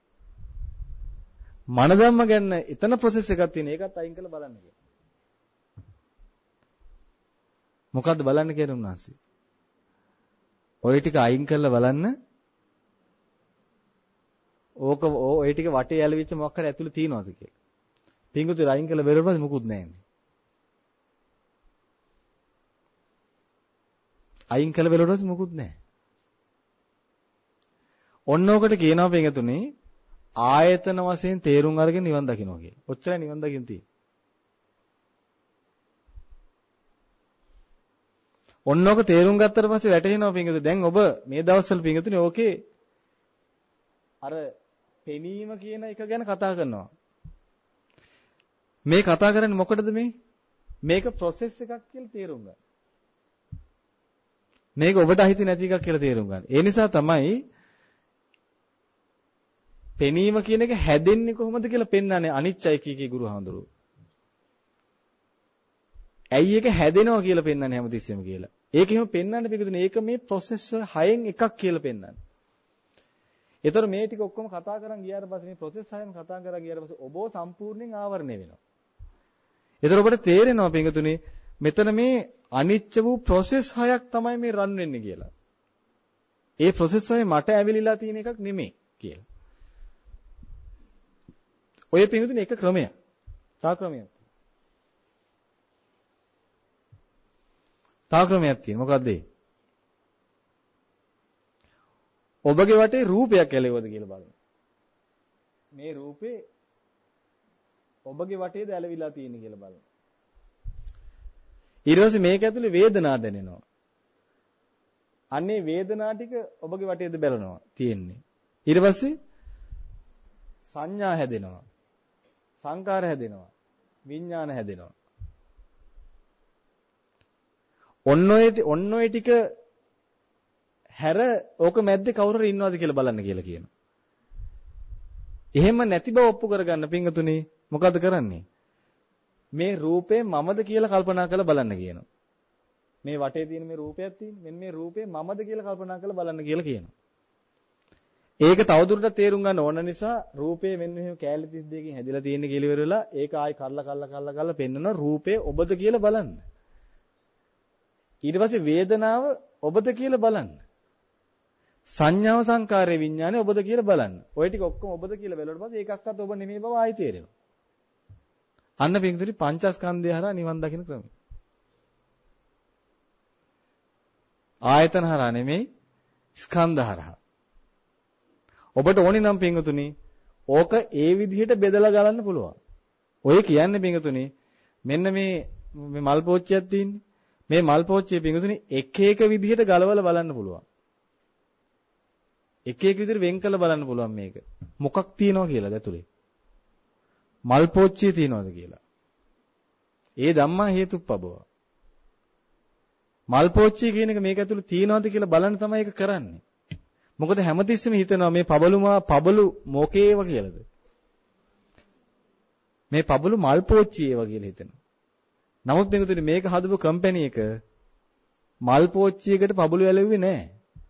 මන ධම්ම ගැන එතන process එකක් තියෙන ඒකත් අයින් කරලා බලන්න කියලා. මොකද්ද බලන්න කියන්නේ උන්වහන්සේ? ඔය ටික අයින් කරලා බලන්න. ඕක ඔය ටික වටේ ඇලවිච්ච මොකක් හරි ඇතුලේ තියෙනවද කියලා. පිංගුතුර අයින් කරලා බැලුවම මොකුත් නැහැ. අයින් කරලා බැලුවොත් මොකුත් නැහැ. ඔන්න ඔකට කියනවා පිංගුතුනේ ආයතන වශයෙන් තේරුම් අරගෙන නිවන් දකින්න කියලා. ඔච්චරයි නිවන් දකින්න තියෙන්නේ. ඔන්නෝක තේරුම් ගත්තට පස්සේ වැටහෙනවා පිංගුතුනි දැන් ඔබ මේ දවස්වල පිංගුතුනි ඕකේ අර පෙනීම කියන එක ගැන කතා කරනවා. මේ කතා කරන්නේ මොකටද මේ? මේක process එකක් කියලා තේරුම් ගන්න. මේක ඔබට අහිති නැති එකක් කියලා තේරුම් ගන්න. ඒ නිසා තමයි පෙනීම කියන එක හැදෙන්නේ කොහොමද කියලා පෙන්වන්නේ අනිච්චයි කීකී ගුරුහාඳුරු. ඇයි ඒක හැදෙනවා කියලා පෙන්වන්නේ හැමතිස්සෙම කියලා. ඒක එහෙම පෙන්වන්න පිටුනේ ඒක මේ process 6න් එකක් කියලා පෙන්වන්නේ. ඒතර මේ ටික ඔක්කොම කතා කරන් ගියාට පස්සේ මේ process 6න් කතා කරන් ගියාට පස්සේ ඔබව සම්පූර්ණයෙන් ආවරණය වෙනවා. ඒතර ඔබට තේරෙනවා පිටුනේ මෙතන මේ අනිච්ච වූ process 6ක් තමයි මේ රන් වෙන්නේ කියලා. ඒ process 6 මට ඇවිලිලා තියෙන එකක් නෙමෙයි කියලා. ඔය පිටුනේ එක ක්‍රමයක්. තා ක්‍රමයක්. තා ක්‍රමයක් තියෙනවා. මොකද්ද ඒ? ඔබගේ වටේ රූපයක් ඇලෙවද කියලා බලන්න. මේ රූපේ ඔබගේ වටේද ඇලවිලා තියෙන්නේ කියලා බලන්න. ඊට පස්සේ මේක ඇතුලේ වේදනාවක් දැනෙනවා. අන්නේ වේදනා ටික ඔබගේ වටේද බැලනවා තියෙන්නේ. ඊට පස්සේ සංඥා හැදෙනවා. සංකාර හැදෙනවා. විඥාන හැදෙනවා. ඔන්න ඔය ටික හැර ඕක මැද්දේ කවුරු හරි ඉන්නවද කියලා බලන්න කියලා කියනවා. එහෙම නැති බව ඔප්පු කරගන්න පිංගතුනේ මොකද කරන්නේ? මේ රූපේ මමද කියලා කල්පනා කරලා බලන්න කියනවා. මේ වටේ තියෙන මේ රූපයක් තියෙන්නේ. මෙන්න මේ රූපේ මමද කියලා කල්පනා කරලා බලන්න කියලා කියනවා. ඒක තවදුරටත් තේරුම් ගන්න ඕන නිසා රූපේ මෙන්න මෙහෙම කැලේ 32කින් හැදිලා තියෙන කියලා ඉවර වෙලා ඒක ආයි කල්ලා පෙන්නන රූපේ ඔබද කියලා බලන්න. ඊට පස්සේ වේදනාව ඔබද කියලා බලන්න. සංඥාව සංකාරය විඥානේ ඔබද කියලා බලන්න. ඔය ටික ඔක්කොම ඔබද කියලා බැලුවට පස්සේ ඒකක්වත් ඔබ නෙමෙයි බව ආයි තේරෙනවා. අන්න පිටුතුනි පංචස්කන්ධය හරහා නිවන් දකින්න ක්‍රමය. ආයතන හරහා නෙමෙයි ස්කන්ධ හරහා. ඔබට ඕනි නම් පිටුතුනි ඕක ඒ විදිහට බෙදලා ගලන්න පුළුවන්. ඔය කියන්නේ පිටුතුනි මෙන්න මේ මල් පෝච්චියක් තියෙන්නේ. මේ මල් පෝච්චිය පිටුතුනි එක එක විදිහට ගලවලා බලන්න පුළුවන්. එක එක විදිහට වෙන් කළ බලන්න පුළුවන් මේක. මොකක් තියනවා කියලාද ඇතුලේ? මල් පෝච්චිය තියනවාද කියලා. ඒ ධම්මා හේතුප්පබව. මල් පෝච්චිය කියන එක මේක ඇතුලේ තියනවාද කියලා බලන්න තමයි ඒක කරන්නේ. මොකද හැමතිස්සෙම හිතනවා මේ පබළු මොකේව කියලාද? මේ පබළු මල් පෝච්චියේව කියලා හිතනවා. නමුත් මේක හදපු කම්පැනි එක මල් පෝච්චියකට පබළු ඇලෙව්වේ නැහැ.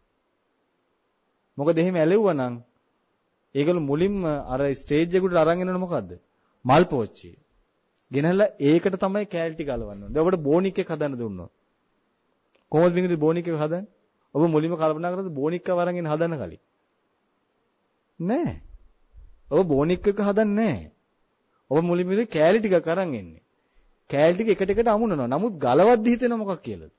මොකද එහෙම ඇලෙව්වා නම් ඒගොල්ලෝ මුලින්ම අර ස්ටේජ් එකට අරන් එනවනේ මොකද්ද? මල් පෝච්චිය. ගෙනහැල්ලා ඒකට තමයි කැලටි ගලවන්න ඕනේ. දැන් ඔබට බෝනික් එක හදන්න දුන්නොත්. කොහොමද මිනිස්සු බෝනික් එක හදන්නේ? ඔබ මුලින්ම කල්පනා කරද්දී බෝනික් එක වරන් එන හදන්න කලින්. නෑ. ඔබ බෝනික් එක හදන්නේ නෑ. ඔබ මුලින්ම කැලි ටිකක් අරන් එන්නේ. කැලි ටික එකට එකට අමුණනවා. නමුත් ගලවද්දි හිතෙන මොකක් කියලාද?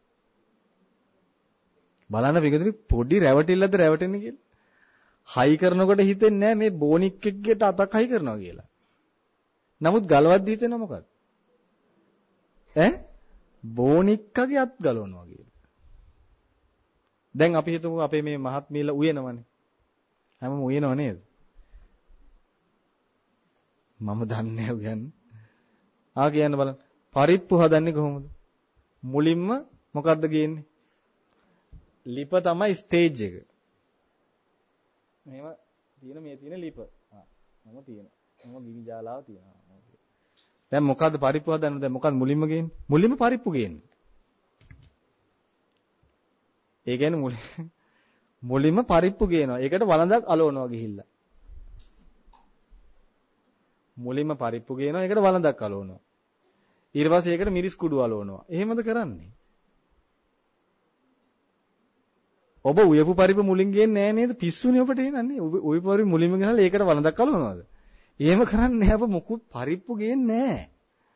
බලන්න පිටුතුනි පොඩි රැවටිල්ලද රැවටෙන්නේ කියලා. හයි කරනකොට හිතෙන්නේ නැහැ මේ බෝනික් එක්කට අතක් හයි කරනවා කියලා. නමුත් ගලවද්දි හිතෙනවා මොකක්ද? බෝනික්කගේ අත් ගලවනවා කියලා. දැන් අපි හිතමු අපේ මේ මහත්මීලා උයනවනේ. හැමෝම උයනව නේද? මම දන්නේ නැහැ උයන්නේ. කියන්න බලන්න. පරිප්පු හදන්නේ කොහොමද? මුලින්ම මොකද්ද ගේන්නේ? ලිප තමයි ස්ටේජ් එක. මෙහෙම තියෙන මේ තියෙන ලිප. මම තියෙන. මම ගිනි ජාලාව තියෙනවා. දැන් මොකද්ද පරිප්පු හදන්නේ? දැන් මොකද්ද මුලින්ම ගේන්නේ? මුලින්ම පරිප්පු ගේන්නේ. ඒ කියන්නේ මුලින්ම පරිප්පු ගේනවා. ඒකට වළඳක් අලවනවා ගිහිල්ලා. මුලින්ම පරිප්පු ගේනවා. ඒකට වළඳක් අලවනවා. ඊට පස්සේ ඒකට මිරිස් කුඩු අලවනවා. එහෙමද කරන්නේ? ඔබ උයපු පරිප්පු මුලින් ගේන්නේ නැහැ නේද? පිස්සුනේ ඔබට එනන්නේ. උයපු පරිප්පු මුලින්ම ගහලා ඒකට වළඳක් අලවනවාද? එහෙම කරන්නේ නැහැ. ඔබ මොකුත් පරිප්පු ගේන්නේ නැහැ.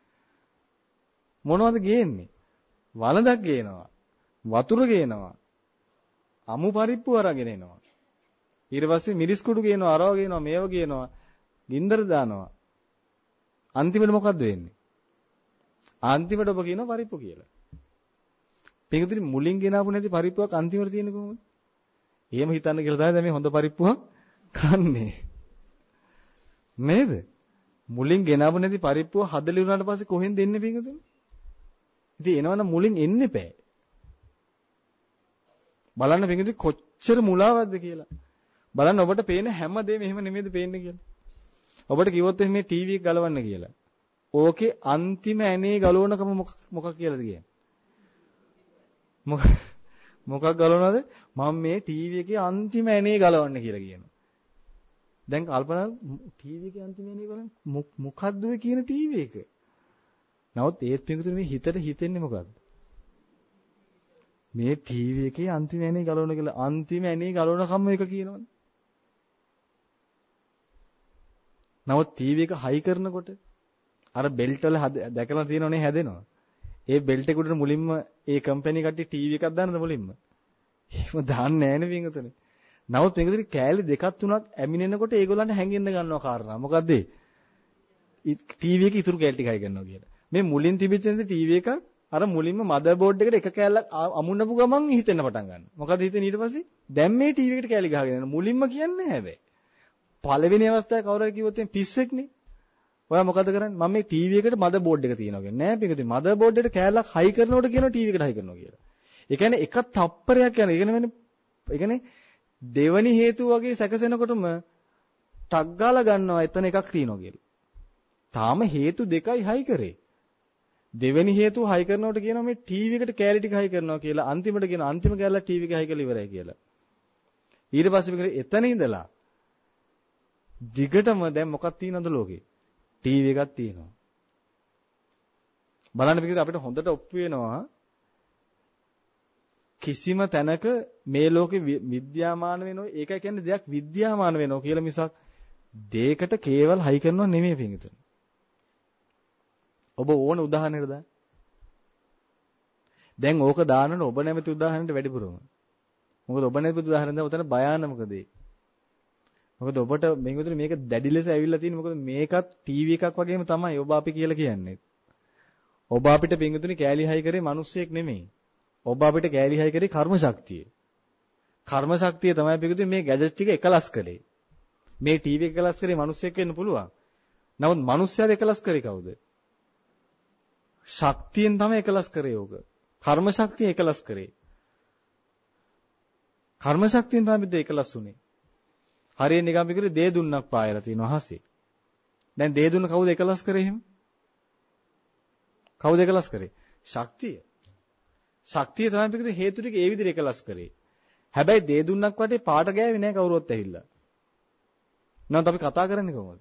මොනවද ගේන්නේ? වළඳක් ගේනවා. වතුර ගේනවා. අමු පරිප්පු අරගෙන එනවා. ඊට පස්සේ මිරිස් කුඩු ගේනවා, අරව ගේනවා, මේව ගේනවා. ගින්දර දානවා. අන්තිමට මොකද්ද වෙන්නේ? අන්තිමට ඔබ කියනවා පරිප්පු කියලා. පිටුතුනි මුලින් ගෙනාවු නැති පරිප්පුවක් අන්තිමට තියෙන්නේ කොහොමද? එහෙම හිතන්න කියලා තමයි මේ හොඳ පරිප්පුවක් කන්නේ. නේද? මුලින් ගෙනාවු නැති පරිප්පුව හදලා ඉවරනාට පස්සේ කොහෙන්ද එන්නේ පිටුතුනි? ඉතින් එනවනම් මුලින් එන්න එපා. බලන්න පිටුතුනි කොච්චර මුලාවක්ද කියලා. බලන්න ඔබට පේන හැම දෙයක්ම එහෙම නෙමෙයිද පේන්නේ කියලා. ඔබට කිව්වොත් මේ ටීවී එක ගලවන්න කියලා. ඕකේ අන්තිම ඇනේ ගලවනකම මොකක් කියලාද කියන්නේ? මොකක් ගලවනවද? මම මේ ටීවී එකේ අන්තිම ඇනේ ගලවන්න කියලා කියනවා. දැන් කල්පනා ටීවී එකේ අන්තිම ඇනේ ගලවන්න මොකද්ද ඔය කියන ටීවී එක? නමුත් ඒත් පිටුතුනේ මේ හිතට හිතෙන්නේ මොකද්ද? මේ ටීවී එකේ අන්තිම ඇනේ ගලවන කියලා අන්තිම ඇනේ ගලවනකම් එක කියනවනේ. නමුත් ටීවී එක හයි කරනකොට අර බෙල්ට් වල දැකලා තියෙනවනේ හැදෙනවා. ඒ බෙල්ට් එක උඩට මුලින්ම ඒ කම්පැනි කට්ටිය ටීවී එකක් දාන්නද මුලින්ම? එහෙම දාන්නේ නැහැනේ පින්වතුනි. නමුත් පින්වතුනි කෑලි දෙකක් තුනක් ඇමිනෙනකොට ඒගොල්ලන්ට හැංගෙන්න ගන්නවා කාරණා. මොකද්ද? ටීවී එක ඉතුරු කෑලි ටික හයි කරනවා කියලා. මේ මුලින් තිබිච්ච ටීවී එක අර මුලින්ම මදර් බෝඩ් එකට එක කෑල්ලක් අමුන්නපු ගමන් හිතෙන්න පටන් ගන්නවා. මොකද හිතෙන්නේ ඊට පස්සේ? දැන් මේ ටීවී එකට කෑලි ගහගෙන යනවා. මුලින්ම කියන්නේ හැබැයි. පළවෙනි අවස්ථාවේ කවුරු හරි කිව්වොත් එම් පිස්සෙක්නේ. ඔයා මොකද කරන්නේ? මම මේ ටීවී එකට මදර් බෝඩ් එක තියනවා කියන්නේ. නෑ පිටුදී මදර් බෝඩ් එකට කෑල්ලක් හයි කරනකොට කියනවා ටීවී එකට හයි කරනවා කියලා. ඒ කියන්නේ එක තප්පරයක් යන. ඒ කියන්නේ දෙවනි හේතුව වගේ සැකසෙනකොටම ටක් ගාලා ගන්නවා එතන එකක් තියෙනවා කියලා. තාම හේතු දෙකයි හයි කරේ. දෙවෙනි හේතුව හයි කරනකොට කියනවා මේ ටීවී එකට කෑලි ටික හයි කරනවා කියලා. අන්තිමට කියන අන්තිම කෑල්ල ටීවී එක හයි කරලා ඉවරයි කියලා. ඊට පස්සේ මේක එතන ඉඳලා දිගටම දැන් මොකක් තියෙනවද ලෝකේ? ටීවී එකක් තියෙනවා. බලන්න පිටින් අපිට හොඳට ඔප්පු වෙනවා කිසිම තැනක මේ ලෝකෙ විද්‍යාමාන වෙනෝ ඒකයි කියන්නේ දෙයක් විද්‍යාමාන වෙනෝ කියලා මිසක් දෙයකට කේවල හයි කරනව නෙමෙයි පිංගුතුනි. ඔබ ඕන උදාහරණයකට දාන්න. දැන් ඕක දානන ඔබ නැමැති උදාහරණයට වැඩිපුරම. මොකද ඔබ නැමැති උදාහරණ දැන් උතන භයානකම දේ. මොකද ඔබට මේක මේක දැඩි ලෙස ඇවිල්ලා තියෙන්නේ මොකද මේකත් ටීවී එකක් වගේම තමයි ඔබ අපි කියලා කියන්නේ. ඔබ අපිට පිංගුතුනි කෑලි හයි කරේ මිනිස්සෙක් නෙමෙයි. ඔබ අපිට කෑලි හයි කරේ කර්ම ශක්තිය. කර්ම ශක්තිය තමයි පිංගුතුනි මේ ගැජට් ටික එකලස් කළේ. මේ ටීවී එක එකලස් කරේ මිනිස්සෙක් වෙන්න පුළුවන්. නමුත් මිනිස්සයාව එකලස් කරේ කවුද? ශක්තියෙන් තමයි එකලස් කරේ ඕක. කර්ම ශක්තිය එකලස් කරේ. කර්ම ශක්තියෙන් තමයි මේ එකලස් උනේ. හරිය නිකන් පිටුරේ දේ දුන්නක් පායලා තියෙනවා අහසේ. දැන් දේ දුන්න කවුද එකලස් කරේ එහෙම? කවුද එකලස් කරේ? ශක්තිය. ශක්තිය තමයි පිටුරේ හේතු ටික ඒ විදිහට එකලස් කරේ. හැබැයි දේ දුන්නක් වටේ පාට ගෑවේ නැහැ කවුරුවත් ඇවිල්ලා. නැත්නම් අපි කතා කරන්නේ කොහොමද?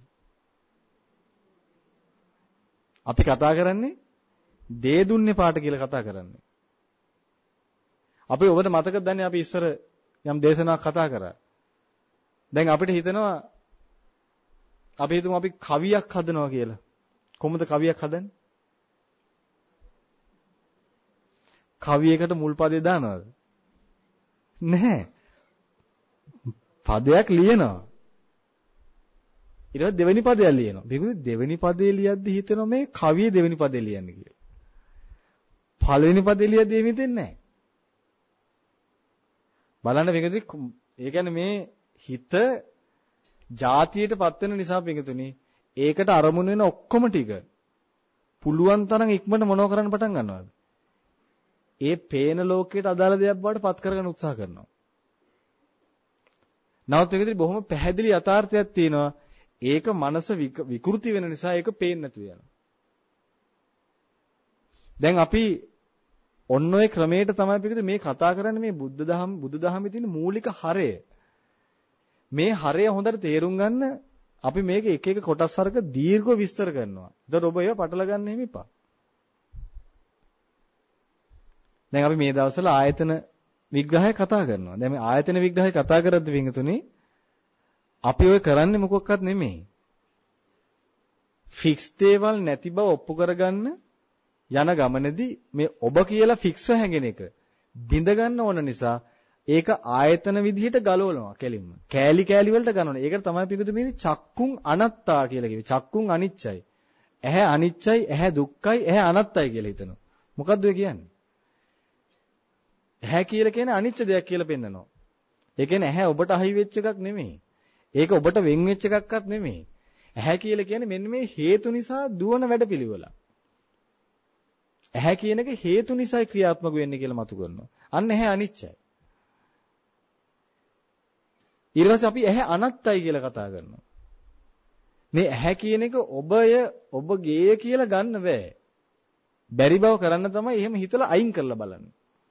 අපි කතා කරන්නේ දේ දුන්නේ පාට කියලා කතා කරන්නේ. අපි ඔබට මතකද දන්නේ අපි ඉස්සර යම් දේශනාවක් කතා කරා. දැන් අපිට හිතෙනවා අපි හිතමු අපි කවියක් හදනවා කියලා. කොහොමද කවියක් හදන්නේ? කවියකට මුල් පදේ දානවද? නැහැ. පදයක් ලියනවා. ඊට පස්සේ දෙවෙනි පදයක් ලියනවා. මේක දෙවෙනි පදේ ලියද්දි හිතෙනවා මේ කවියේ දෙවෙනි පදේ ලියන්නේ කියලා. පළවෙනි පදේ ලියද්දි එහෙම හිතෙන්නේ නැහැ. බලන්න මේකදී ඒ කියන්නේ මේ හිත જાතියටපත් වෙන නිසා පිටුතුනි ඒකට අරමුණු වෙන ඔක්කොම ටික පුළුවන් තරම් ඉක්මනට මොනව කරන්න පටන් ගන්නවද? ඒ පේන ලෝකයට අදාළ දෙයක් බවට පත් කරගන්න උත්සාහ කරනවා. නමුත් මේකදී බොහොම පැහැදිලි යථාර්ථයක් තියෙනවා. ඒක මනස විකෘති වෙන නිසා ඒක පේන්නේ නැතු වෙනවා. දැන් අපි ඔන්න ඔය ක්‍රමයට තමයි පිටුද මේ කතා කරන්නේ මේ බුදුදහමේ තියෙන මූලික හරය. මේ හරය හොඳට තේරුම් ගන්න අපි මේක එක එක කොටස් අරක දීර්ඝව විස්තර කරනවා. ඒතකොට ඔබ ඒවා පටල ගන්න එහෙම එපා. දැන් අපි මේ දවස්වල ආයතන විග්‍රහය කතා කරනවා. දැන් මේ ආයතන විග්‍රහය කතා කරද්දී වින්තුනේ අපි ඔය කරන්නේ මොකක්වත් නෙමෙයි. ෆික්ස් දේවල් නැති බව ඔප්පු කරගන්න යන ගමනේදී මේ ඔබ කියලා ෆික්ස්ව හැඟෙන එක බිඳ ගන්න ඕන නිසා ඒක ආයතන විදිහට ගලවනවා කෙලින්ම. කෑලි කෑලි වලට ගන්නවනේ. ඒකට තමයි පිටුද මේ චක්කුන් අනත්තා කියලා කිව්වේ. චක්කුන් අනිච්චයි. ඇහැ අනිච්චයි, ඇහැ දුක්ඛයි, ඇහැ අනත්තයි කියලා හිතනවා. මොකද්ද ඔය කියන්නේ? ඇහැ කියලා කියන්නේ අනිච්ච දෙයක් කියලා පෙන්නනවා. ඒ කියන්නේ ඇහැ ඔබට අහි වෙච්ච එකක් නෙමෙයි. ඒක ඔබට වෙන් වෙච්ච එකක්වත් නෙමෙයි. ඇහැ කියලා කියන්නේ මෙන්න මේ හේතු නිසා දුවන වැඩපිළිවෙල. ඇහැ කියන එක හේතු නිසායි ක්‍රියාත්මක වෙන්නේ කියලා මතු කරනවා. අන්න ඇහැ අනිච්චයි. ඊට පස්සේ අපි ඇහැ අනත්තයි කියලා කතා කරනවා. මේ ඇහැ කියන එක ඔබගේ කියලා ගන්න බෑ. බැරි බව කරන්න තමයි එහෙම හිතලා අයින් කරලා බලන්නේ.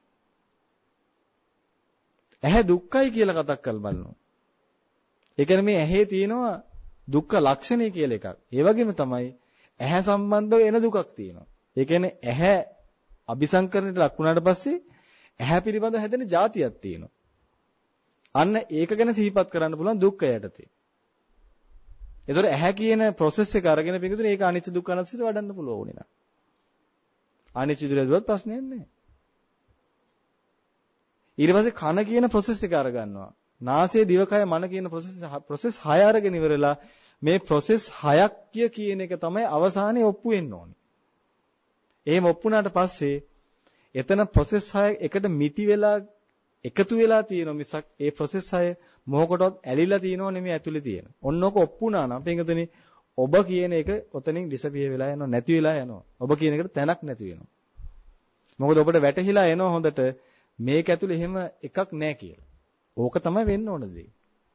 ඇහැ දුක්ඛයි කියලා කතා කරලා බලනවා. ඒ කියන්නේ මේ ඇහි තියෙනවා දුක්ඛ ලක්ෂණය කියලා එකක්. ඒ වගේම තමයි ඇහැ සම්බන්ධව එන දුකක් තියෙනවා. ඒ කියන්නේ ඇහැ අபிසංකරණයට ලක් වුණාට පස්සේ ඇහැ පිළිබඳව හැදෙන જાතියක් තියෙනවා. අන්න ඒක ගැන සිහිපත් කරන්න පුළුවන් දුක්ඛ යටතේ. ඒතොර ඇහැ කියන process එක අරගෙන පිටුනේ ඒක අනිච්ච දුක්ඛ අනාත්ම වඩන්න පුළුවන් උනේ නා. අනිච්ච දුරදුවත් ප්‍රශ්නයක් නැහැ. ඊට පස්සේ කන කියන process එක අරගන්නවා. නාසය දිවකය මන කියන process 6 අරගෙන ඉවරලා මේ process 6ක් කියන එක තමයි අවසානයේ ඔප්පු වෙන්න ඕනේ. එහෙම ඔප්පුනාට පස්සේ එතන process 6 එකට මිටි වෙලා එකතු වෙලා තියෙන මිසක් ඒ process 6 මොහොකටවත් ඇලිලා තියෙනව නෙමෙයි ඇතුලේ තියෙන. ඔන්නෝක ඔප්පුනා නම් පින්ගතනේ ඔබ කියන එක ඔතනින් ඩිසපියර් වෙලා යනවා නැති වෙලා යනවා. ඔබ කියන එකට තැනක් නැති වෙනවා. මොකද ඔබට වැටහිලා එනවා හොඳට මේක ඇතුලේ එහෙම එකක් නැහැ කියලා. ඕක තමයි වෙන්න ඕන දේ.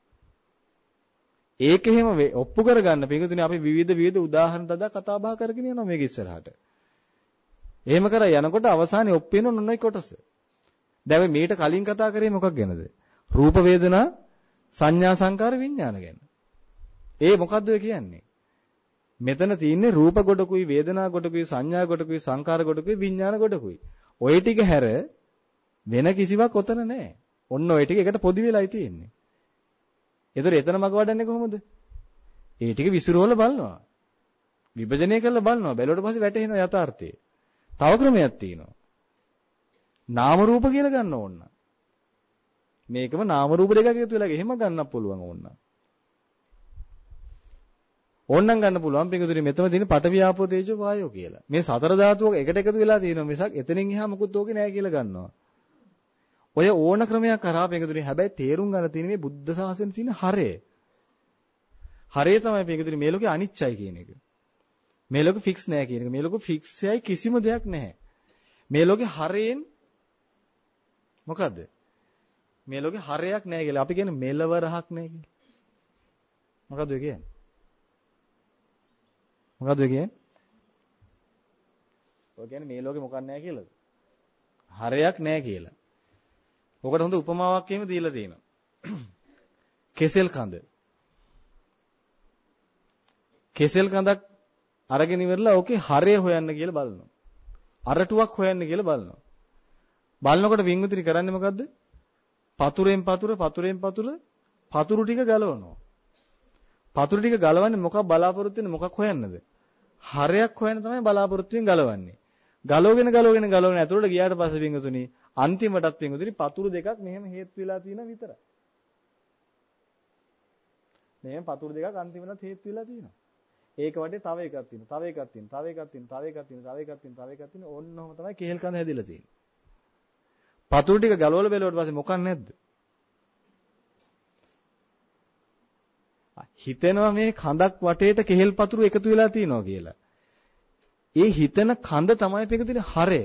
ඒක එහෙම ඔප්පු කරගන්න පින්ගතනේ අපි විවිධ උදාහරණ දදා කතා බහ කරගෙන යනවා මේක ඉස්සරහට. එහෙම කරා යනකොට අවසානයේ ඔප්පු වෙන ඔන්නයි කොටස. දැන් මේට කලින් කතා කරේ මොකක් ගැනද? රූප වේදනා සංඥා සංකාර විඥාන ගැන. ඒ මොකද්ද ඔය කියන්නේ? මෙතන තියෙන්නේ රූප කොටකුයි වේදනා කොටකුයි සංඥා කොටකුයි සංකාර කොටකුයි විඥාන කොටකුයි. ඔය ටික හැර වෙන කිසිවක් ඔතන නැහැ. ඔන්න ඔය ටික එකට පොදි වෙලායි තියෙන්නේ. ඒතර එතන මග වඩන්නේ කොහොමද? ඒ ටික විසිරවල බලනවා. විභජනය කරලා බලනවා. බැලුවට පස්සේ වැටහෙනවා යථාර්ථය. තව ක්‍රමයක් තියෙනවා. නාම රූප කියලා ගන්න ඕන. මේකම නාම රූප දෙකක් එකතු වෙලා එහෙම ගන්නත් පුළුවන් ඕන. ඕනනම් ගන්න පුළුවන් පිටුදුරි මෙතන තියෙන පඨවි ආපෝ තේජෝ වායෝ කියලා. මේ සතර ධාතුවක එකට එකතු වෙලා තියෙනවා මිසක් එතනින් එහා මොකුත් ඕකේ නැහැ කියලා ගන්නවා. ඔය ඕන ක්‍රමයක් කරා පිටුදුරි හැබැයි තේරුම් ගන්න තියෙන මේ බුද්ධ ශාසනයේ තියෙන හරය. හරය තමයි පිටුදුරි මේ ලෝකේ අනිච්චයි කියන එක. මේ ලෝකෙ ෆික්ස් නැහැ කියන එක. මේ ලෝකෙ ෆික්ස්යයි කිසිම දෙයක් නැහැ. මේ ලෝකේ හරයෙන් මොකද්ද? මේ ලෝකේ හරයක් නැහැ කියලා. අපි කියන්නේ මෙලව රහක් නැහැ කියලා. මොකද්ද ඒ කියන්නේ? මොකද්ද ඒ කියන්නේ? ඔය කියන්නේ මේ ලෝකේ මොකක් නැහැ කියලාද? හරයක් නැහැ කියලා. ඔකට හොඳ උපමාවක් එහෙම දීලා තියෙනවා. කෙසෙල් කඳ. කෙසෙල් කඳක් අරගෙන ඉවරලා ඕකේ හරය හොයන්න කියලා බලනවා. අරටුවක් හොයන්න කියලා බලනවා. බලනකොට වින්විතිරි කරන්නේ මොකද්ද? පතුරෙන් පතුරු ටික ගලවනවා. පතුරු ටික ගලවන්නේ මොකක් බලාපොරොත්තු වෙන්නේ මොකක් හොයන්නද? හරයක් හොයන්න තමයි බලාපොරොත්තු වෙන ගලවන්නේ. ගලවගෙන ඇතුළට ගියාට පස්සේ වින්විතුනි අන්තිමටත් වින්විතුනි පතුරු දෙකක් මෙහෙම හේතු වෙලා තියෙනවා විතරයි. මෙහෙම පතුරු දෙකක් අන්තිමටත් හේතු වෙලා තියෙනවා. ඒක වටේ තව එකක් තියෙනවා. ඕන්නෝම තමයි කේල් කඳ හැදිලා තියෙන්නේ. පතුරු ටික ගලවලා බැලුවට පස්සේ මොකක් නැද්ද? හිතෙනවා මේ කඳක් වටේට කෙහෙල් පතුරු එකතු වෙලා තියෙනවා කියලා. ඒ හිතන කඳ තමයි පිටුදින හරය.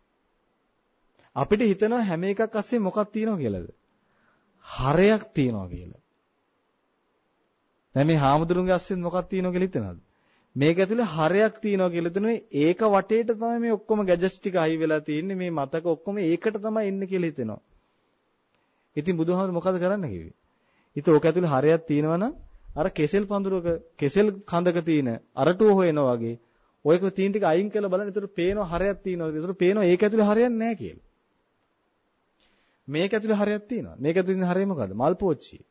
අපිට හිතනවා හැම එකක් අස්සේ මොකක් තියෙනවා කියලාද? හරයක් තියෙනවා කියලා. දැන් මේ හාමුදුරුවන්ගේ අස්සෙන් මොකක් තියෙනවා කියලා හිතනවද? මේක ඇතුලේ හරයක් තියෙනවා කියලා හිතනවා. ඒක වටේට තමයි මේ ඔක්කොම ගැජට්ස් ටික අහි වෙලා තියෙන්නේ. මේ මතක ඔක්කොම ඒකට තමයි එන්නේ කියලා හිතෙනවා. ඉතින් බුදුහාමුදුරු මොකද කරන්න කිව්වේ? ඉතින් ඕක ඇතුලේ හරයක් තියෙනවා නම් අර කෙසෙල් කඳක තියෙන අරටුව හොයනවා වගේ ඔයක තියෙන ටික අයින් කරලා බලන්න. ඒතර පේනවා හරයක් තියෙනවා. ඒතර පේනවා ඒක ඇතුලේ හරයක් නැහැ කියලා. මේක ඇතුලේ හරයක් තියෙනවා. මේක ඇතුලේ තියෙන හරය මොකද්ද? මල් පෝච්චිය.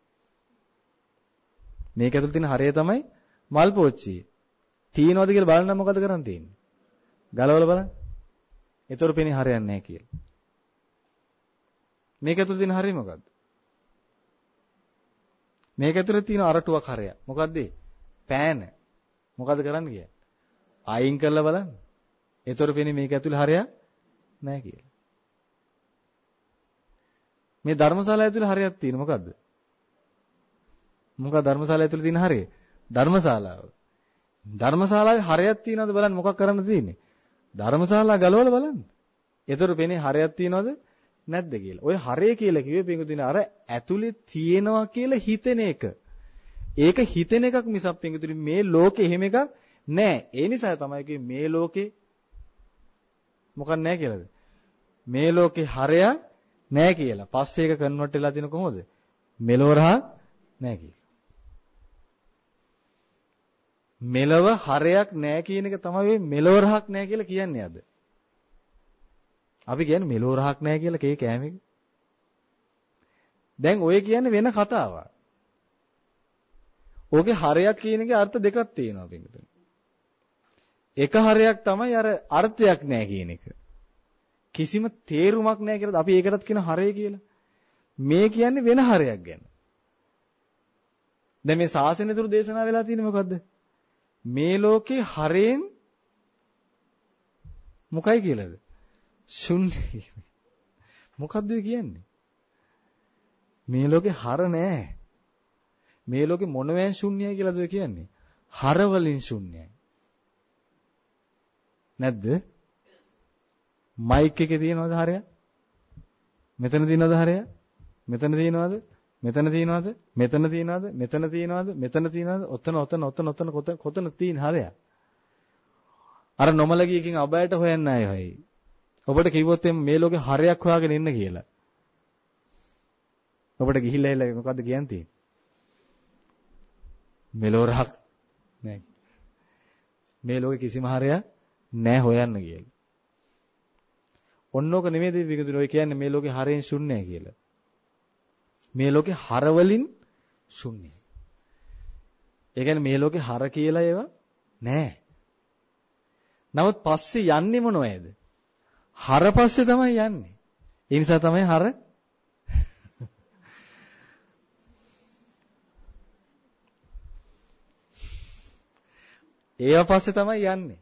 මේක ඇතුලේ තියෙන හරය තමයි මල් පෝච්චිය. තියෙනවද කියලා බලන්න මොකද කරන්න තියෙන්නේ? ගලවලා බලන්න. ඒතර පේන්නේ හරයක් නැහැ කියලා. මේක ඇතුලේ තියෙන හරය මොකද්ද? මේක ඇතුලේ තියෙන අරටුවක් හරයක්. මොකද්ද? පෑන. මොකද කරන්න කියන්නේ? අයින් කරලා බලන්න. ඒතර පේන්නේ මේක ඇතුලේ හරයක් නැහැ කියලා. මේ ධර්මශාලාව ඇතුලේ හරයක් තියෙන මොකද්ද? මොකක්ද ධර්මශාලාව ඇතුලේ තියෙන හරය? ධර්මශාලාව. ධර්මශාලාවේ හරයක් තියෙනවද බලන්න මොකක් කරන්න තියෙන්නේ? ධර්මශාලාව ගලවලා බලන්න. ඒතර පේන්නේ හරයක් තියෙනවද නැද්ද කියලා. ඔය හරය කියලා කිව්වේ පින්කුතුනේ අර ඇතුලේ තියෙනවා කියලා හිතෙන එක. ඒක හිතෙන එකක් මිසක් පින්කුතුනේ මේ ලෝකේ එහෙම එකක් නැහැ. ඒ නිසා තමයි කිව්වේ මේ ලෝකේ මොකක් නැහැ කියලාද? මේ ලෝකේ හරයක් නැහැ කියලා. පස්සේ ඒක කන්වර්ට් වෙලා තියෙන කොහොමද? මෙලොව රහක් නැහැ කියලා. මෙලව හරයක් නැහැ කියන එක තමයි මෙලොව රහක් නැහැ කියලා කියන්නේ අද. අපි කියන්නේ මෙලොව රහක් නැහැ කියලා කේ කෑම එක. දැන් ඔය කියන්නේ වෙන කතාවක්. ඕකේ හරයක් කියන එකේ අර්ථ දෙකක් තියෙනවා පිටුතුනි. එක හරයක් තමයි අර අර්ථයක් නැහැ කියන එක. කිසිම තේරුමක් නැහැ කියලා අපි ඒකටත් කියන හරය කියලා. මේ කියන්නේ වෙන හරයක් ගැන. දැන් මේ ශාසනය තුරු දේශනා වෙලා තියෙන්නේ මොකද්ද? මේ ලෝකේ හරයෙන් මොකයි කියලාද? ශුන්‍ය. මොකද්ද කියන්නේ? මේ ලෝකේ හර නැහැ. මේ ලෝකේ මොනවෙන් ශුන්‍යයි කියලාද කියන්නේ? හර වලින් ශුන්‍යයි. නැද්ද? මයික් එකේ තියෙනවද හරයක්? මෙතන තියෙනවද හරයක්? මෙතන තියෙනවද? මෙතන තියෙනවද? මෙතන තියෙනවද? මෙතන තියෙනවද? මෙතන තියෙනවද? ඔතන කොතන තියෙන හරයක්? අර නොමලගියකින් අබයට හොයන්න ආයෙයි. ඔබට කිව්වොත් මේ ලෝකේ හරයක් හොයාගෙන ඉන්න කියලා. ඔබට ගිහිල්ලා ඉල්ල මොකද්ද කියන්නේ? මෙලොරහක් නැහැ. මේ ලෝකේ කිසිම හරයක් නැහැ හොයන්න කියලා. ඔන්නෝක නෙමෙයි පිටුතුනි ඔය කියන්නේ මේ ලෝකේ හරයෙන් ශුන්‍යයි කියලා. මේ ලෝකේ හර වලින් ශුන්‍යයි. ඒ කියන්නේ මේ ලෝකේ හර කියලා ඒවා නෑ. නමුත් පස්සේ යන්නේ මොනවද? හර පස්සේ තමයි යන්නේ. ඒ නිසා තමයි හර ඒව පස්සේ තමයි යන්නේ.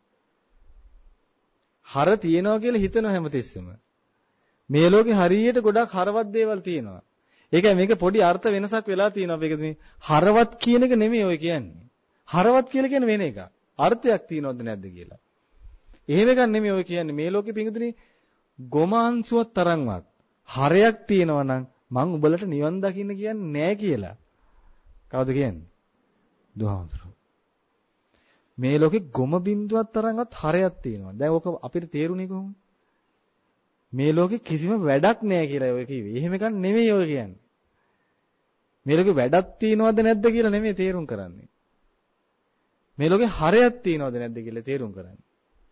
හර තියනවා කියලා හිතනවා හැමතිස්සෙම. මේ ලෝකේ හරියට ගොඩක් හරවත් දේවල් තියෙනවා. ඒකයි මේක පොඩි අර්ථ වෙනසක් වෙලා තියෙනවා මේකදී. හරවත් කියන එක නෙමෙයි ඔය කියන්නේ. හරවත් කියලා කියන්නේ වෙන එකක්. අර්ථයක් තියෙනවද නැද්ද කියලා. එහෙම එකක් නෙමෙයි ඔය කියන්නේ. මේ ලෝකේ පිඟුතුනි ගොමාංශුවක් තරම්වත් හරයක් තියෙනවා නම් මං උඹලට නිවන් දකින්න කියන්නේ නෑ කියලා. කවුද කියන්නේ? දුහාඳුරෝ. මේ ලෝකේ ගොම බින්දුවක් තරම්වත් හරයක් තියෙනවා. දැන් ඕක අපිට තේරුණේ කොහොමද? මේ ලෝකේ කිසිම වැඩක් නෑ කියලා ඔය කිව්වේ. එහෙම එකක් නෙමෙයි ඔය කියන්නේ. මේ ලෝකේ වැඩක් තියෙනවද නැද්ද කියලා නෙමෙයි තේරුම් කරන්නේ. මේ ලෝකේ හරයක් තියෙනවද නැද්ද කියලා තේරුම් කරන්නේ.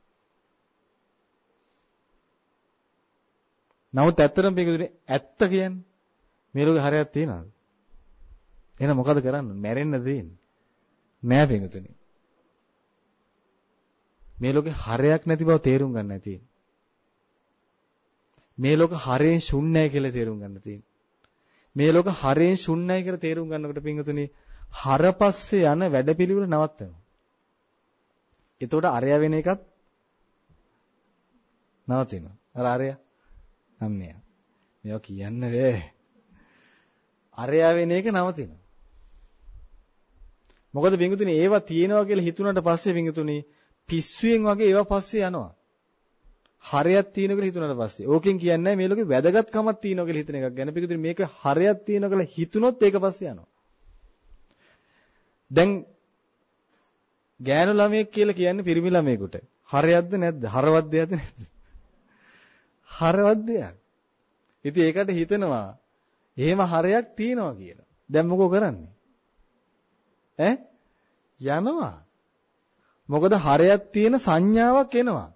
නමුත් ඇත්තටම පිටුනේ ඇත්ත කියන්නේ මේ ලෝකේ හරයක් තියෙනවද? එහෙනම් මොකද කරන්නේ? මැරෙන්න දෙන්නේ. නෑ පිටුනේ. මේ ලෝකේ හරයක් නැති බව තේරුම් ගන්න නැති. මේ ලෝක හරයෙන් ශුන්‍යයි කියලා තේරුම් ගන්න තියෙනවා. මේ ලෝක හරයෙන් ශුන්‍යයි කියලා තේරුම් ගන්නකොට පින්වතුනි හරපස්සේ යන වැඩපිළිවෙල නවත්තනවා. එතකොට අරය වෙන එකත් නවතිනවා. අර අරය අම්මයා. මේවා කියන්න බෑ. අරය වෙන එක නවතිනවා. මොකද පින්වතුනි ඒවා තියෙනවා කියලා හිතුණාට පස්සේ පින්වතුනි පිස්සුවෙන් වගේ ඒවා පස්සේ යනවා. හරයක් තියෙන කියලා හිතුණාට පස්සේ. ඕකෙන් කියන්නේ මේ ලෝකේ වැදගත්කමක් තියෙනවා කියලා හිතන එකක් ගැන. පිටුදින මේක හරයක් තියෙනවා කියලා හිතුනොත් ඒක පස්සේ යනවා. දැන් ගෑනු ළමයෙක් කියලා කියන්නේ පිරිමි ළමයෙකුට. හරයක්ද නැද්ද? හරවත් දෙයක්ද නැද්ද? හරවත් දෙයක්. ඉතින් ඒකට හිතනවා එහෙම හරයක් තියෙනවා කියලා. දැන් මොකෝ කරන්නේ? යනවා. මොකද හරයක් තියෙන සංඥාවක් එනවා.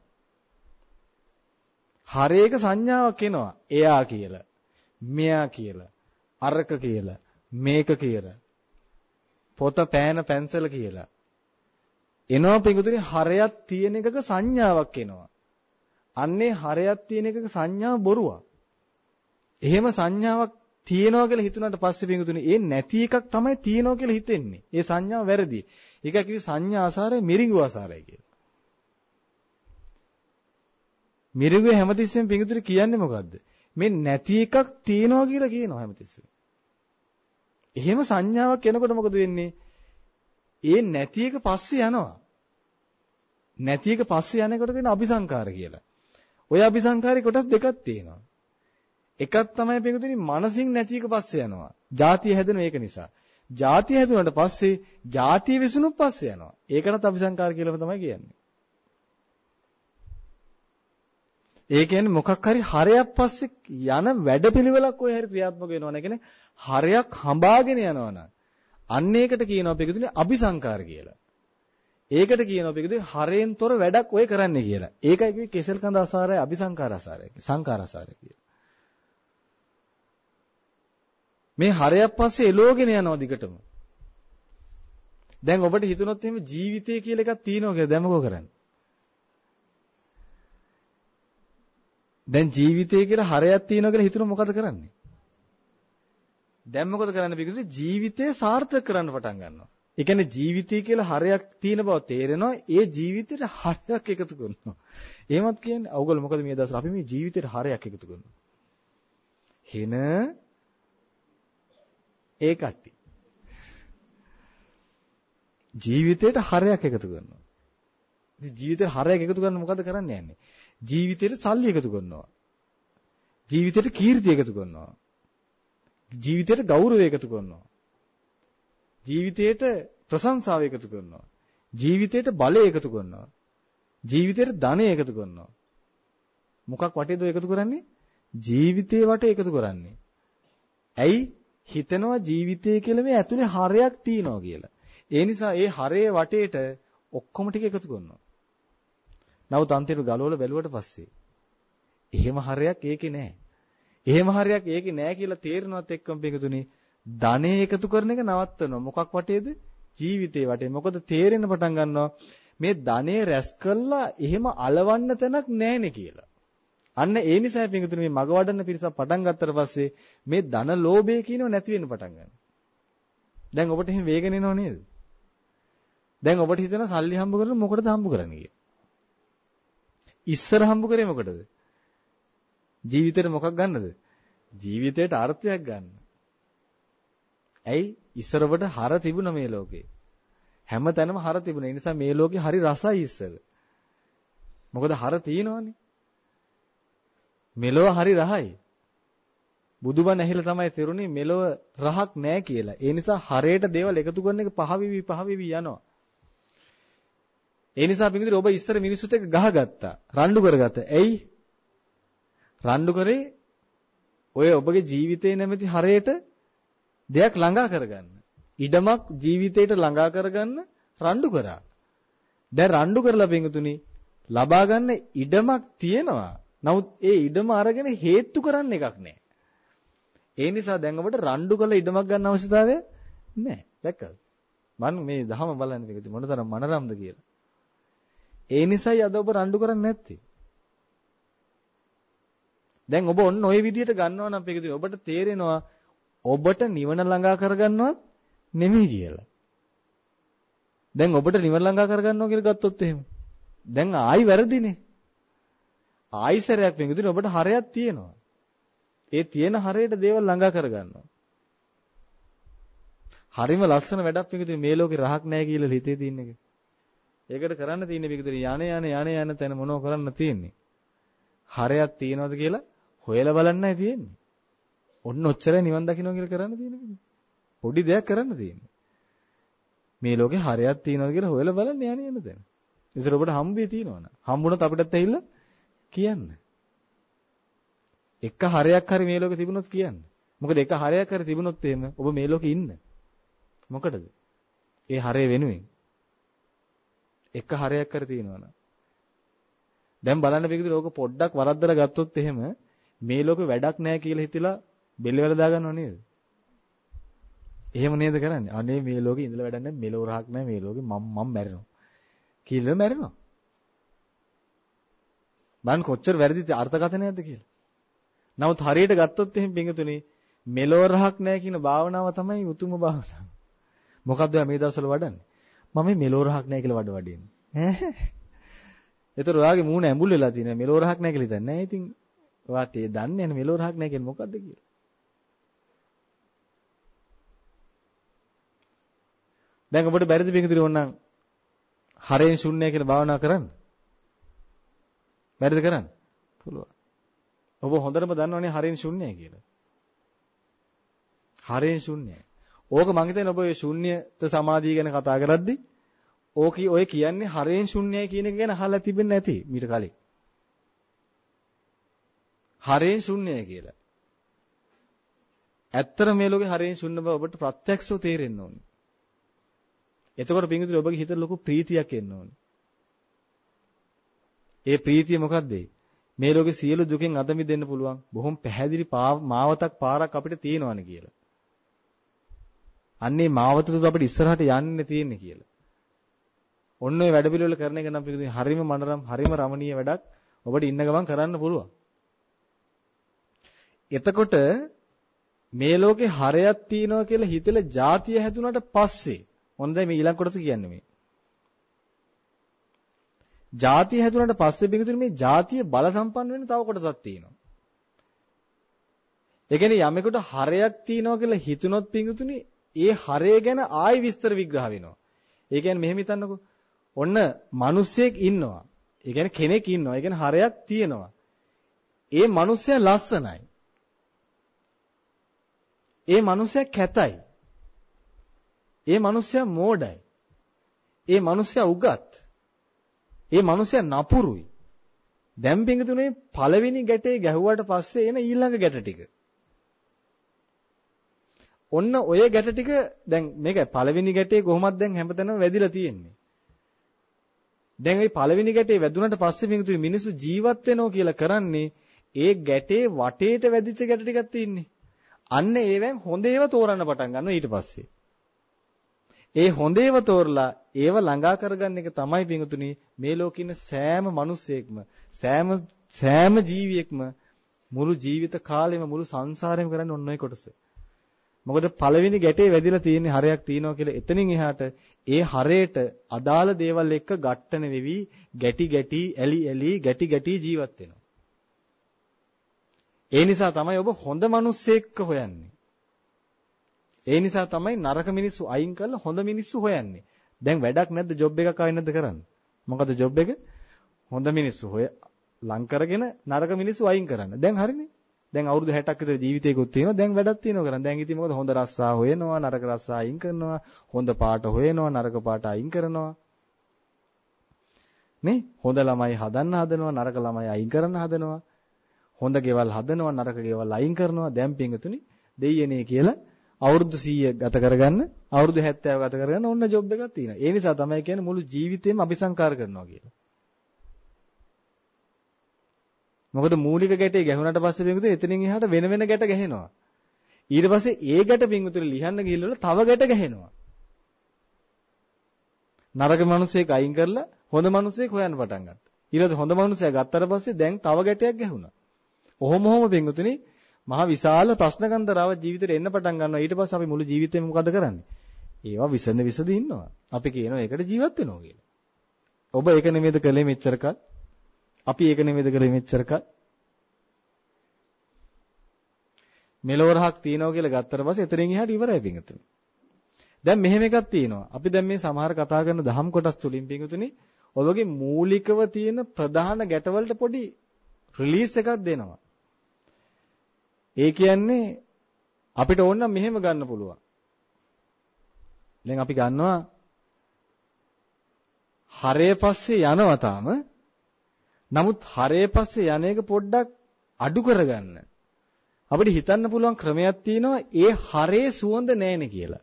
හරයක සංඥාවක් එනවා. එයා කියලා, මෙයා කියලා, අරක කියලා, මේක කියලා. පොත පෑන පැන්සල කියලා. එනවා පිටුතුනි හරයක් තියෙන එකක සංඥාවක් එනවා. අන්නේ හරයක් තියෙන එකක සංඥාව බොරුවක්. එහෙම සංඥාවක් තියෙනවා කියලා හිතුණාට පස්සේ පිටුතුනි ඒ නැති එකක් තමයි තියෙනවා කියලා හිතෙන්නේ. ඒ සංඥාව වැරදි. ඒක කිවි සංඥා ආසාරය මිරිඟු ආසාරය කියලා. මිරිඟුවේ හැමතිස්සෙම පිටුතුනි කියන්නේ මොකද්ද? මේ නැති එකක් තියෙනවා කියලා කියනවා හැමතිස්සෙම. එහෙම සංඥාවක් එනකොට මොකද වෙන්නේ? ඒ නැති එක පස්සේ යනවා. නැති එක පස්සේ යනකොට කියන අபிසංකාර කියලා. ඔය අபிසංකාරේ කොටස් දෙකක් තියෙනවා. එකක් තමයි පිටුතුනි මනසින් නැති එක පස්සේ යනවා. ಜಾතිය හැදෙන ඒක නිසා. ಜಾතිය හැදුනට පස්සේ ಜಾතිය විසුණුත් පස්සේ යනවා. ඒකටත් අபிසංකාර කියලාම තමයි කියන්නේ. ඒ කියන්නේ මොකක් හරි හරයක් පස්සේ යන වැඩපිළිවෙලක් ඔය හරි ක්‍රියාත්මක වෙනවා නේ. කියන්නේ හරයක් හඹාගෙන යනවනම් අන්න ඒකට කියනවා පිටුතුනි අபிසංකාර කියලා. ඒකට කියනවා පිටුතුනි හරයෙන් තොර වැඩක් ඔය කරන්නේ කියලා. ඒකයි කිව්වේ කෙසෙල් කඳ ආසාරය අபிසංකාර ආසාරය කියලා. සංකාර ආසාරය කියලා. මේ හරයක් පස්සේ එලෝගෙන යනවා දිගටම. දැන් ඔබට හිතුනොත් එහෙම ජීවිතය කියලා එකක් තියෙනවා කියලා දැන් මොකෝ කරන්නේ? දැන් ජීවිතය කියලා හරයක් තියෙනවා කියලා හිතුනොත් මොකද කරන්නේ? දැන් මොකද කරන්නේ පිටුතුනි ජීවිතය සාර්ථක කරන්න පටන් ගන්නවා. ඒ කියන්නේ ජීවිතය කියලා හරයක් තියෙන බව තේරෙනවා. ඒ ජීවිතේට හරයක් එකතු කරනවා. එහෙමත් කියන්නේ ඔයගොල්ලෝ මොකද මේ දවස්වල අපි මේ ජීවිතේට හරයක් එකතු කරනවා. හින ඒ කට්ටි. ජීවිතේට හරයක් එකතු කරනවා. ඉතින් ජීවිතේට හරයක් එකතු කරන්න මොකද කරන්න යන්නේ? ජීවිතේට සල්ලි එකතු කරනවා. ජීවිතේට කීර්තිය එකතු කරනවා. ජීවිතේට ගෞරවය එකතු කරනවා. ජීවිතේට ප්‍රශංසාව එකතු කරනවා. ජීවිතේට බලය එකතු කරනවා. ජීවිතේට ධනය එකතු කරනවා. මොකක් වටේද එකතු කරන්නේ? ජීවිතේ වටේ එකතු කරන්නේ. ඇයි? හිතනවා ජීවිතය කියලා මේ ඇතුලේ හරයක් තියෙනවා කියලා. ඒ නිසා ඒ හරයේ වටේට ඔක්කොම ටික එකතු කරනවා. නමුත් අන්තිමට ගලවලා බැලුවට පස්සේ එහෙම හරයක් ඒකේ නැහැ. එහෙම හරයක් ඒකේ නැහැ කියලා තේරෙනවත් එක්කම පිටුතුනි ධනෙ එකතු කරන එක නවත්තනවා. මොකක් වටේද? ජීවිතේ වටේ. මොකද තේරෙන්න පටන් ගන්නවා මේ ධනෙ රැස් කළා එහෙම අලවන්න තැනක් නැහැනේ කියලා. අන්න ඒ නිසා පිටුතුනි මේ මග වඩන්න පිරිසක් පටන් ගත්තට පස්සේ මේ ධන ලෝභය කියනව නැති වෙන්න පටන් ගන්නවා. දැන් ඔබට එහෙම වේගන එනව නේද? දැන් ඔබට හිතෙනවා සල්ලි හම්බ කරන මොකටද හම්බ කරන්නේ කියලා. ඉස්සර හම්බ කරේ මොකටද? ජීවිතේට මොකක් ගන්නද? ජීවිතේට අර්ථයක් ගන්න. ඇයි? ඉස්සර ඔබට හර තිබුණා මේ ලෝකේ. හැම තැනම හර තිබුණා. ඒ නිසා මේ ලෝකේ හරි රසයි ඉස්සර. මොකද හර තියෙනවනේ. මෙලොව හරි රහයි. බුදුබණ ඇහිලා තමයි තේරුනේ මෙලොව රහක් නැහැ කියලා. ඒ නිසා හරයට දේවල් එකතු කරන එක පහවිවි යනවා. ඒ නිසා පිටින් ඔබ ඉස්සර මිනිස්සුත් එක්ක ගහගත්තා. රණ්ඩු කරගත්තා. ඇයි? රණ්ඩු කරේ ඔය ඔබගේ ජීවිතේ නැමැති හරයට දෙයක් ළඟා කරගන්න. ඉඩමක් ජීවිතේට ළඟා කරගන්න රණ්ඩු කරා. දැන් රණ්ඩු කරලා පිටුතුනි ලබා ගන්න ඉඩමක් තියෙනවා. නමුත් ඒ ඉඩම අරගෙන හේතු කරන්න එකක් නැහැ. ඒ නිසා දැන් ඔබට රණ්ඩු කළ ඉඩමක් ගන්න අවශ්‍යතාවය නැහැ. දැක්කද? මම මේ දහම බලන්න පිටුතුනි මොනතරම් මනරම්ද කියලා. ඒ නිසායි අද ඔබ රණ්ඩු කරන්නේ නැත්තේ. දැන් ඔබ ඔන්න ওই විදිහට ගන්නවා නම් පිටුතුනි ඔබට තේරෙනවා ඔබට නිවන ළඟා කරගන්නවත් නෙමෙයි කියලා. දැන් ඔබට නිවන ළඟා කරගන්නවා කියලා ගත්තොත් එහෙම. දැන් ආයි වැරදිනේ. ආයිසරයක් පිටුතුනි ඔබට හරයක් තියෙනවා. ඒ තියෙන හරයට දේවල් ළඟා කරගන්නවා. හරිම ලස්සන වැඩක් පිටුතුනි මේ ලෝකේ රහක් නැහැ කියලා හිතේ තියෙන එක. ඒකට කරන්න තියෙන්නේ පිටුතුනි යانے තැන මොනව කරන්න තියෙන්නේ? හරයක් තියනවද කියලා හොයලා බලන්නයි තියෙන්නේ. ඔන්න ඔච්චරයි නිවන් දකින්න කියලා කරන්න තියෙන්නේ. පොඩි දෙයක් කරන්න තියෙන්නේ. මේ ලෝකේ හරයක් තියනවද කියලා හොයලා බලන්න යන තැන. ඒතර ඔබට හම්බෙයි තියනවනේ. හම්බුණොත් අපිටත් ඇවිල්ලා කියන්න. එක හරයක් හරි මේ ලෝකේ තිබුණොත් කියන්න. මොකද එක හරයක් හරි තිබුණොත් එහෙම ඔබ මේ ලෝකේ ඉන්න. මොකටද? ඒ හරය වෙනුවෙන්. එක හරයක් හරි තියෙනවනේ. දැන් බලන්න පිටුද ලෝක පොඩ්ඩක් වරද්දලා ගත්තොත් එහෙම මේ ලෝකේ වැඩක් නැහැ කියලා හිතලා බෙල්ල වල දාගන්නව නේද? එහෙම නේද කරන්නේ? අනේ මේ ලෝකේ ඉඳලා වැඩක් නැහැ, මෙලෝ රහක් නැහැ මේ ලෝකේ මම මැරෙනවා. කියලා මැරෙනවා. මං කොච්චර වැරදි අර්ථකථනයක්ද කියලා. නමුත් හරියට ගත්තොත් එහෙම පිටුතුනේ මෙලෝ රහක් නැහැ කියන භාවනාව තමයි උතුම් භාවනාව. මොකද්ද මේ දවස්වල වඩන්නේ? මම මේ මෙලෝ රහක් නැහැ කියලා වඩින්නේ. ඈ. ඒතර ඔයාගේ මූණ ඇඹුල් වෙලා තියෙනවා මෙලෝ රහක් නැහැ කියලා හිතන්නේ. නෑ ඉතින් ඔයාත් ඒ දන්නේ නැහැ මෙලෝ රහක් නැහැ කියන්නේ මොකද්ද කියලා. දැන් ඔබට බැරිද පිටුතුනේ ඕනනම් හරෙන් ශුන්‍යය කියලා භාවනා කරන්න? බැරිද කරන්න? පුළුවන්. ඔබ හොඳටම දන්නවනේ හරෙන් ශුන්‍යය කියලා. හරෙන් ශුන්‍යය. ඕක මං හිතන්නේ ඔබ ඔය ශුන්‍යත සමාධිය ගැන කතා කරද්දි ඔය කියන්නේ හරෙන් ශුන්‍යයි කියන එක ගැන අහලා තිබෙන්නේ නැති මීට කලින්. හරෙන් ශුන්‍යයි කියලා. ඇත්තට මේ ලෝකේ හරෙන් ශුන්‍ය බව ඔබට ප්‍රත්‍යක්ෂව තේරෙන්න ඕනේ. එතකොට පින්විතේ ඔබගේ හිතේ ලොකු ප්‍රීතියක් එන්න ඕනේ. ඒ ප්‍රීතිය මොකද්ද? මේ ලෝකේ සියලු දුකෙන් අත මිදෙන්න පුළුවන් බොහොම පැහැදිලි මාවතක් පාරක් අපිට තියෙනවානේ කියලා. අන්නේ මාවත තුල අපිට ඉස්සරහට යන්න තියෙන්නේ කියලා. ඔන්න ඔය වැඩ පිළිවෙල කරන එක නම් පිළිතුරු හරිම මනරම් හරිම රමණීය වැඩක් ඔබට ඉන්න ගමන් කරන්න පුළුවන්. එතකොට මේ ලෝකේ හරයක් තියෙනවා කියලා හිතලා જાතිය හැදුනට පස්සේ මොනද මේ ඊළඟ කොටස කියන්නේ මේ. જાතිය හැදුනට පස්සේ පිළිතුරු මේ જાතිය බල සම්පන්න වෙන තව කොටසක් තියෙනවා. ඒ කියන්නේ යමෙකුට හරයක් තියෙනවා කියලා හිතුනොත් පිළිතුරුනේ ඒ හරය ගැන ආයි විස්තර විග්‍රහ වෙනවා. ඒ කියන්නේ මෙහෙම හිතන්නකෝ. ඔන්න මිනිස්සෙක් ඉන්නවා. ඒ කියන්නේ කෙනෙක් ඉන්නවා. ඒ කියන්නේ හරයක් තියෙනවා. ඒ මිනිස්සයා ලස්සනයි. ඒ මිනිස්සයා කැතයි. ඒ මිනිස්සයා මෝඩයි. ඒ මිනිස්සයා උගත්. ඒ මිනිස්සයා නපුරුයි. දැන් පිටුනේ පළවෙනි ගැටේ ගැහුවාට පස්සේ එන ඊළඟ ගැට ටික. ඔන්න ඔය ගැට ටික දැන් මේක පළවෙනි ගැටේ කොහොමද දැන් හැමතැනම වැදිලා තියෙන්නේ. දැන් මේ පළවෙනි ගැටේ වැදුනට පස්සේ මිනිස්සු ජීවත් වෙනවා කියලා කරන්නේ ඒ ගැටේ වටේට වැදිච්ච ගැට ටිකක් තියෙන්නේ. අන්න ඒවෙන් හොඳ ඒවා තෝරන්න පටන් ගන්නවා ඊට පස්සේ. ඒ හොඳ ඒවා තෝරලා ඒව ළඟා කරගන්න එක තමයි පිංගුතුනි මේ ලෝකේ ඉන්න සෑම මිනිසෙක්ම සෑම ජීවියෙක්ම මුළු ජීවිත කාලෙම මුළු සංසාරෙම කරන්නේ ඔන්න ඔය කොටස. මොකද පළවෙනි ගැටේ වැදිලා තියෙන හරයක් තියෙනවා කියලා එතනින් එහාට ඒ හරයට අදාළ දේවල් එක්ක ගැට්ටන වෙවි ගැටි ඇලි ජීවත් වෙනවා. ඒ නිසා තමයි ඔබ හොඳ මිනිස්සෙක්ව හොයන්නේ. ඒ නිසා තමයි නරක මිනිස්සු අයින් කරලා හොඳ මිනිස්සු හොයන්නේ. දැන් වැඩක් නැද්ද ජොබ් එකක් ආවෙ නැද්ද කරන්නේ? මොකද ජොබ් එක හොඳ මිනිස්සු ලං කරගෙන නරක මිනිස්සු අයින් කරන්න. දැන් හරිනේ. දැන් අවුරුදු 60ක් විතර ජීවිතේකුත් තියෙනවා. දැන් වැඩක් තියෙනවා කරන්න. දැන් ඉතින් මොකද හොඳ රස්සා හොයනවා, නරක රස්සා අයින් කරනවා, හොඳ පාට හොයනවා, නරක පාට අයින් කරනවා. නේ? හොඳ ළමයි හදනවා, නරක ළමයි අයින් කරන්න හදනවා. හොඳ ගෙවල් හදනවා, නරක ගෙවල් අයින් කරනවා. දැන් පිංගුතුනි දෙයියනේ කියලා අවුරුදු 100 ගත කරගන්න, අවුරුදු 70 ගත කරගන්න ඕන ජොබ් එකක් තියෙනවා. ඒ නිසා තමයි කියන්නේ මුළු ජීවිතේම අபிසංකාර කරනවා කියලා. මොකද මූලික ගැටේ ගැහුණාට පස්සේ පිංගුතුනි එතනින් එහාට වෙන වෙන ගැට ගැහෙනවා. ඊට පස්සේ ඒ ගැට පිංගුතුනි ලියන්න ගිහිල්ලා තව ගැට ගැහෙනවා. නරක මිනිස්සෙක් අයින් කරලා හොඳ මිනිස්සෙක් හොයන්න පටන් ගත්තා. ඊළඟට හොඳ මිනිස්සයා ගත්තට පස්සේ දැන් තව ගැටයක් ගැහුණා. ඔහොම පිංගුතුනි මහා විශාල ප්‍රශ්න කන්දරාව ජීවිතේට එන්න පටන් ගන්නවා. ඊට පස්සේ අපි මුළු ජීවිතේම මොකද කරන්නේ? ඒවා විසඳ ඉන්නවා. අපි කියනවා ඒකට ජීවත් වෙනවා කියලා. ඔබ ඒක නෙමෙයිද කළේ මෙච්චරකල්? අපි ඒක නෙමෙයිද කළේ මෙච්චරකල්? මෙලොවරහක් තියනවා කියලා ගත්තට පස්සේ එතනින් එහාට ඉවරයි පිංගුතුනි. දැන් මෙහෙම එකක් තියෙනවා. අපි දැන් මේ සමහර කතා කරන දහම් කොටස් තුලින් පිංගුතුනි ඔබගේ මූලිකව තියෙන ප්‍රධාන ගැටවලට පොඩි රිලීස් එකක් දෙනවා. ඒ කියන්නේ අපිට ඕන නම් මෙහෙම ගන්න පුළුවන්. දැන් අපි ගන්නවා හරය පස්සේ යනවා තාම. නමුත් හරය පස්සේ යන එක පොඩ්ඩක් අඩු කරගන්න. අපිට හිතන්න පුළුවන් ක්‍රමයක් තියෙනවා ඒ හරේ සුවඳ නැහැනේ කියලා.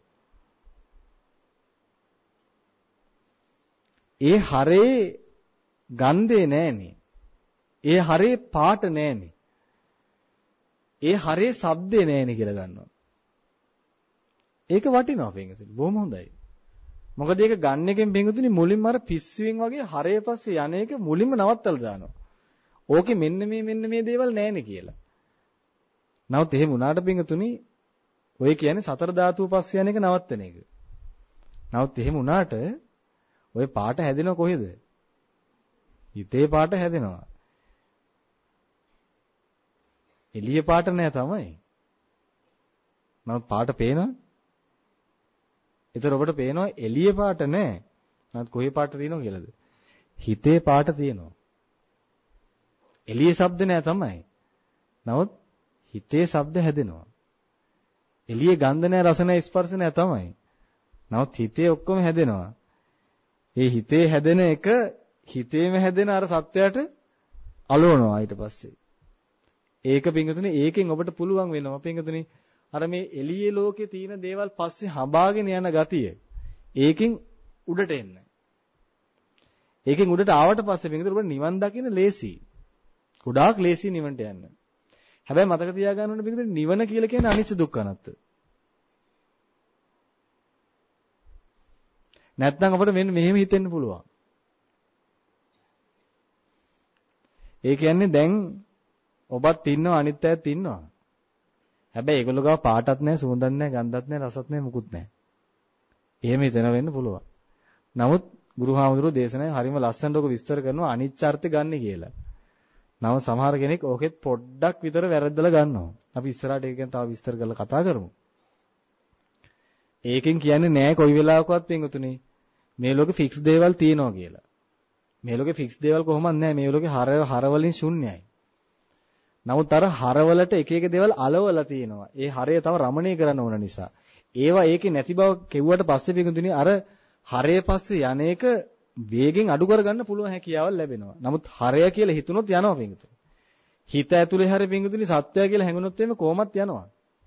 ඒ හරේ ගන්ධේ නැහැනේ. ඒ හරේ පාට නැහැනේ. ඒ හරේ ශබ්දේ නැහැනේ කියලා ගන්නවා. ඒක වටිනවා පින්වතුනි. බොහොම හොඳයි. මොකද ඒක ගන්න එකෙන් පින්වතුනි මුලින්ම අර පිස්සුවෙන් වගේ හරේ පස්සේ යන එක මුලින්ම නවත්තලා දානවා. ඕකේ මෙන්න මේ දේවල් නැහැනේ කියලා. නමුත් එහෙම වුණාට පින්වතුනි ඔය කියන්නේ සතර ධාතුව පස්සේ යන එක නවත්තන එක. නමුත් එහෙම වුණාට ඔය පාට හැදෙනව කොහෙද? හිතේ පාට හැදෙනවා. එළිය පාට නෑ තමයි. නමුත් පාට පේනවා. ඒතර ඔබට පේනවා එළිය පාට නෑ. නමුත් කොහේ පාට තියෙනව කියලාද? හිතේ පාට තියෙනවා. එළියේ ශබ්ද නෑ තමයි. නමුත් හිතේ ශබ්ද හැදෙනවා. එළියේ ගන්ධ නෑ, රස නෑ, ස්පර්ශ නෑ තමයි. නමුත් හිතේ ඔක්කොම හැදෙනවා. ඒ හිතේ හැදෙන එක හිතේම හැදෙන අර සත්‍යයට අලවනවා ඊට පස්සේ. ඒක පිංගුතුනේ ඒකෙන් ඔබට පුළුවන් වෙනවා පිංගුතුනේ අර මේ එළියේ ලෝකේ තියෙන දේවල් පස්සේ හඹාගෙන යන ගතිය. ඒකෙන් උඩට එන්න. ඒකෙන් උඩට ආවට පස්සේ පිංගුතුනේ ඔබට නිවන් දකින්න ලේසි. ගොඩාක් ලේසි නිවන්ට යන්න. හැබැයි මතක තියාගන්න ඕනේ පිංගුතුනේ නිවන කියලා කියන්නේ අනිච්ච දුක්ඛ අනාත්ම. නැත්නම් අපිට මෙන්න මෙහෙම හිතෙන්න පුළුවන්. ඒ කියන්නේ දැන් ඔබත් ඉන්නවා අනිත් අයත් ඉන්නවා. හැබැයි ඒගොල්ලෝ ගාව පාටක් නැහැ, සුවඳක් නැහැ, ගන්ධක් නැහැ, රසක් නැහැ, මුකුත් නැහැ. එහෙම හිතන වෙන්න පුළුවන්. නමුත් ගුරුහාමුදුරුවෝ දේශනාවේ හරිම ලස්සනට ඔක විස්තර කරනවා අනිච්චාර්ථය ගන්න කියලා. නම සමහර කෙනෙක් ඕකෙත් පොඩ්ඩක් විතර වැරද්දලා ගන්නවා. අපි ඉස්සරහට ඒක ගැන තව විස්තර කරලා කතා කරමු. ඒකෙන් කියන්නේ නෑ කොයි වෙලාවකවත් පින්වතුනි මේ ලෝකේ ෆික්ස් දේවල් තියෙනවා කියලා. මේ ලෝකේ ෆික්ස් දේවල් කොහොමද නැහැ. මේ ලෝකේ හර වලින් ශුන්‍යයි. නමුත් අර හරවලට එක එක දේවල් අලවලා තියෙනවා. ඒ හරය තව රමණීය කරන්න ඕන නිසා. ඒවා ඒකේ නැති බව කෙව්වට පස්සේ පිටුතුනේ අර හරය පස්සේ යන්නේක වේගෙන් අඩු කරගන්න පුළුවන් හැකියාවක් ලැබෙනවා. නමුත් හරය කියලා හිතුනොත් යනවා පිටුතුනේ. හිත ඇතුලේ හරි පිටුතුනේ සත්‍යය කියලා හැඟුනොත් එimhe කොහොමත් යනවා.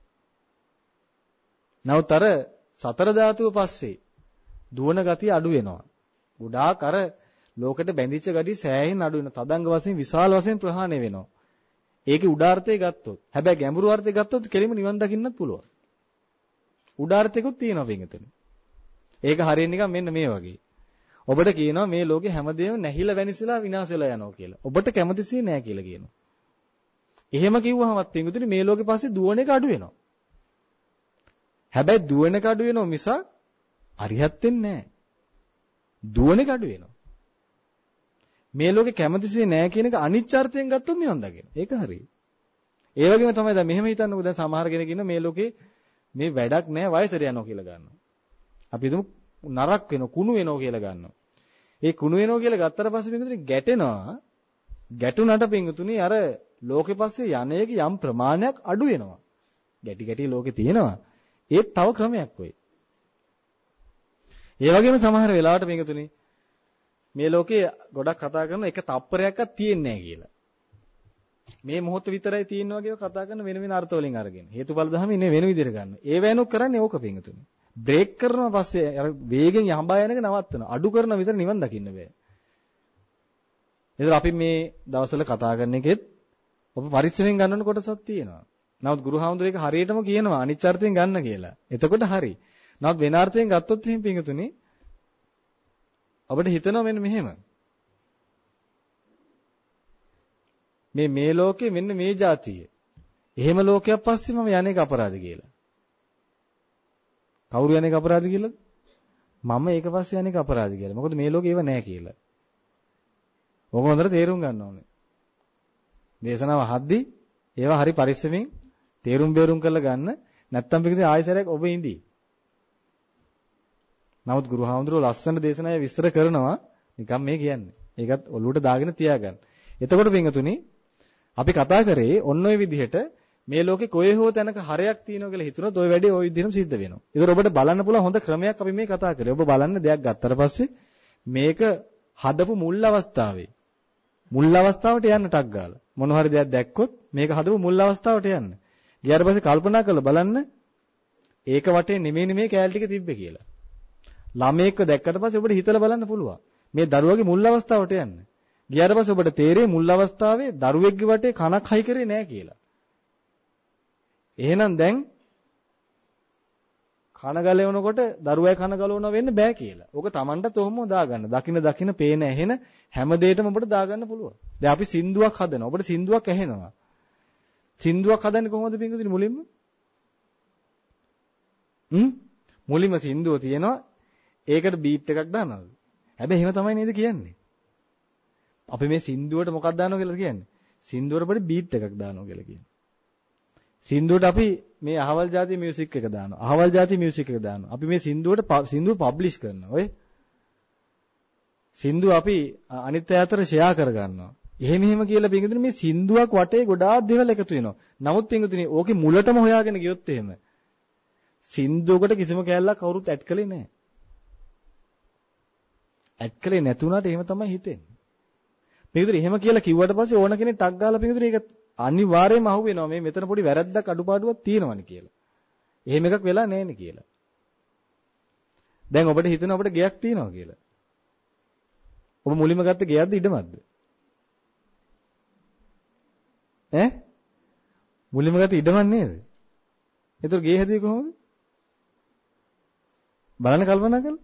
නමුත් අර සතර ධාතුව පස්සේ දුවන ගතිය අඩු වෙනවා. ගොඩාක් අර ලෝකෙට බැඳිච්ච ගතිය සෑහෙන අඩු වෙනවා. තදංග වශයෙන් විශාල වශයෙන් ප්‍රහාණය වෙනවා. ඒකේ උඩාර්ථය ගත්තොත්. හැබැයි ගැඹුරු අර්ථය ගත්තොත් කෙලින්ම නිවන් දකින්නත් පුළුවන්. උඩාර්ථයකුත් තියෙනවා පින්තුනේ. ඒක හරියට නිකන් මෙන්න මේ වගේ. ඔබට කියනවා මේ ලෝකේ හැමදේම නැහිලා වෙනිසලා විනාශ වෙලා යනවා කියලා. ඔබට කැමතිසි නෑ කියලා කියනවා. එහෙම කිව්වහමත් පින්තුනේ මේ ලෝකේ පස්සේ දුවන එක අඩු වෙනවා. හැබැයි දුවන එක අඩු වෙනවා මිසක් අරිහත් වෙන්නේ නෑ. දුවන එක අඩු වෙනවා. මේ ලෝකේ කැමතිසි නෑ කියන එක අනිච්චාර්ථයෙන් ගත්තොත් නිවන් දකිනවා. ඒක හරියි. ඒ වගේම තමයි දැන් මෙහෙම හිතන්නකෝ දැන් සමහර කෙනෙක් ඉන්න මේ ලෝකේ මේ වැඩක් නෑ වයසට යනවා කියලා ගන්නවා. අපි හිතමු නරක් වෙනවා කුණු වෙනවා කියලා ගන්නවා. ඒ කුණු වෙනවා කියලා ගත්තට පස්සේ පින්තුනේ ගැටෙනවා. ගැටුණට පින්තුනේ අර ලෝකෙ පස්සේ යන්නේක යම් ප්‍රමාණයක් අඩු වෙනවා. ගැටි ගැටි ලෝකේ තියෙනවා. ඒත් තව ක්‍රමයක් වෙයි. ඒ වගේම සමහර වෙලාවට පින්තුනේ මේ ලෝකේ ගොඩක් කතා කරන එක තප්පරයක්වත් තියෙන්නේ නැහැ කියලා. මේ මොහොත විතරයි තියෙනවා වගේව කතා කරන වෙන වෙන අර්ථ වලින් අරගෙන. හේතුඵල ධර්ම ඉන්නේ වෙන විදිහට ගන්න. ඒ වෙනුක් කරන්නේ ඕක පින්තුනේ. බ්‍රේක් කරනවා පස්සේ අර වේගෙන් යහඹා යන එක නවත්තනවා. අඩු කරන විතර නිවන් දකින්න බෑ. ඒතර අපි මේ දවස්වල කතා කරන එකෙත් ඔබ පරිස්සමෙන් ගන්නන කොටසක් තියෙනවා. නමුත් ගුරුහාමුදුරේ ඒක හරියටම කියනවා අනිච්චාර්ථයෙන් ගන්න කියලා. එතකොට හරි. නමුත් වෙන අර්ථයෙන් ගත්තොත් එහෙම පින්තුනේ අපිට හිතනවා මෙන්න මෙහෙම. මේ ලෝකේ මෙන්න මේ જાතිය. එහෙම ලෝකයක් පස්සේ මම යන්නේක අපරාධ කියලා. කවුරු යන්නේක අපරාධ කියලාද? මම ඒක පස්සේ යන්නේක අපරාධ කියලා. මොකද මේ ලෝකේ ඒව නැහැ කියලා. ඕක හොඳට තේරුම් ගන්න ඕනේ. දේශනාව අහද්දී ඒවා හරි පරිස්සමෙන් තේරුම් බේරුම් කරලා ගන්න. නැත්තම් පිටින් ආයෙසරයක් ඔබ ඉඳී. නමුත් ගුරුහාමුදුරුවෝ ලස්සන දේශනාවේ විස්තර කරනවා නිකම් මේ කියන්නේ. ඒකත් ඔලුවට දාගෙන තියාගන්න. එතකොට පින්තුනි අපි කතා කරේ ඔන්න ඔය විදිහට මේ ලෝකේ කොහේ හෝ තැනක හරයක් තියෙනවා කියලා හිතුනොත් ওই වැඩේ ওই විදිහටම සිද්ධ වෙනවා. ඒතර ඔබට බලන්න පුළුවන් හොඳ ක්‍රමයක් අපි මේ කතා කරේ. ඔබ බලන්න දෙයක් ගත්තට පස්සේ මේක හදපු මුල් අවස්ථාවට යන්න ටක් ගාලා. මොන හරි දෙයක් දැක්කොත් මේක හදපු මුල් අවස්ථාවට යන්න. ගියාට පස්සේ කල්පනා කරලා බලන්න ඒක වටේ නෙමෙයි කෑලි ටික තිබ්බේ කියලා. ළමයෙක්ව දැක්කට පස්සේ ඔබට හිතලා බලන්න පුළුවන්. මේ දරුවගේ මුල් අවස්ථාවට යන්න. ගියාට පස්සේ ඔබට තේරෙයි මුල් අවස්ථාවේ දරුවෙක්ගේ වටේ කනක් හයි කරේ නැහැ කියලා. එහෙනම් දැන් කන ගලවනකොට දරුවයි කන ගලවනවා වෙන්න බෑ කියලා. ඕක Tamanටත් ඔහොම දාගන්න. දකින පේන ඇහෙන හැම දෙයකම ඔබට දාගන්න පුළුවන්. දැන් අපි සින්දුවක් හදනවා. ඔබට සින්දුවක් ඇහෙනවා. සින්දුවක් හදන්නේ කොහොමද පින්කුතුනි මුලින්ම? මුලින්ම සින්දුව තියෙනවා. ඒකට බීට් එකක් දානවද? හැබැයි එහෙම තමයි නේද කියන්නේ. අපි මේ සින්දුවට මොකක්ද දානවා කියලා කියන්නේ? සින්දුවට අපිට බීට් එකක් දානවා කියලා කියන්නේ. සින්දුවට අපි මේ අහවල් ಜಾති මියුසික් එක දානවා. අහවල් ಜಾති මියුසික් එක දානවා. අපි මේ සින්දුව පබ්ලිෂ් කරනවා. ඔය සින්දුව අපි අනිත් අය අතර ෂෙයා කර ගන්නවා. එහෙම කියලා පින්තුනි මේ සින්දුවක් වටේ ගොඩාක් දේවල් එකතු වෙනවා. නමුත් පින්තුනි ඕකේ මුලටම හොයාගෙන ගියොත් එහෙම සින්දුවකට කිසිම කැලලක් කවුරුත් ඇඩ් කළේ නැහැ. ඇඩ් කළේ නැතුණාට එහෙම තමයි හිතෙන්නේ. පින්තුනි එහෙම කියලා කිව්වට පස්සේ ඕන කෙනෙක් ටක් ගාලා පින්තුනි ඒක අනිවාර්යයෙන්ම අහු වෙනවා මේ මෙතන පොඩි වැරද්දක් අඩුපාඩුවක් තියෙනවනේ කියලා. එහෙම එකක් වෙලා නැහැනේ කියලා. දැන් ඔබට හිතෙනවා ඔබට ගෙයක් තියෙනවා කියලා. ඔබ මුලින්ම ගත්ත ගෙයක්ද ඉඩමක්ද? මුලින්ම ගත්ත ඉඩමක් නේද? ඒතර ගේ හැදුවේ කොහොමද? බලන්න කල්පනා කරලා.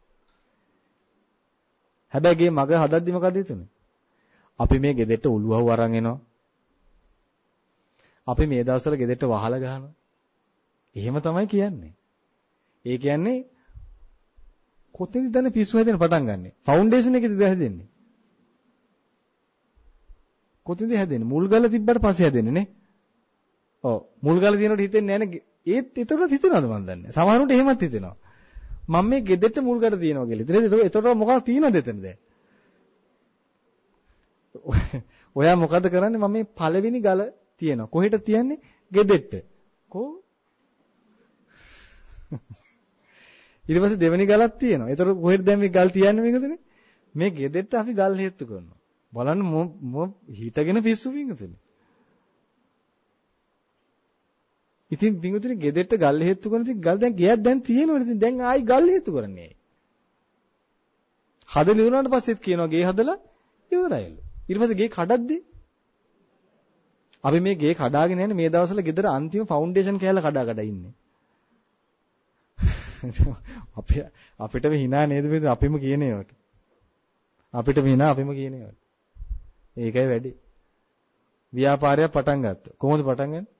හැබැයි ගේ මග හදද්දි මොකද හිතුනේ? අපි මේ ගෙදෙට්ට උළුවව අරන් එනවා. අපි මේ දවස්වල ගෙදෙට්ට වහලා ගහනවා. එහෙම තමයි කියන්නේ. ඒ කියන්නේ කොතෙන්ද දැන් පිස්සු හැදෙන්න පටන් ගන්නෙ? ෆවුන්ඩේෂන් එකේද හැදෙන්නේ? කොතෙන්ද හැදෙන්නේ? මුල් ගල තිබ්බට පස්සේ හැදෙන්නේ නේ? ඔව් මුල් ගල තියෙනකොට හිතෙන්නේ නැහැ නේ. ඒත් ඒතරත් හිතනවද මන් දන්නේ. සමහරුන්ට එහෙමත් හිතෙනවා. මම මේ ගෙදෙට්ට මුල් ගල තියෙනවා කියලා. ඉතින් ඒතරට මොකක්ද තියෙනවද එතන දැන්? ඔයා මොකද කරන්නේ? මම මේ පළවෙනි ගල තියෙනවා. කොහෙට තියන්නේ? ගෙදෙට්ට. කො? ඊට පස්සේ දෙවෙනි ගලක් තියෙනවා. ඒතර කොහෙද දැන් මේ ගල් තියන්නේ මේකදනේ? මේ ගෙදෙට්ට අපි ගල් හේතු කරනවා. බලන්න හිටගෙන පිස්සු වින්ගතුනේ. ඉතින් වින්ගතුනේ ගෙදෙට්ට ගල් හේතු කරන ඉතින් ගල් දැන් ගෙයක් දැන් තියෙනවනේ. ඉතින් දැන් ආයි ගල් හේතු කරන්නේ. හදලා ඉවරනාට පස්සෙත් කියනවා ගේ හදලා ඉවරයිලු. ඊට පස්සේ ගේ කඩද්දී අපි මේ ගේ කඩාගෙන යන්නේ මේ දවස්වල ගෙදර අන්තිම ෆවුන්ඩේෂන් කෑල්ල කඩා කඩ ඉන්නේ. අපිටම hina නේද මේ අපිම කියන ඒවාට. අපිටම hina අපිම කියන ඒවාට. ඒකයි වැඩි. ව්‍යාපාරයක් පටන් ගත්තා. කොහොමද පටන් ගන්නේ?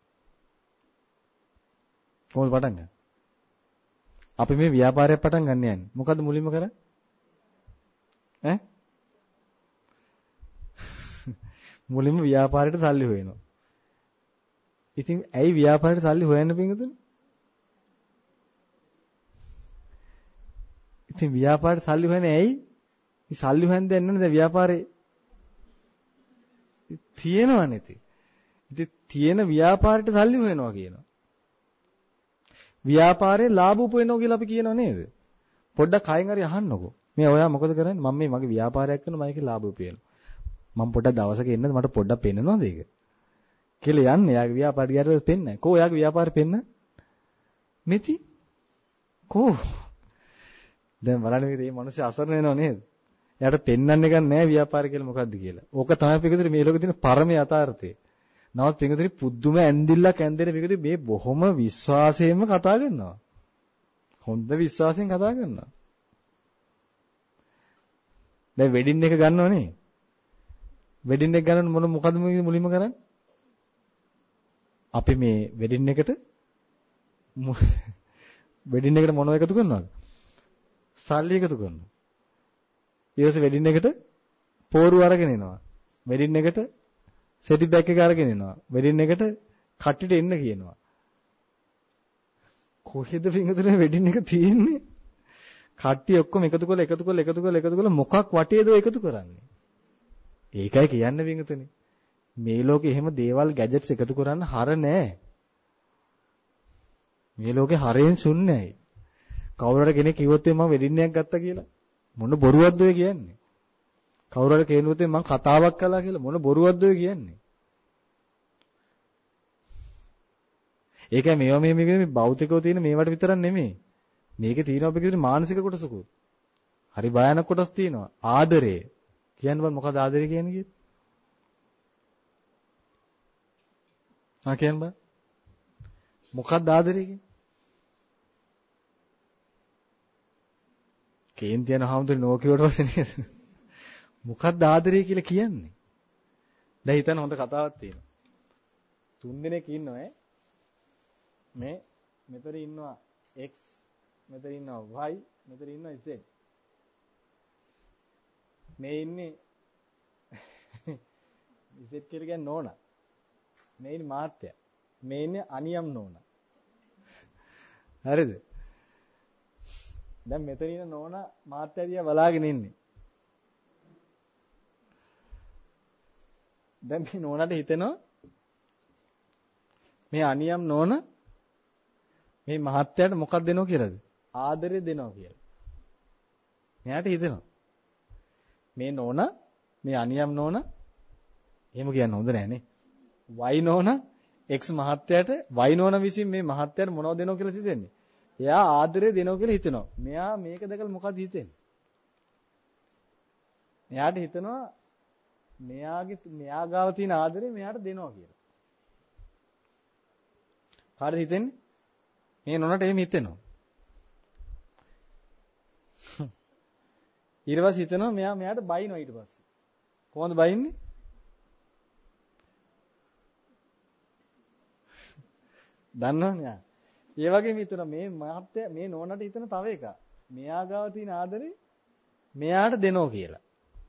කොහොමද පටන් ගන්නේ? අපි මේ ව්‍යාපාරයක් පටන් ගන්න යන්නේ. මොකද්ද මුලින්ම කරන්නේ? ඈ? මුලින්ම ව්‍යාපාරයට සල්ලි හොයනවා. ඉතින් ඇයි ව්‍යාපාරයට සල්ලි හොයන්න පිංගුතුනේ? ඉතින් ව්‍යාපාරයට සල්ලි හොයන්නේ ඇයි? මේ සල්ලි හොයන්න දෙන්නේ නැද්ද ව්‍යාපාරේ? තියෙනවනේ ඉතින්. ඉතින් තියෙන ව්‍යාපාරයට සල්ලි හොයනවා කියනවා. ව්‍යාපාරේ ලාභ උපයනවා කියලා අපි කියනව නේද? පොඩ්ඩක් කයින් හරි අහන්නකෝ. මේ ඔයා මොකද කරන්නේ? මම මේ මගේ ව්‍යාපාරයක් කරනවා මම ඒකේ ලාභ උපයනවා. මම පොඩ්ඩක් දවසක එන්නද මට පොඩ්ඩක් පෙන්නනවද ඒක? කියලා යන්නේ. යාගේ ව්‍යාපාරය ගියාට පෙන්නයි. කෝ යාගේ ව්‍යාපාරේ පෙන්න? මෙති. කෝ. දැන් බලන්න මේ මිනිස්සු අසරණ වෙනව නේද? එයාට පෙන්වන්න එක නෑ ව්‍යාපාරය කියලා මොකද්ද කියලා. ඕක තමයි පිටුතුනේ මේ ලෝකේ තියෙන පරම යථාර්ථය. නමුත් පිටුතුනේ පුදුම ඇන්දිල්ලක් ඇන්දෙන පිටුතුනේ මේ බොහොම විශ්වාසයෙන්ම කතා කරනවා. හොඳ විශ්වාසයෙන් කතා කරනවා. දැන් වෙඩින් එක ගන්නවනේ. වෙඩින් එක ගන්න මොකද මුලින්ම කරන්නේ? අපි මේ වෙඩින් එකට මොනව එකතු කරනවද? සල්ලි එකතු කරනවා. ඊට වෙඩින් එකට පෝරු අරගෙන එනවා. වෙඩින් එකට සෙටි බෑග් එක අරගෙන එනවා. වෙඩින් එකට කට්ටියට එන්න කියනවා. කොහෙද පිටුතුනේ වෙඩින් එක තියෙන්නේ? කට්ටිය ඔක්කොම එකතු කරලා මොකක් වටේද එකතු කරන්නේ? ඒකයි කියන්නේ පිටුතුනේ. මේ ලෝකේ එහෙම දේවල් ගැජට්ස් එකතු කරන්න හර නෑ. මේ ලෝකේ හරෙන් ශුන්‍යයි. කවුරු හරි කෙනෙක් කිව්වොත් මම වෙඩින් එකක් ගත්තා කියලා මොන බොරුවක්ද ඔය කියන්නේ? කවුරු හරි කියනොත් මම කතාවක් කළා කියලා මොන බොරුවක්ද ඔය කියන්නේ? ඒකයි මේවා මේ භෞතිකව තියෙන මේවට විතරක් නෙමෙයි. මේකේ තියෙනවා අපි කියන්නේ මානසික කොටසකුත්. හරි භයානක කොටස් තියෙනවා. ආදරය. කියන්න බෑ මොකක්ද ආදරය කියන්නේ කියේ? කියන්න බෑ. මොකක්ද ආදරය කියන්නේ? කේන්ති යන හැමදෙර නෝකියට පස්සේ නේද? මොකක්ද ආදරය කියලා කියන්නේ? දැන් හිතන්න හොඳ කතාවක් තියෙනවා. 3 දිනක් ඉන්නවා මේ මෙතන ඉන්නවා x මෙතන ඉන්නවා y මෙතන ඉන්නවා z මේ ඉන්නේ z කියලා කියන්නේ නෝනා මේ ඉන්නේ මාත්‍ය මේ ඉන්නේ අනියම් නෝනා හරිද දැන් මෙතන ඉන්න නෝනා මාත්‍ය දිහා බලාගෙන ඉන්නේ දැන් මේ නෝනාට හිතෙනවා මේ අනියම් නෝනා මේ මහත්යට මොකක් දෙනව කියලාද? ආදරය දෙනවා කියලා. මෙයාට හිතෙනවා. මේ නෝනා, මේ අනියම් නෝනා එහෙම කියන්න හොඳ නෑනේ. Y නෝනා X මහත්යට Y නෝනා විසින් මේ මහත්යට මොනවද දෙනව කියලා හිතෙන්නේ. එයා ආදරය දෙනවා කියලා හිතනවා. මෙයා මේක දැකලා මොකද හිතෙන්නේ? මෙයාට හිතනවා මෙයා ගාව තියෙන ආදරය මෙයාට දෙනවා කියලා. කාටද හිතෙන්නේ? මේ නෝනට එහෙම හිතෙනවා. ඊට පස්සේ හිතනවා මෙයාට බයිනවා ඊට පස්සේ. කොහොමද බයින්නේ? දන්නවනේ. ඒ වගේම හිතනවා මේ මහත්ය මේ නෝනට හිතන තව එකක්. මෙයා ගාව තියෙන ආදරේ මෙයාට දෙනවා කියලා.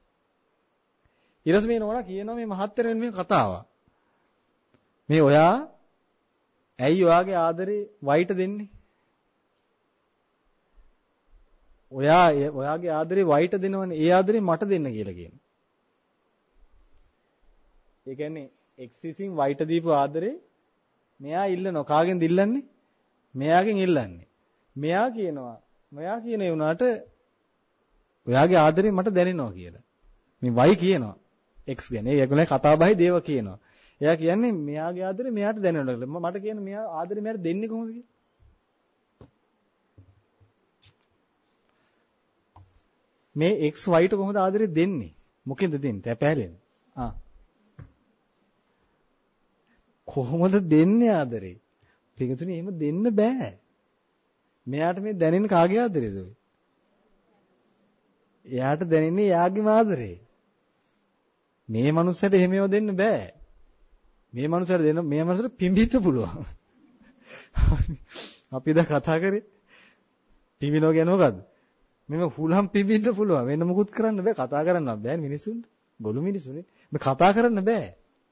ඊට පස්සේ මේ නෝනා කියනවා මේ මහත්යට මේ කතාව. මේ ඔයා ඇයි ඔයාගේ ආදරේ වයිට දෙන්නේ? ඔයාගේ ආදරේ වයිට දෙනවනේ. ඒ ආදරේ මට දෙන්න කියලා කියනවා. ඒ කියන්නේ X විසින් වයිට දීපු ආදරේ මෙයා ඉල්ලනවා. කාගෙන්ද ඉල්ලන්නේ? මෙයාගෙන් ඉල්ලන්නේ. මෙයා කියන ඒ උනාට ඔයාගේ ආදරේ මට දැනෙනවා කියලා. මේ Y කියනවා X ගැන. ඒගොල්ලෝ කතා බහයි දේව කියනවා. එයා කියන්නේ මෙයාගේ ආදරේ මෙයාට දැනෙනවා කියලා. මට කියන්නේ මෙයා ආදරේ මෙයාට දෙන්නේ කොහොමද කියලා? මේ x y ට කොහොමද ආදරේ දෙන්නේ? මොකෙන්ද දෙන්නේ? තැපෑලෙන්. කොහොමද දෙන්නේ ආදරේ? පිටුතුනේ එහෙම දෙන්න බෑ. මෙයාට මේ දැනෙන කාගේ ආදරේද ඔය? එයාට දැනෙන්නේ යාගේ ආදරේ. මේ මනුස්සයට එහෙම ඒවා දෙන්න බෑ. මේ මනුස්සයට දෙන්න මේ මනුස්සයට පිඹින්න පුළුවන්. අපි දැන් කතා කරේ පිඹිනවා කියන්නේ මොකද්ද? මෙම හුලම් පිඹින්න පුළුවන්. වෙන මොකුත් කරන්න බෑ. කතා කරන්න බෑ මිනිසුන්ට. ගොළු මිනිසුනේ. මේ කතා කරන්න බෑ.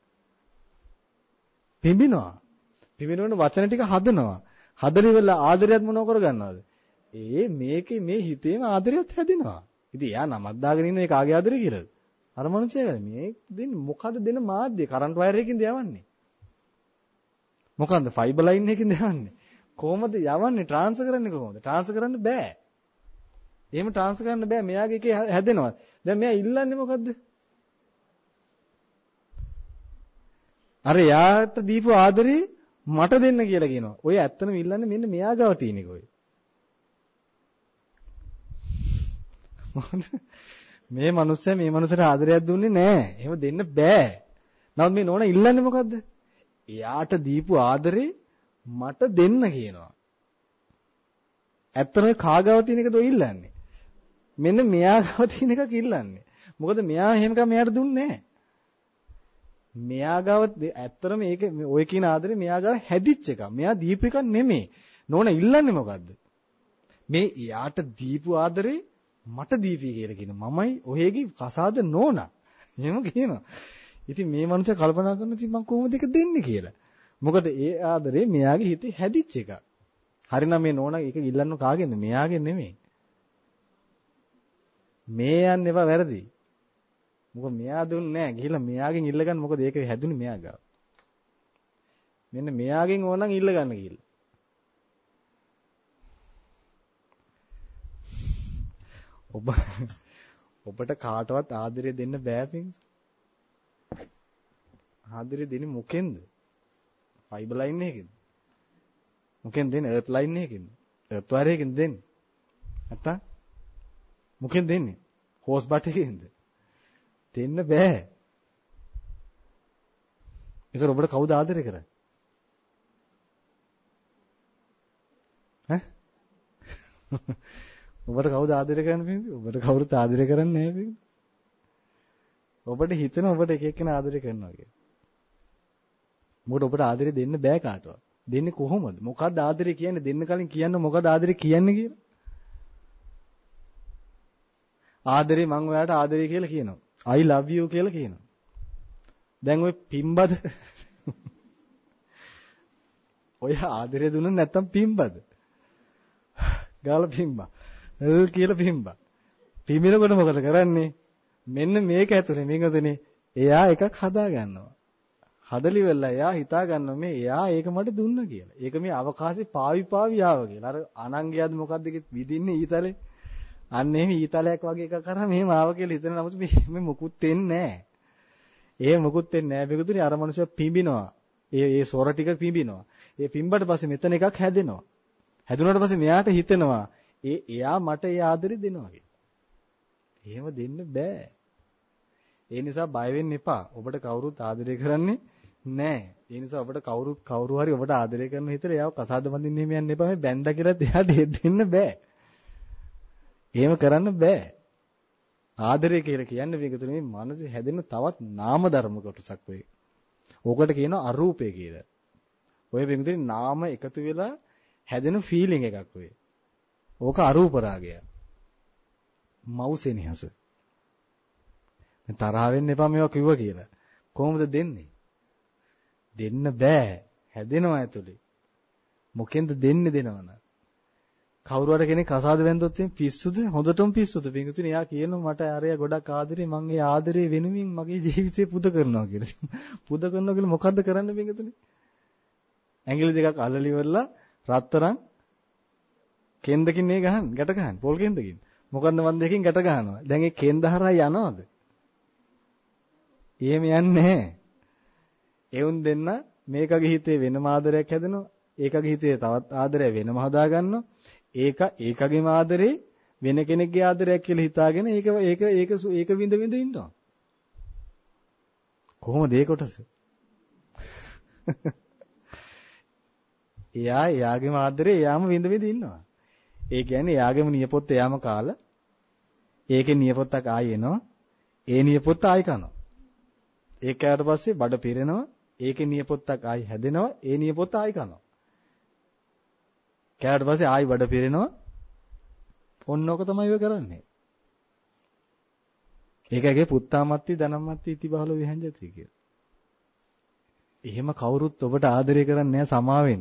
පිඹිනවා. පිඹිනවන වචන ටික හදනවා. හදලි වෙල ආදරයත් මොනව කරගන්නවද? මේකේ මේ හිතේම ආදරයත් හැදෙනවා. ඉතින් එයා නමක් දාගෙන ඉන්න ඒ කාගේ ආදරේ කියලාද? අර මනුස්සයා මේ දෙන්නේ මොකද දෙන මාධ්‍ය කරන්ට් වයර් එකකින්ද යවන්නේ? මොකන්ද ෆයිබර් ලයින් එකකින්ද යවන්නේ? කොහොමද යවන්නේ? ට්‍රාන්ස්ෆර් කරන්නේ කොහොමද? ට්‍රාන්ස්ෆර් කරන්න බෑ. එහෙම ට්‍රාන්ස්ෆර් කරන්න බෑ. මෙයාගේ එකේ හැදෙනවා. දැන් මෙයා ඉල්ලන්නේ මොකද්ද? අර යාට දීපු ආදරේ මට දෙන්න කියලා කියනවා. ඔය ඇත්තම ඉල්ලන්නේ මෙන්න මෙයා ගාව තියෙන එක ඔය. මේ මනුස්සයා මේ මනුස්සට ආදරයක් දුන්නේ නැහැ. එහෙම දෙන්න බෑ. නමුත් මේ නෝනා ඉල්ලන්නේ මොකද්ද? එයාට දීපු ආදරේ මට දෙන්න කියනවා. ඇත්තම කාගාව තියෙන එකද ඔය ඉල්ලන්නේ? මෙන්න මෙයා ගාව තියෙන එකක් ඉල්ලන්නේ. මොකද මෙයා එහෙම එකක් මෙයාට දුන්නේ නැහැ. මෙයා ගාව ඇත්තටම මේක ඔය කියන ආදරේ මෙයා ගාව හැදිච්ච එකක්. මෙයා දීපු එකක් නෙමෙයි. නෝනා ඉල්ලන්නේ මොකද්ද? මේ එයාට දීපු ආදරේ මට දීපි කියලා කියනවා. මමයි ඔහෙගේ කසාද නෝනා. එහෙම කියනවා. ඉතින් මේ මනුස්සයා කල්පනා කරන ඉතින් මම කොහොමද ඒක දෙන්නේ කියලා. මොකද ඒ ආදරේ මෙයාගේ හිතේ හැදිච්ච එකක්. හරිනම් මේ නෝනා ඒක ඉල්ලන්න කාගෙන්ද? මෙයාගෙන් නෙමෙයි. මේ යන්නේ ඒවා වැරදි. මොකද මෙයා දුන්නේ නැහැ. ගිහිල්ලා මෙයාගෙන් ඉල්ල ගන්න. මොකද ඒක හැදුනේ මෙයා ගාව. මෙන්න මෙයාගෙන් ඕනනම් ඉල්ල ගන්න ගිහිල්ලා. ඔබට කාටවත් ආදරය දෙන්න බෑ පින්ස. ආදරය දෙන්නේ මොකෙන්ද? ෆයිබර් ලයින් එකකින්ද? මොකෙන්ද දෙන්නේ? එර්ත් ලයින් එකකින්ද? එර්ත් වයර් එකකින්ද දෙන්නේ? නැත්තම් මොකෙන්ද දෙන්නේ? හෝස් බට් එකකින්ද? දෙන්න බෑ. ඒතර ඔබට කවුද ආදරය කරන්නේ? ඈ? ඔබට කවුද ආදරය කරන්නේ පින්ස? ඔබට කවුරුත් ආදරය කරන්නේ නැහැ පින්ස. ඔබට හිතෙන ඔබට එක එක්කෙනා ආදරය කරනවා කියලා. මොකද ඔබට ආදරය දෙන්න බෑ කාටවත්. දෙන්නේ කොහොමද? මොකක්ද ආදරය කියන්නේ? දෙන්න කලින් කියන්න මොකක්ද ආදරය කියන්නේ කියලා? ආදරේ මම ඔයාලට ආදරය කියලා කියනවා. I love you කියලා කියනවා. දැන් ඔය පිම්බද? ඔය ආදරය දුන්න නැත්තම් පිම්බද? ගාලා පිම්බා. කියලා පිම්බා. පිමිනකොට මොකද කරන්නේ? මෙන්න මේක ඇතුලේ මේකතනේ එයා එකක් හදා ගන්නවා. හදලි වෙලා එයා හිතා ගන්නවා මේ එයා ඒක මට දුන්න කියලා. ඒක මේ අවකාශේ පාවි ආව කියලා. අර අනංගයද මොකද්ද විදින්නේ ඊතලේ. අන්න එහෙම ඊතලයක් වගේ එකක් කරා මෙහෙම ආව කියලා හිතන නමුත් මේ මුකුත් වෙන්නේ නැහැ. ඒ මුකුත් වෙන්නේ නැහැ. මේකතුනේ අර මනුස්සයා පිඹිනවා. ඒ සොර ටික පිඹිනවා. ඒ පිඹට පස්සේ මෙතන එකක් හැදෙනවා. හැදුනට පස්සේ මෙයාට හිතෙනවා එයා මට ඒ ආදරේ දෙනවා කියලා. එහෙම දෙන්න බෑ. ඒ නිසා බය වෙන්න එපා. ඔබට කවුරුත් ආදරය කරන්නේ නැහැ. ඒ නිසා ඔබට කවුරු හරි ඔබට ආදරය කරන හිතට එයාව කසාද බඳින්න එහෙම යන්න එපා. මේ බැඳා කියලාත් එයාට දෙන්න බෑ. එහෙම කරන්න බෑ. ආදරය කියලා කියන්නේ මේකතුනේ මනසේ හැදෙන තවත් නාම ධර්ම කොටසක් වෙයි. ඕකට කියනවා අරූපය කියලා. ඔය මේකතුනේ නාම එකතු වෙලා හැදෙන ෆීලිං එකක් වෙයි. ඕක අරූප රාගය. මෞසෙනිහස. තරහ වෙන්න එපා මේවා කිව්වා කියලා. කොහොමද දෙන්නේ? දෙන්න බෑ. හැදෙනවා ඇතුලේ. මොකෙන්ද දෙන්නේ දෙනවන? කවුරු හරි කෙනෙක් කසාද වැන්දොත් පිස්සුද? හොඳටම පිස්සුද? පින්තුනේ එයා කියනවා මට අරයා ගොඩක් ආදරේ මං ඒ ආදරේ වෙනුවෙන් මගේ ජීවිතේ පුද කරනවා කියලා. පුද කරනවා කියලා මොකද්ද කරන්න පින්තුනේ? ඇඟිලි දෙකක් අල්ලලි ඉවරලා රත්තරන් කෙන්දකින් නේ ගහන්න, ගැට ගහන්න, පොල් කෙන්දකින්. මොකද්ද මන් දෙකකින් ගැට ගහනවා. දැන් ඒ කෙන්ද හරහා යනවද? එහෙම යන්නේ නැහැ. එවුන් දෙන්න මේකගේ හිතේ වෙනම ආදරයක් හැදෙනවා. ඒකගේ හිතේ තවත් ආදරයක් වෙනම හදා ගන්නවා. ඒකගේම ආදරේ වෙන කෙනෙක්ගේ ආදරයක් කියලා හිතාගෙන ඒක විඳ ඉන්නවා. කොහොමද ඒ කොටස? එයාගේම ආදරේ එයාම විඳ විඳ ඉන්නවා. ඒ කියන්නේ එයාගේම නියපොත්ත එයාම කාලා ඒකේ නියපොත්තක් ආයෙ එනවා. ඒ නියපොත්ත ආයෙ කනවා. ඒක කෑවට පස්සේ බඩ පිරෙනවා. ඒකේ නියපොත්තක් ආයෙ හැදෙනවා. ඒ නියපොත්ත ආයෙ කනවා. කෑවට පස්සේ ආයෙ බඩ පිරෙනවා. ඔන්නෝක තමයි ඔය කරන්නේ. ඒකගේ පුත්තාමත්ති ධනම්මත්ති ඉති බහල විහංජති කියලා. එහෙම කවුරුත් ඔබට ආදරය කරන්නේ නැහැ සමාවෙන්න.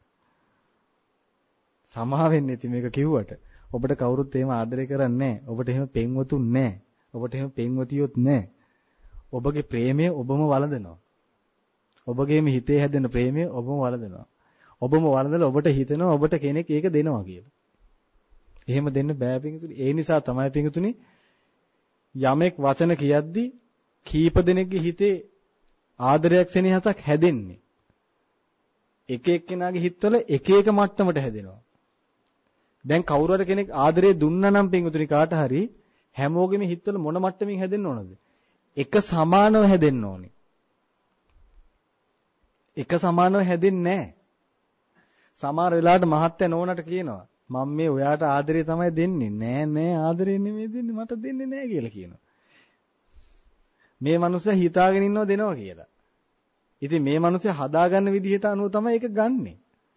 සමාවෙන්නේ ඉතින් මේක කිව්වට ඔබට කවුරුත් එහෙම ආදරය කරන්නේ නැහැ. ඔබට එහෙම පෙන්වතුන් නැහැ. ඔබට එහෙම පෙන්වතියොත් නැහැ. ඔබගේ ප්‍රේමය ඔබම වළඳනවා. ඔබගේම හිතේ හැදෙන ප්‍රේමය ඔබම වළඳනවා. ඔබම වළඳලා ඔබට හිතෙනවා ඔබට කෙනෙක් ඒක දෙනවා කියලා. එහෙම දෙන්න බෑ පිංගුතුනි. ඒ නිසා තමයි පිංගුතුනි යමෙක් වචන කියද්දි කීප දෙනෙක්ගේ හිතේ ආදරයක් සෙනෙහසක් හැදෙන්නේ. එක එක්කෙනාගේ හිතවල එක එක මට්ටමට හැදෙනවා. දැන් කවුරු හරි කෙනෙක් ආදරේ දුන්නා නම් පිංගුතුනි කාට හරි හැමෝගෙම හිතවල මොන මට්ටමින් හැදෙන්න ඕනද? එක සමානව හැදෙන්න ඕනේ. එක සමානව හැදෙන්නේ නැහැ. සමහර වෙලාවට මහත්ය නෝනට කියනවා මම මේ ඔයාට ආදරේ තමයි දෙන්නේ. නෑ ආදරේ නෙමෙයි දෙන්නේ මට දෙන්නේ නෑ කියලා කියනවා. මේ මනුස්සයා හිතාගෙන ඉන්නව දෙනවා කියලා. ඉතින් මේ මනුස්සයා හදාගන්න විදිහට අනුව තමයි ඒක ගන්නෙ.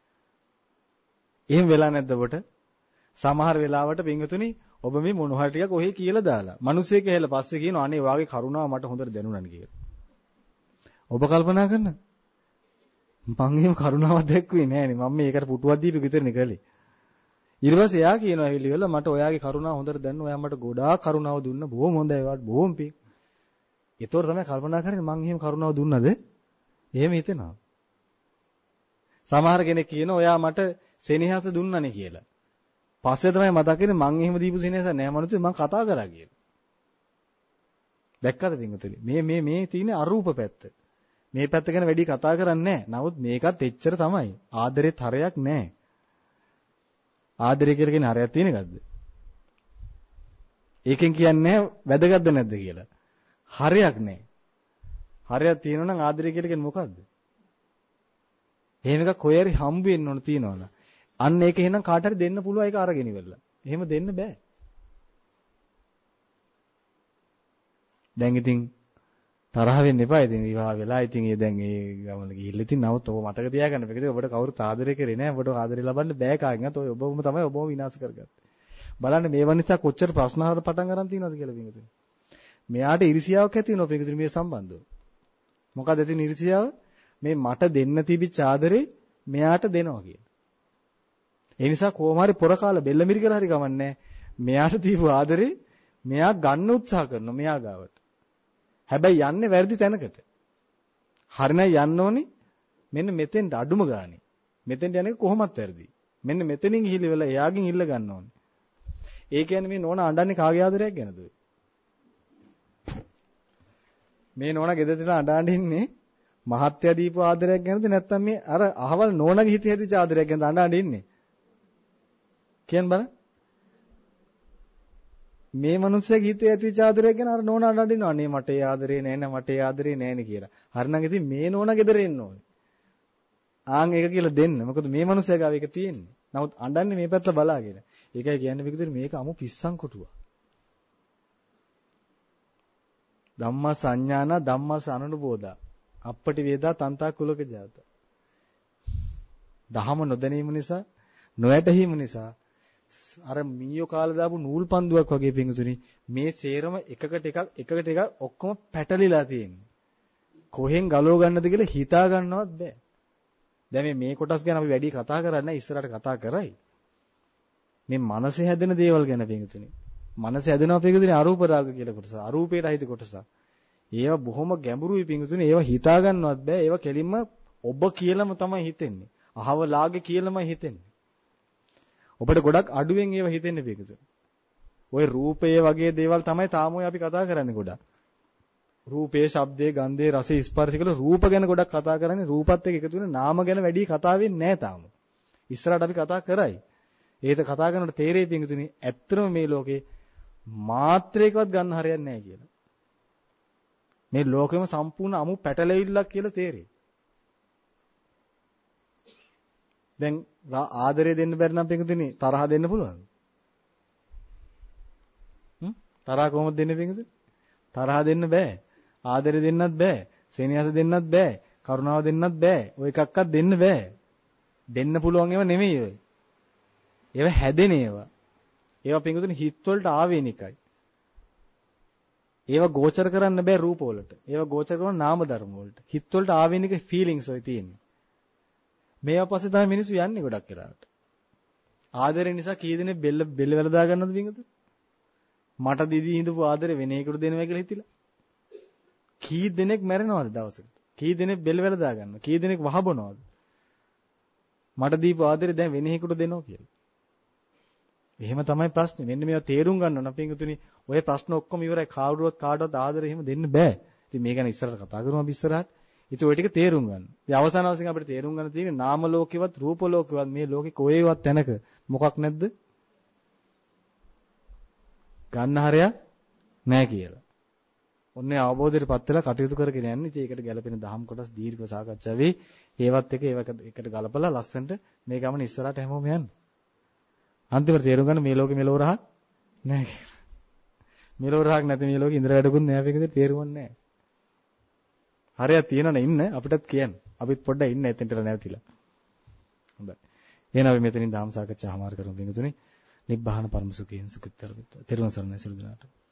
එහෙම වෙලා නැද්ද ඔබට? සමහර වෙලාවට පින්වතුනි ඔබ මේ මොන හරි ටිකක් ඔහේ කියලා දාලා මිනිස්සෙක් ඇහෙලා පස්සේ කියනවා අනේ වාගේ කරුණාව මට හොඳට දැනුණානේ කියලා. ඔබ කල්පනා කරන්න. මං එහෙම කරුණාවක් දැක්ුවේ නෑනේ. මම මේකට පුටුවක් දීපු විතරනේ කළේ. ඊට පස්සේ එයා කියනවා එළිවල මට ඔයාගේ කරුණාව හොඳට දැනුණා. ඔයා මට ගොඩාක් කරුණාව දුන්නා. බොහොම හොඳයි වාට බොහොම පිං. ඒතොර තමයි කල්පනා කරන්නේ මං එහෙම කරුණාව දුන්නද? එහෙම හිතෙනවා. සමහර කෙනෙක් කියනවා ඔයා මට සෙනෙහස දුන්නනේ කියලා. පස්සේ තමයි මතක් වෙන්නේ මං එහෙම දීපු සෙනෙහස නෑ මනුස්සය මං කතා කරා කියලා. දැක්කද පින්වතුනි? මේ තියෙන අරූප පැත්ත. මේ පැත්ත ගැන වැඩි කතා කරන්නේ නෑ. නමුත් මේකත් එච්චර තමයි. ආදරෙත් හරයක් නෑ. ආදරය කියලා කියන හරයක් තියෙන එකක්ද? ඒකෙන් කියන්නේ වැදගත්ද නැද්ද කියලා. හරයක් නෑ. හරයක් තියෙනවා නම් ආදරය කියලා කියන්නේ මොකද්ද? එහෙම එකක් කොහේ හරි හම්බ වෙන්න ඕන තියනවනේ. අන්න ඒක එහෙනම් කාට හරි දෙන්න පුළුවන් ඒක අරගෙන ඉවරලා. එහෙම දෙන්න බෑ. දැන් ඉතින් තරහ වෙන්න එපා. ඉතින් විවාහ වෙලා ඉතින් ඒ දැන් ඒ ගමන ගිහිල්ලා ඉතින් නමුත් ඔබ මතක තියාගන්න. මේකද ඔබට කවුරුත් ආදරය කරේ නෑ. ඔබට ආදරය ලබන්න බෑ කාගෙන්වත්. ඔය ඔබම තමයි ඔබව විනාශ කරගත්තේ. බලන්න මේව නිසා කොච්චර ප්‍රශ්න අහලා පටන් ගන්න තියෙනවද කියලා පිටුතුනි. මෙයාට ඉරිසියාවක් ඇති වෙනවා පිටුතුනි මේ සම්බන්ධව. මොකද ඇති ඉරිසියාව? මේ මට දෙන්න තිබිච්ච ආදරේ මෙයාට දෙනවා කියන. ඒ නිසා කොහොම හරි පොර කාලා බෙල්ල මිරිකලා හරි ගමන්නේ මෙයාට දීපු ආදරේ මෙයා ගන්න උත්සාහ කරනවා මෙයා ගාවට. හැබැයි යන්නේ වැරදි තැනකට. හරිනම් යන්න ඕනේ මෙන්න මෙතෙන්ට අඩුම ගානේ. මෙතෙන්ට යන්නේ කොහොමත් වැරදි. මෙන්න මෙතනින් ගිහිලි වෙලා එයාගෙන් ඉල්ල ගන්න ඕනේ. ඒ කියන්නේ මේ නෝනා අඬන්නේ කාගේ ආදරයක් ගැනද? මේ නෝනා ගෙදරට අඬ ඉන්නේ මහත්ය දීපු ආදරයක් ගැනද නැත්නම් මේ අර අහවල් නෝනාගේ හිතේ හැදිච්ච ආදරයක් ගැනද අඬ ඉන්නේ? කියන්න බලන්න. මේ මිනිස්සගේ හිතේ ඇතිවෙච්ච ආදරයක් ගැන අර නෝනා අඬිනවා. අනේ මට ඒ ආදරේ නෑ නේ මට ඒ ආදරේ නෑනේ කියලා. හරිනම් ඉතින් මේ නෝනා ගෙදර එන්න ඕනේ. ආන් ඒක කියලා දෙන්න. මොකද මේ මිනිස්සයා ගාව ඒක තියෙන්නේ. නමුත් අඬන්නේ මේ පැත්ත බලාගෙන. ඒකයි කියන්නේ මේක අමු පිස්සන් කොටුවා. ධම්මා සංඥානා ධම්මස් අනුබෝධා. අපපටි වේදා තන්තා කුලක ජාත. දහම නොදැනීම නිසා නොයැටීම නිසා අර මීයෝ කාලා දාපු නූල් පන්දුවක් වගේ පිංගුතුනි මේ සේරම එකකට එකක් ඔක්කොම පැටලිලා තියෙන්නේ. කොහෙන් ගලව ගන්නද කියලා හිතා ගන්නවත් බෑ. දැන් මේ කොටස් ගැන අපි වැඩි කතා කරන්නේ ඉස්සරහට කතා කරයි. මේ මනසේ හැදෙන දේවල් ගැන පිංගුතුනි. මනසේ හැදෙනවා පිංගුතුනි අරූප රාග කියලා කොටස. අරූපේට අයිති කොටස. ඒවා බොහොම ගැඹුරුයි පිංගුතුනි. ඒවා හිතා ගන්නවත් බෑ. ඒවා කෙලින්ම ඔබ කියලාම තමයි හිතෙන්නේ. අහවලාගේ කියලාමයි හිතෙන්නේ. ඔබට ගොඩක් අඩුවෙන් ඒව හිතෙන්නේ පිටුතුනි. ওই රූපයේ වගේ දේවල් තමයි තාම අපි කතා කරන්නේ ගොඩක්. රූපේ, ශබ්දේ, ගන්ධේ, රසේ, ස්පර්ශය කියලා රූප ගැන ගොඩක් කතා කරන්නේ. රූපත් එක්ක එකතු වෙන නාම ගැන වැඩි කතා වෙන්නේ නැහැ තාම. ඉස්සරහට අපි කතා කරයි. ඒක කතා කරනකොට තේරෙයි පිටුතුනි ඇත්තම මේ ලෝකේ මාත්‍රයකවත් ගන්න හරියන්නේ නැහැ කියලා. මේ ලෝකෙම සම්පූර්ණ අමු පැටලෙවිල්ලක් කියලා තේරෙයි. දැන් ආදරය දෙන්න බැරි නම් පිටුතුනි තරහ දෙන්න පුළුවන්ද? තරහ කොහොමද දෙන්නේ පිටුතුනි? තරහ දෙන්න බෑ. ආදරය දෙන්නත් බෑ. සෙනෙහස දෙන්නත් බෑ. කරුණාව දෙන්නත් බෑ. ඔය එකක්වත් දෙන්න බෑ. දෙන්න පුළුවන් ඒවා නෙමෙයි ඔය. ඒවා හැදෙන ඒවා. ඒවා පිටුතුනි හිත වලට ආවේනිකයි. ඒවා ගෝචර කරන්න බෑ රූප වලට. ඒවා ගෝචර කරන නාම ධර්ම වලට. හිත වලට ආවේනික ෆීලිංස් ඔය තියෙන්නේ. මේවා පස්සේ තමයි මිනිස්සු යන්නේ ගොඩක් වෙලාවට. ආදරේ නිසා කී දෙනෙක් බෙල්ල වැලදා ගන්නවද වින්ගද? මට දීදී හිඳපු ආදරේ වෙන එකකට දෙනවා කියලා හිතිලා. කී දෙනෙක් මැරෙනවද දවසකට? කී දෙනෙක් බෙල්ල වැලදා ගන්නවා? කී දෙනෙක් වහබනවද? මට දීපු ආදරේ දැන් වෙන එකකට දෙනවා කියලා. එහෙම තමයි ප්‍රශ්නේ. මෙන්න මේවා තේරුම් ගන්න ඕන පින්තුනි. ඔය ප්‍රශ්න ඔක්කොම ඉවරයි. කාටවත් ආදරේ එහෙම දෙන්න බෑ. ඉතින් මේ ගැන ඉස්සරහට කතා කරමු අපි ඉස්සරහට. ඉතින් ওই ටික තේරුම් ගන්න. ඉතින් අවසාන වශයෙන් අපිට තේරුම් ගන්න තියෙන්නේ නාම ලෝකෙවත් රූප ලෝකෙවත් මේ ලෝකේ කොහේවත් තැනක මොකක් නැද්ද? ගන්න හරයක් නැහැ කියලා. ඔන්නේ අවබෝධයටපත් වෙලා කටයුතු කරගෙන යන්නේ. ඉතින් ඒකට ගැලපෙන දහම් කොටස් දීර්ඝව සාකච්ඡා වෙයි. ඒවත් එකට ගලපලා ලස්සනට මේ ගමන ඉස්සරහට හැමෝම යන්න. අන්තිමට තේරුම් ගන්න මේ ලෝකේ මෙලෝ රහක් නැහැ කියලා. මෙලෝ රහක් නැති මේ ලෝකේ ඉන්ද්‍ර වැඩකුත් නැහැ මේකද තේරුම් නැහැ. හරියක් තියෙනවනේ ඉන්න අපිටත් කියන්න. අපිත් පොඩ්ඩක් ඉන්න එතෙන්ට නැවතිලා. හොඳයි. එහෙනම් අපි මෙතනින් ධම්ම සාකච්ඡා හමාර කරමු බින්දුතුනි. නිබ්බාන පරම සුඛයෙන් සුඛිතතර වෙත්වා. තෙරුවන් සරණයි සියලු දෙනාට.